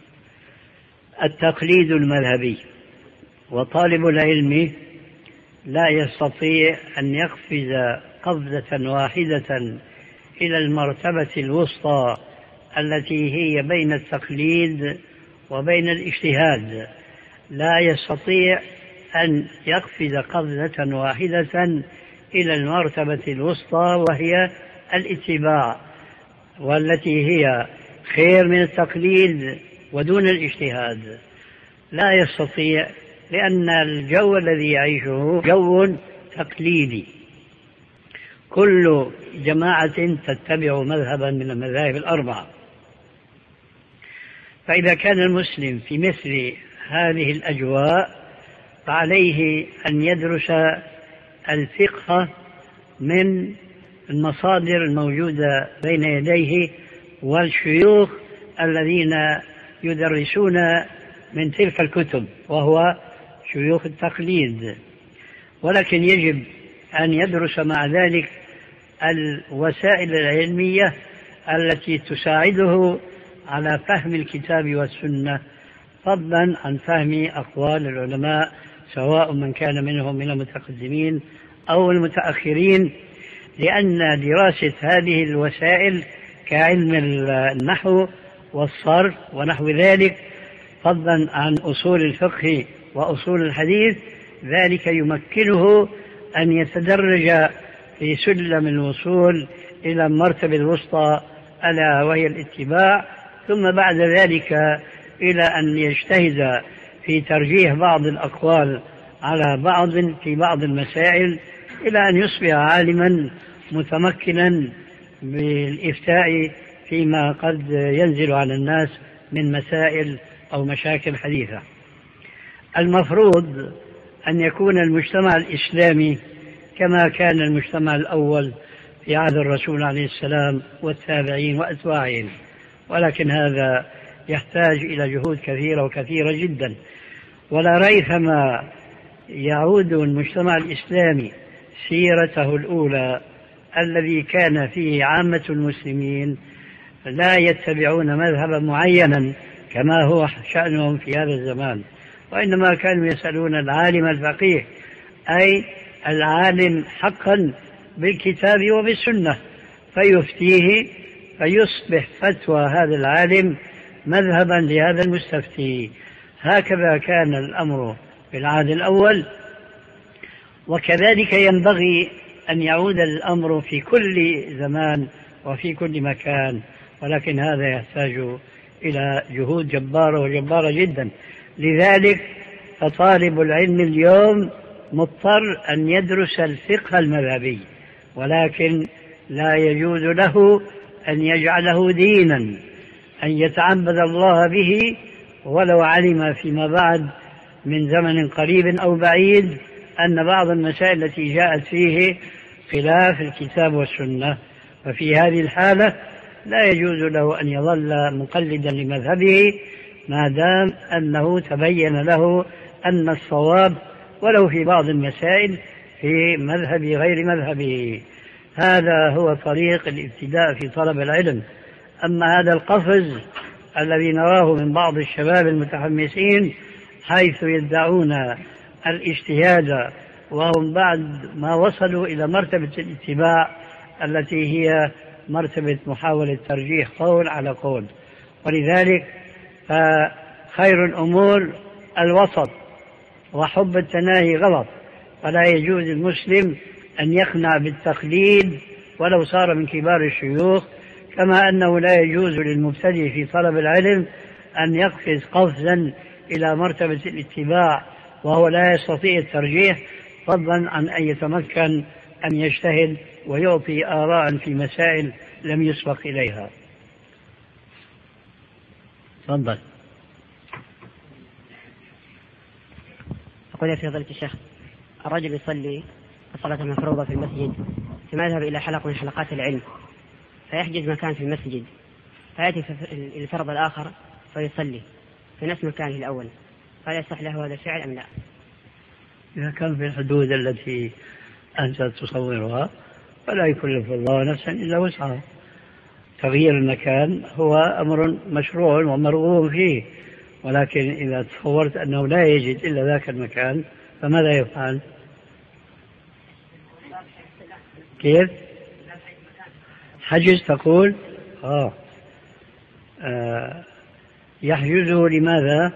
التقليد المذهبي، وطالب العلم لا يستطيع أن يقفز قفزة واحدة إلى المرتبة الوسطى التي هي بين التقليد وبين الاجتهاد. لا يستطيع أن يقفز قفزة واحدة إلى المرتبة الوسطى وهي الاتباع، والتي هي خير من التقليد ودون الاجتهاد. لا يستطيع، لأن الجو الذي يعيشه جو تقليدي، كل جماعة تتبع مذهبا من المذاهب الأربعة. فإذا كان المسلم في مثل هذه الأجواء فعليه أن يدرس الفقه من المصادر الموجودة بين يديه والشيوخ الذين يدرسون من تلك الكتب، وهو شيوخ التقليد. ولكن يجب أن يدرس مع ذلك الوسائل العلمية التي تساعده على فهم الكتاب والسنة، فضلا عن فهم أقوال العلماء سواء من كان منهم من المتقدمين أو المتأخرين، لأن دراسة هذه الوسائل كعلم النحو والصرف ونحو ذلك، فضلا عن أصول الفقه وأصول الحديث، ذلك يمكنه أن يتدرج في سلم الوصول إلى المرتبة الوسطى ألا وهي الاتباع، ثم بعد ذلك إلى أن يجتهد في ترجيح بعض الأقوال على بعض في بعض المسائل، إلى أن يصبح عالما متمكنا بالإفتاء فيما قد ينزل على الناس من مسائل أو مشاكل حديثة. المفروض أن يكون المجتمع الإسلامي كما كان المجتمع الأول في عهد الرسول عليه السلام والتابعين وأتباعهم، ولكن هذا يحتاج إلى جهود كثيرة وكثيرة جدا. ولا ريثما يعود المجتمع الإسلامي سيرته الأولى الذي كان فيه عامة المسلمين لا يتبعون مذهبا معينا كما هو شأنهم في هذا الزمان، وإنما كانوا يسألون العالم الفقيه، أي العالم حقا بالكتاب وبالسنة، فيفتيه فيصبح فتوى هذا العالم مذهبا لهذا المستفتي. هكذا كان الأمر في العهد الأول، وكذلك ينبغي أن يعود الأمر في كل زمان وفي كل مكان، ولكن هذا يحتاج إلى جهود جبارة وجبارة جدا. لذلك فطالب العلم اليوم مضطر أن يدرس الفقه المذهبي، ولكن لا يجوز له أن يجعله دينا، أن يتعبد الله به ولو علم فيما بعد من زمن قريب أو بعيد أن بعض المسائل التي جاءت فيه خلاف الكتاب والسنة، ففي هذه الحالة لا يجوز له أن يظل مقلدا لمذهبه ما دام أنه تبين له أن الصواب ولو في بعض المسائل في مذهب غير مذهبه. هذا هو طريق الابتداء في طلب العلم. أما هذا القفز الذي نراه من بعض الشباب المتحمسين حيث يدعون الاجتهاد وهم بعد ما وصلوا إلى مرتبة الاتباع التي هي مرتبة محاولة ترجيح قول على قول، ولذلك فخير الأمور الوسط، وحب التناهي غلط، فلا يجوز المسلم أن يقنع بالتقليد ولو صار من كبار الشيوخ، كما أنه لا يجوز للمبتدئ في طلب العلم أن يقفز قفزا إلى مرتبة الاتباع وهو لا يستطيع الترجيح، فضلا عن أن يتمكن أن يجتهد ويعطي آراء في مسائل لم يسبق إليها. تفضل. أقول يا فضيلة الشيخ، الرجل يصلي الصلاة المفروضة في المسجد ثم يذهب إلى حلقة من حلقات العلم فيحجز مكان في المسجد، فيأتي في الفرض الآخر فيصلي في نفس مكانه الأول، هل يصح له هذا الفعل أم لا؟ إذا كان في الحدود التي أنت تصورها فلا يكلف الله نفسا إلا وسعها. تغيير المكان هو أمر مشروع ومرغوب فيه، ولكن إذا تصورت أنه لا يجد إلا ذاك المكان فماذا يفعل؟ كيف؟ حجز تقول؟ آه. آه. يحجزه لماذا؟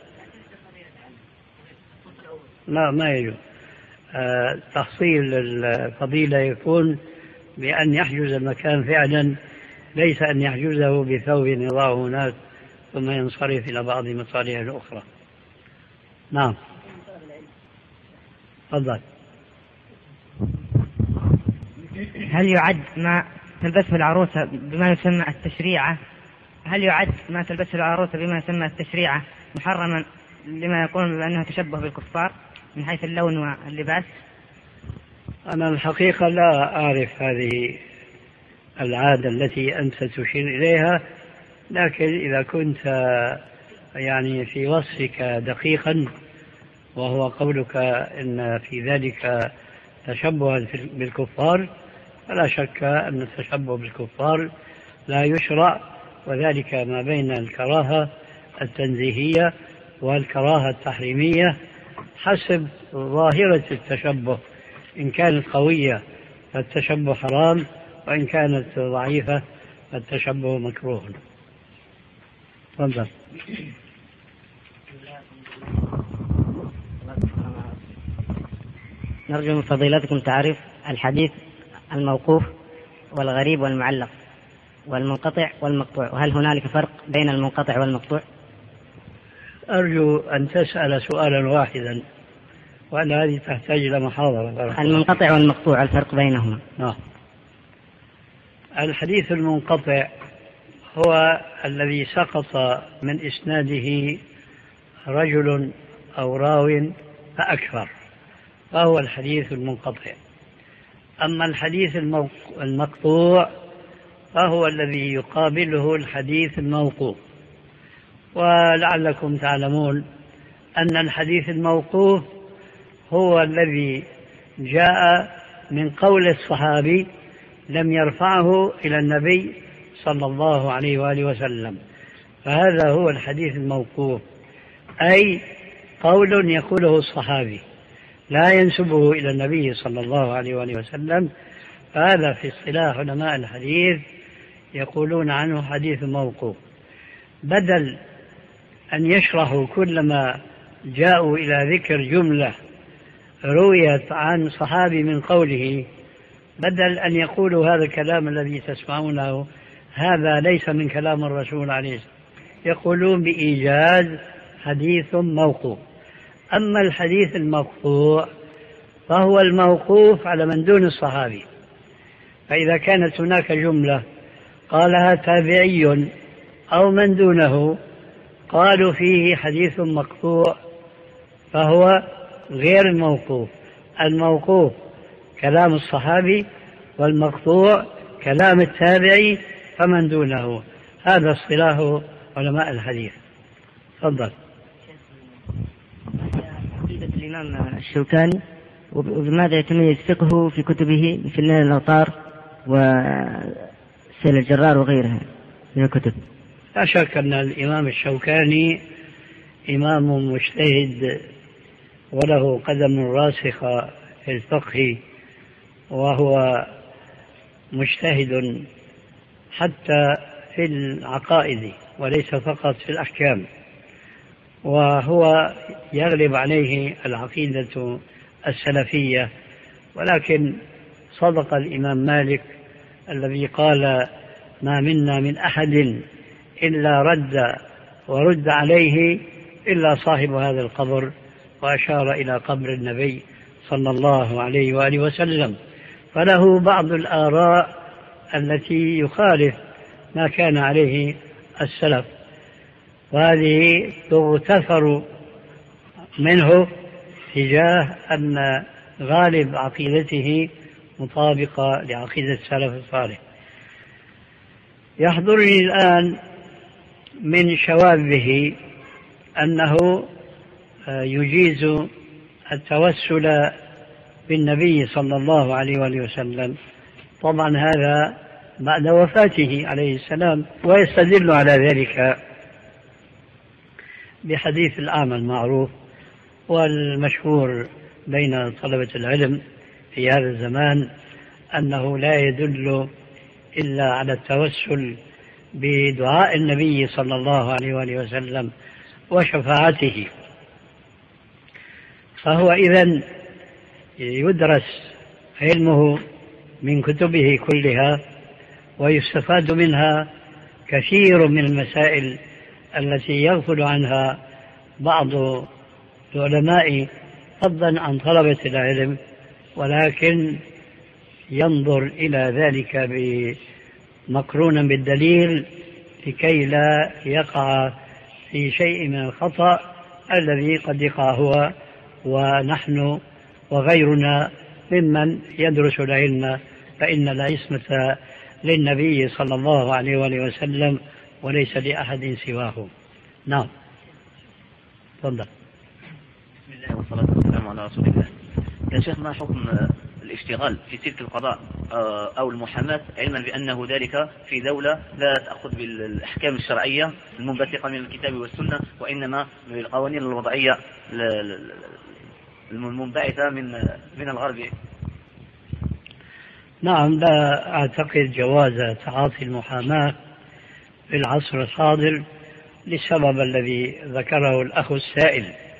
لا ما يجوز. آه. تحصيل الفضيلة يكون بأن يحجز المكان فعلا، ليس أن يحجزه بثوب يضعه هناك ثم ينصرف إلى بعض مصالحه الأخرى. نعم. تفضل. هل يعد ما تلبسه العروسة بما يسمى التشريعة هل يعد ما تلبسه العروسة بما يسمى التشريعة محرما لما يقولون بأنه تشبه بالكفار من حيث اللون واللباس؟ أنا الحقيقة لا أعرف هذه العادة التي أنت تشير إليها، لكن إذا كنت يعني في وصفك دقيقا وهو قولك إن في ذلك تشبه بالكفار، فلا شك أن التشبه بالكفار لا يشرع، وذلك ما بين الكراهة التنزيهية والكراهة التحريمية حسب ظاهرة التشبه. إن كانت قوية فالتشبه حرام، وإن كانت ضعيفة فالتشبه مكروه. تفضل. نرجو من فضيلتكم تعريف الحديث الموقوف والغريب والمعلق والمنقطع والمقطوع، وهل هنالك فرق بين المنقطع والمقطوع؟ أرجو أن تسأل سؤالا واحدا، وأن هذه تحتاج إلى محاضرة. المنقطع والمقطوع الفرق بينهما. نعم. الحديث المنقطع هو الذي سقط من إسناده رجل أو راو فأكثر، فهو الحديث المنقطع. أما الحديث المقطوع فهو الذي يقابله الحديث الموقوف. ولعلكم تعلمون أن الحديث الموقوف هو الذي جاء من قول الصحابي لم يرفعه إلى النبي صلى الله عليه وآله وسلم، فهذا هو الحديث الموقوف، أي قول يقوله الصحابي لا ينسبه إلى النبي صلى الله عليه وآله وسلم، فهذا في اصطلاح علماء الحديث يقولون عنه حديث موقوف. بدل أن يشرحوا كلما جاءوا إلى ذكر جملة رويت عن صحابي من قوله، بدل أن يقولوا هذا الكلام الذي تسمعونه هذا ليس من كلام الرسول عليه الصلاة والسلام، يقولون بإيجاز حديث موقوف. أما الحديث المقطوع فهو الموقوف على من دون الصحابي، فإذا كانت هناك جملة قالها تابعي أو من دونه قالوا فيه حديث مقطوع فهو غير الموقوف. الموقوف كلام الصحابي والمقطوع كلام التابعي فمن دونه. هذا اصطلاح علماء الحديث. تفضل. عقيدة الإمام الشوكاني وبماذا يتميز فقهه في كتبه في نيل الأوطار وسيل الجرار وغيرها من الكتب؟ لا شك أن الإمام الشوكاني إمام مجتهد وله قدم راسخة في الفقه، وهو مجتهد حتى في العقائد وليس فقط في الأحكام، وهو يغلب عليه العقيدة السلفية. ولكن صدق الإمام مالك الذي قال ما منا من أحد إلا رد ورد عليه إلا صاحب هذا القبر، وأشار إلى قبر النبي صلى الله عليه وآله وسلم. فله بعض الآراء التي يخالف ما كان عليه السلف، وهذه تغتفر منه تجاه أن غالب عقيدته مطابقة لعقيدة السلف الصالح. يحضرني الآن من شواذه أنه يجيز التوسل بالنبي صلى الله عليه وآله وسلم، طبعا هذا بعد وفاته عليه السلام، ويستدل على ذلك بحديث الأعمى المعروف والمشهور بين طلبة العلم في هذا الزمان أنه لا يدل إلا على التوسل بدعاء النبي صلى الله عليه وآله وسلم وشفاعته. فهو إذن يدرس علمه من كتبه كلها، ويستفاد منها كثير من المسائل التي يغفل عنها بعض العلماء فضلا عن طلبة العلم، ولكن ينظر إلى ذلك مقرونا بالدليل لكي لا يقع في شيء من الخطأ الذي قد يقع هو ونحن وغيرنا ممن يدرس العلم، فإن العصمة للنبي صلى الله عليه وآله وسلم وليس لأحد سواه. نعم تفضل. بسم الله والصلاة والسلام على رسول الله. يا شيخ، ما حكم الاشتغال في سلك القضاء أو المحاماة علما بأنه ذلك في دولة لا تأخذ بالأحكام الشرعية المنبثقة من الكتاب والسنة، وإنما بالقوانين الوضعية المنبعثة من من الغرب؟ نعم، لا أعتقد جواز تعاطي المحاماة في العصر الحاضر للسبب الذي ذكره الأخ السائل،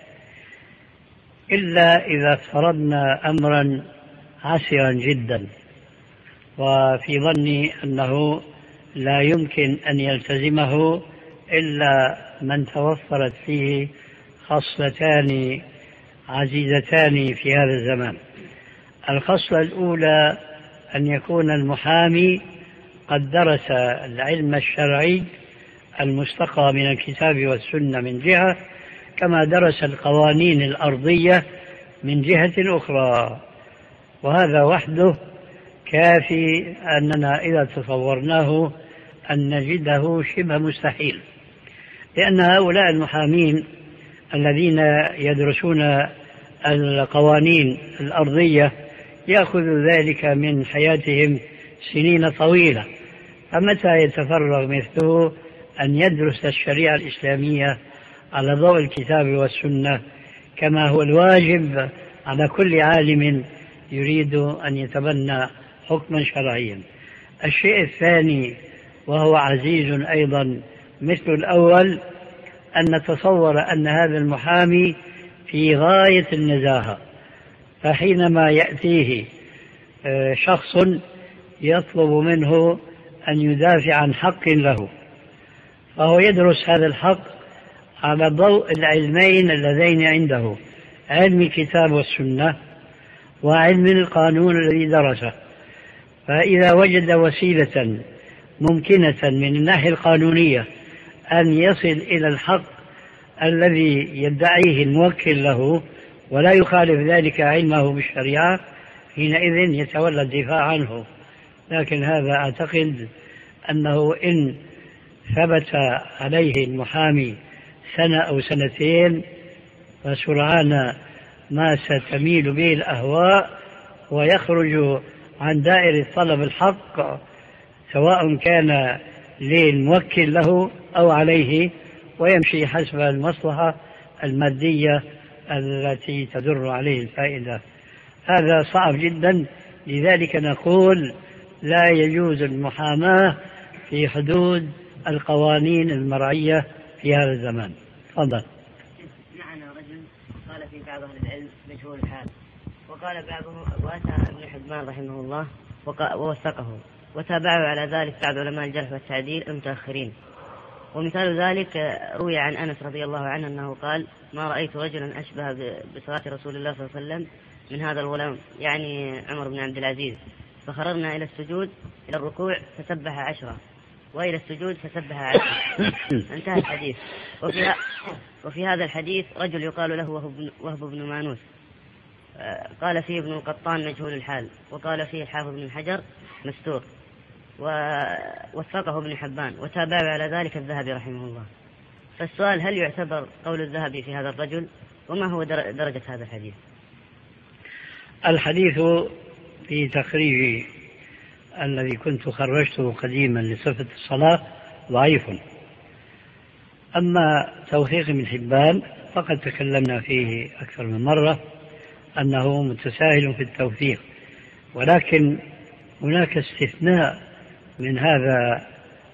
إلا إذا افترضنا أمرا عسرا جدا، وفي ظني أنه لا يمكن أن يلتزمه إلا من توفرت فيه خصلتان عزيزتان في هذا الزمان. الخصلة الأولى أن يكون المحامي قد درس العلم الشرعي المستقى من الكتاب والسنة من جهة، كما درس القوانين الأرضية من جهة أخرى، وهذا وحده كافي أننا إذا تصورناه أن نجده شبه مستحيل، لأن هؤلاء المحامين الذين يدرسون القوانين الأرضية يأخذ ذلك من حياتهم سنين طويلة، فمتى يتفرغ مثله أن يدرس الشريعة الإسلامية على ضوء الكتاب والسنة كما هو الواجب على كل عالم يريد أن يتبنى حكما شرعيا. الشيء الثاني وهو عزيز أيضا مثل الأول، أن نتصور أن هذا المحامي في غاية النزاهة، فحينما يأتيه شخص يطلب منه أن يدافع عن حق له، فهو يدرس هذا الحق على ضوء العلمين اللذين عنده، علم الكتاب والسنة وعلم القانون الذي درسه، فإذا وجد وسيلة ممكنة من الناحية القانونية أن يصل إلى الحق الذي يدعيه الموكل له ولا يخالف ذلك علمه بالشريعة، حينئذ يتولى الدفاع عنه. لكن هذا أعتقد أنه إن ثبت عليه المحامي سنة أو سنتين فسرعان ما ستميل به الأهواء ويخرج عن دائرة طلب الحق، سواء كان للموكل له أو عليه، ويمشي حسب المصلحة المادية التي تدر عليه الفائدة. هذا صعب جدا، لذلك نقول لا يجوز المحاماة في حدود القوانين المرعية في هذا الزمان. تفضل. معنا رجل قال في بعض أهل العلم مجهول الحال، وقال بعضهم وأتى ابن حبان رحمه الله ووثقه، وتابعه على ذلك بعض علماء الجرح والتعديل المتأخرين. ومثال ذلك روي عن أنس رضي الله عنه أنه قال: ما رأيت رجلا أشبه بصلاة رسول الله صلى الله عليه وسلم من هذا الغلام، يعني عمر بن عبد العزيز، فخرجنا إلى السجود إلى الركوع فسبح عشرة، وإلى السجود فسبح عشرة. انتهى الحديث. وفي, وفي هذا الحديث رجل يقال له وهب بن مانوس، قال فيه ابن القطان مجهول الحال، وقال فيه الحافظ بن حجر مستور، ووثقه ابن حبان، وتابعه على ذلك الذهبي رحمه الله. فالسؤال: هل يعتبر قول الذهبي في هذا الرجل؟ وما هو درجة هذا الحديث؟ الحديث في تخريج الذي كنت خرجته قديما لصفة الصلاة ضعيف. أما توثيق ابن حبان فقد تكلمنا فيه أكثر من مرة أنه متساهل في التوثيق، ولكن هناك استثناء من هذا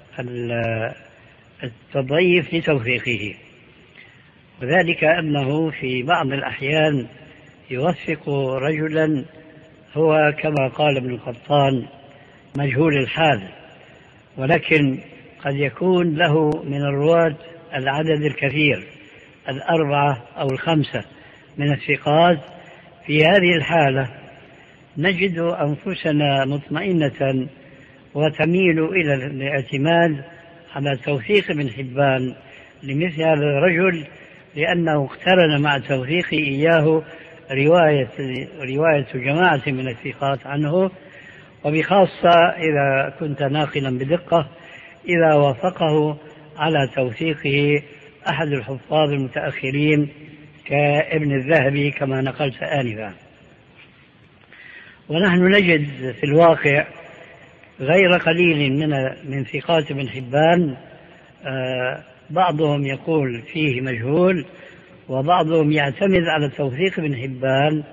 التضعيف لتوثيقه، وذلك أنه في بعض الأحيان يوثق رجلا هو كما قال ابن القطان مجهول الحال، ولكن قد يكون له من الرواة العدد الكثير، الأربعة أو الخمسة من الثقات. في هذه الحالة نجد أنفسنا مطمئنة وتميل إلى الاعتماد على توثيق ابن حبان لمثل هذا الرجل، لأنه اقترن مع توثيقه إياه رواية, رواية جماعة من الثقات عنه، وبخاصة إذا كنت ناقلا بدقة إذا وافقه على توثيقه أحد الحفاظ المتأخرين كابن الذهبي كما نقلت آنفا. ونحن نجد في الواقع غير قليل من من ثقات ابن حبان آه بعضهم يقول فيه مجهول، وبعضهم يعتمد على توثيق ابن حبان.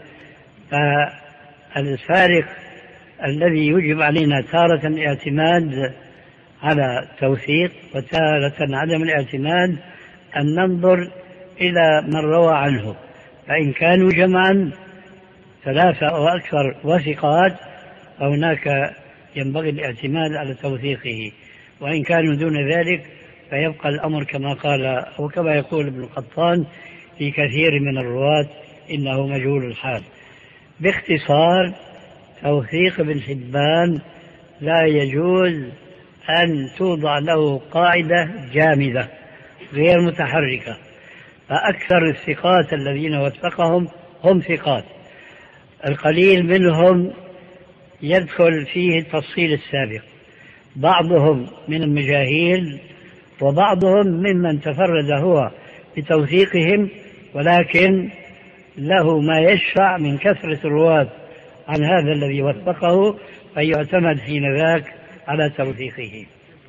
فالفارق الذي يجب علينا تارة الاعتماد على توثيق وتارة عدم الاعتماد أن ننظر إلى من روى عنه، فإن كانوا جمعا ثلاثة أو أكثر وثقات فهناك ينبغي الاعتماد على توثيقه، وإن كانوا دون ذلك فيبقى الأمر كما قال أو كما يقول ابن القطان في كثير من الرواة إنه مجهول الحال. باختصار، توثيق ابن حبان لا يجوز أن توضع له قاعدة جامدة غير متحركة، فأكثر الثقات الذين وثقهم هم ثقات، القليل منهم يدخل فيه التفصيل السابق، بعضهم من المجاهيل وبعضهم ممن تفرد هو بتوثيقهم، ولكن له ما يشفع من كثرة الرواة عن هذا الذي وثقه فيعتمد حين ذاك على توثيقه.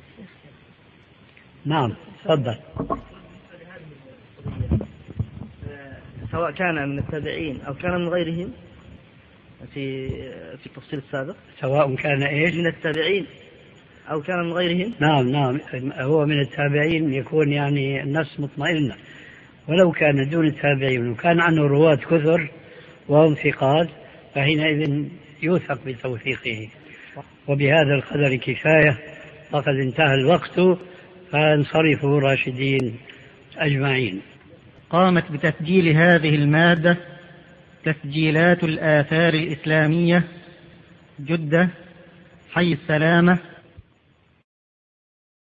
نعم، تفضل. سواء كان من التابعين أو كان من غيرهم في في التفصيل السابق، سواء كان إيش من التابعين أو كان من غيرهم. نعم نعم، هو من التابعين يكون يعني الناس مطمئنة، ولو كان دون التابعين وكان عنه رواة كثر وهم ثقات فحينئذ يوثق بتوثيقه. وبهذا القدر كفاية، فقد انتهى الوقت، فانصرفوا راشدين أجمعين. قامت بتسجيل هذه المادة تسجيلات الآثار الإسلامية، جدة، حي السلامة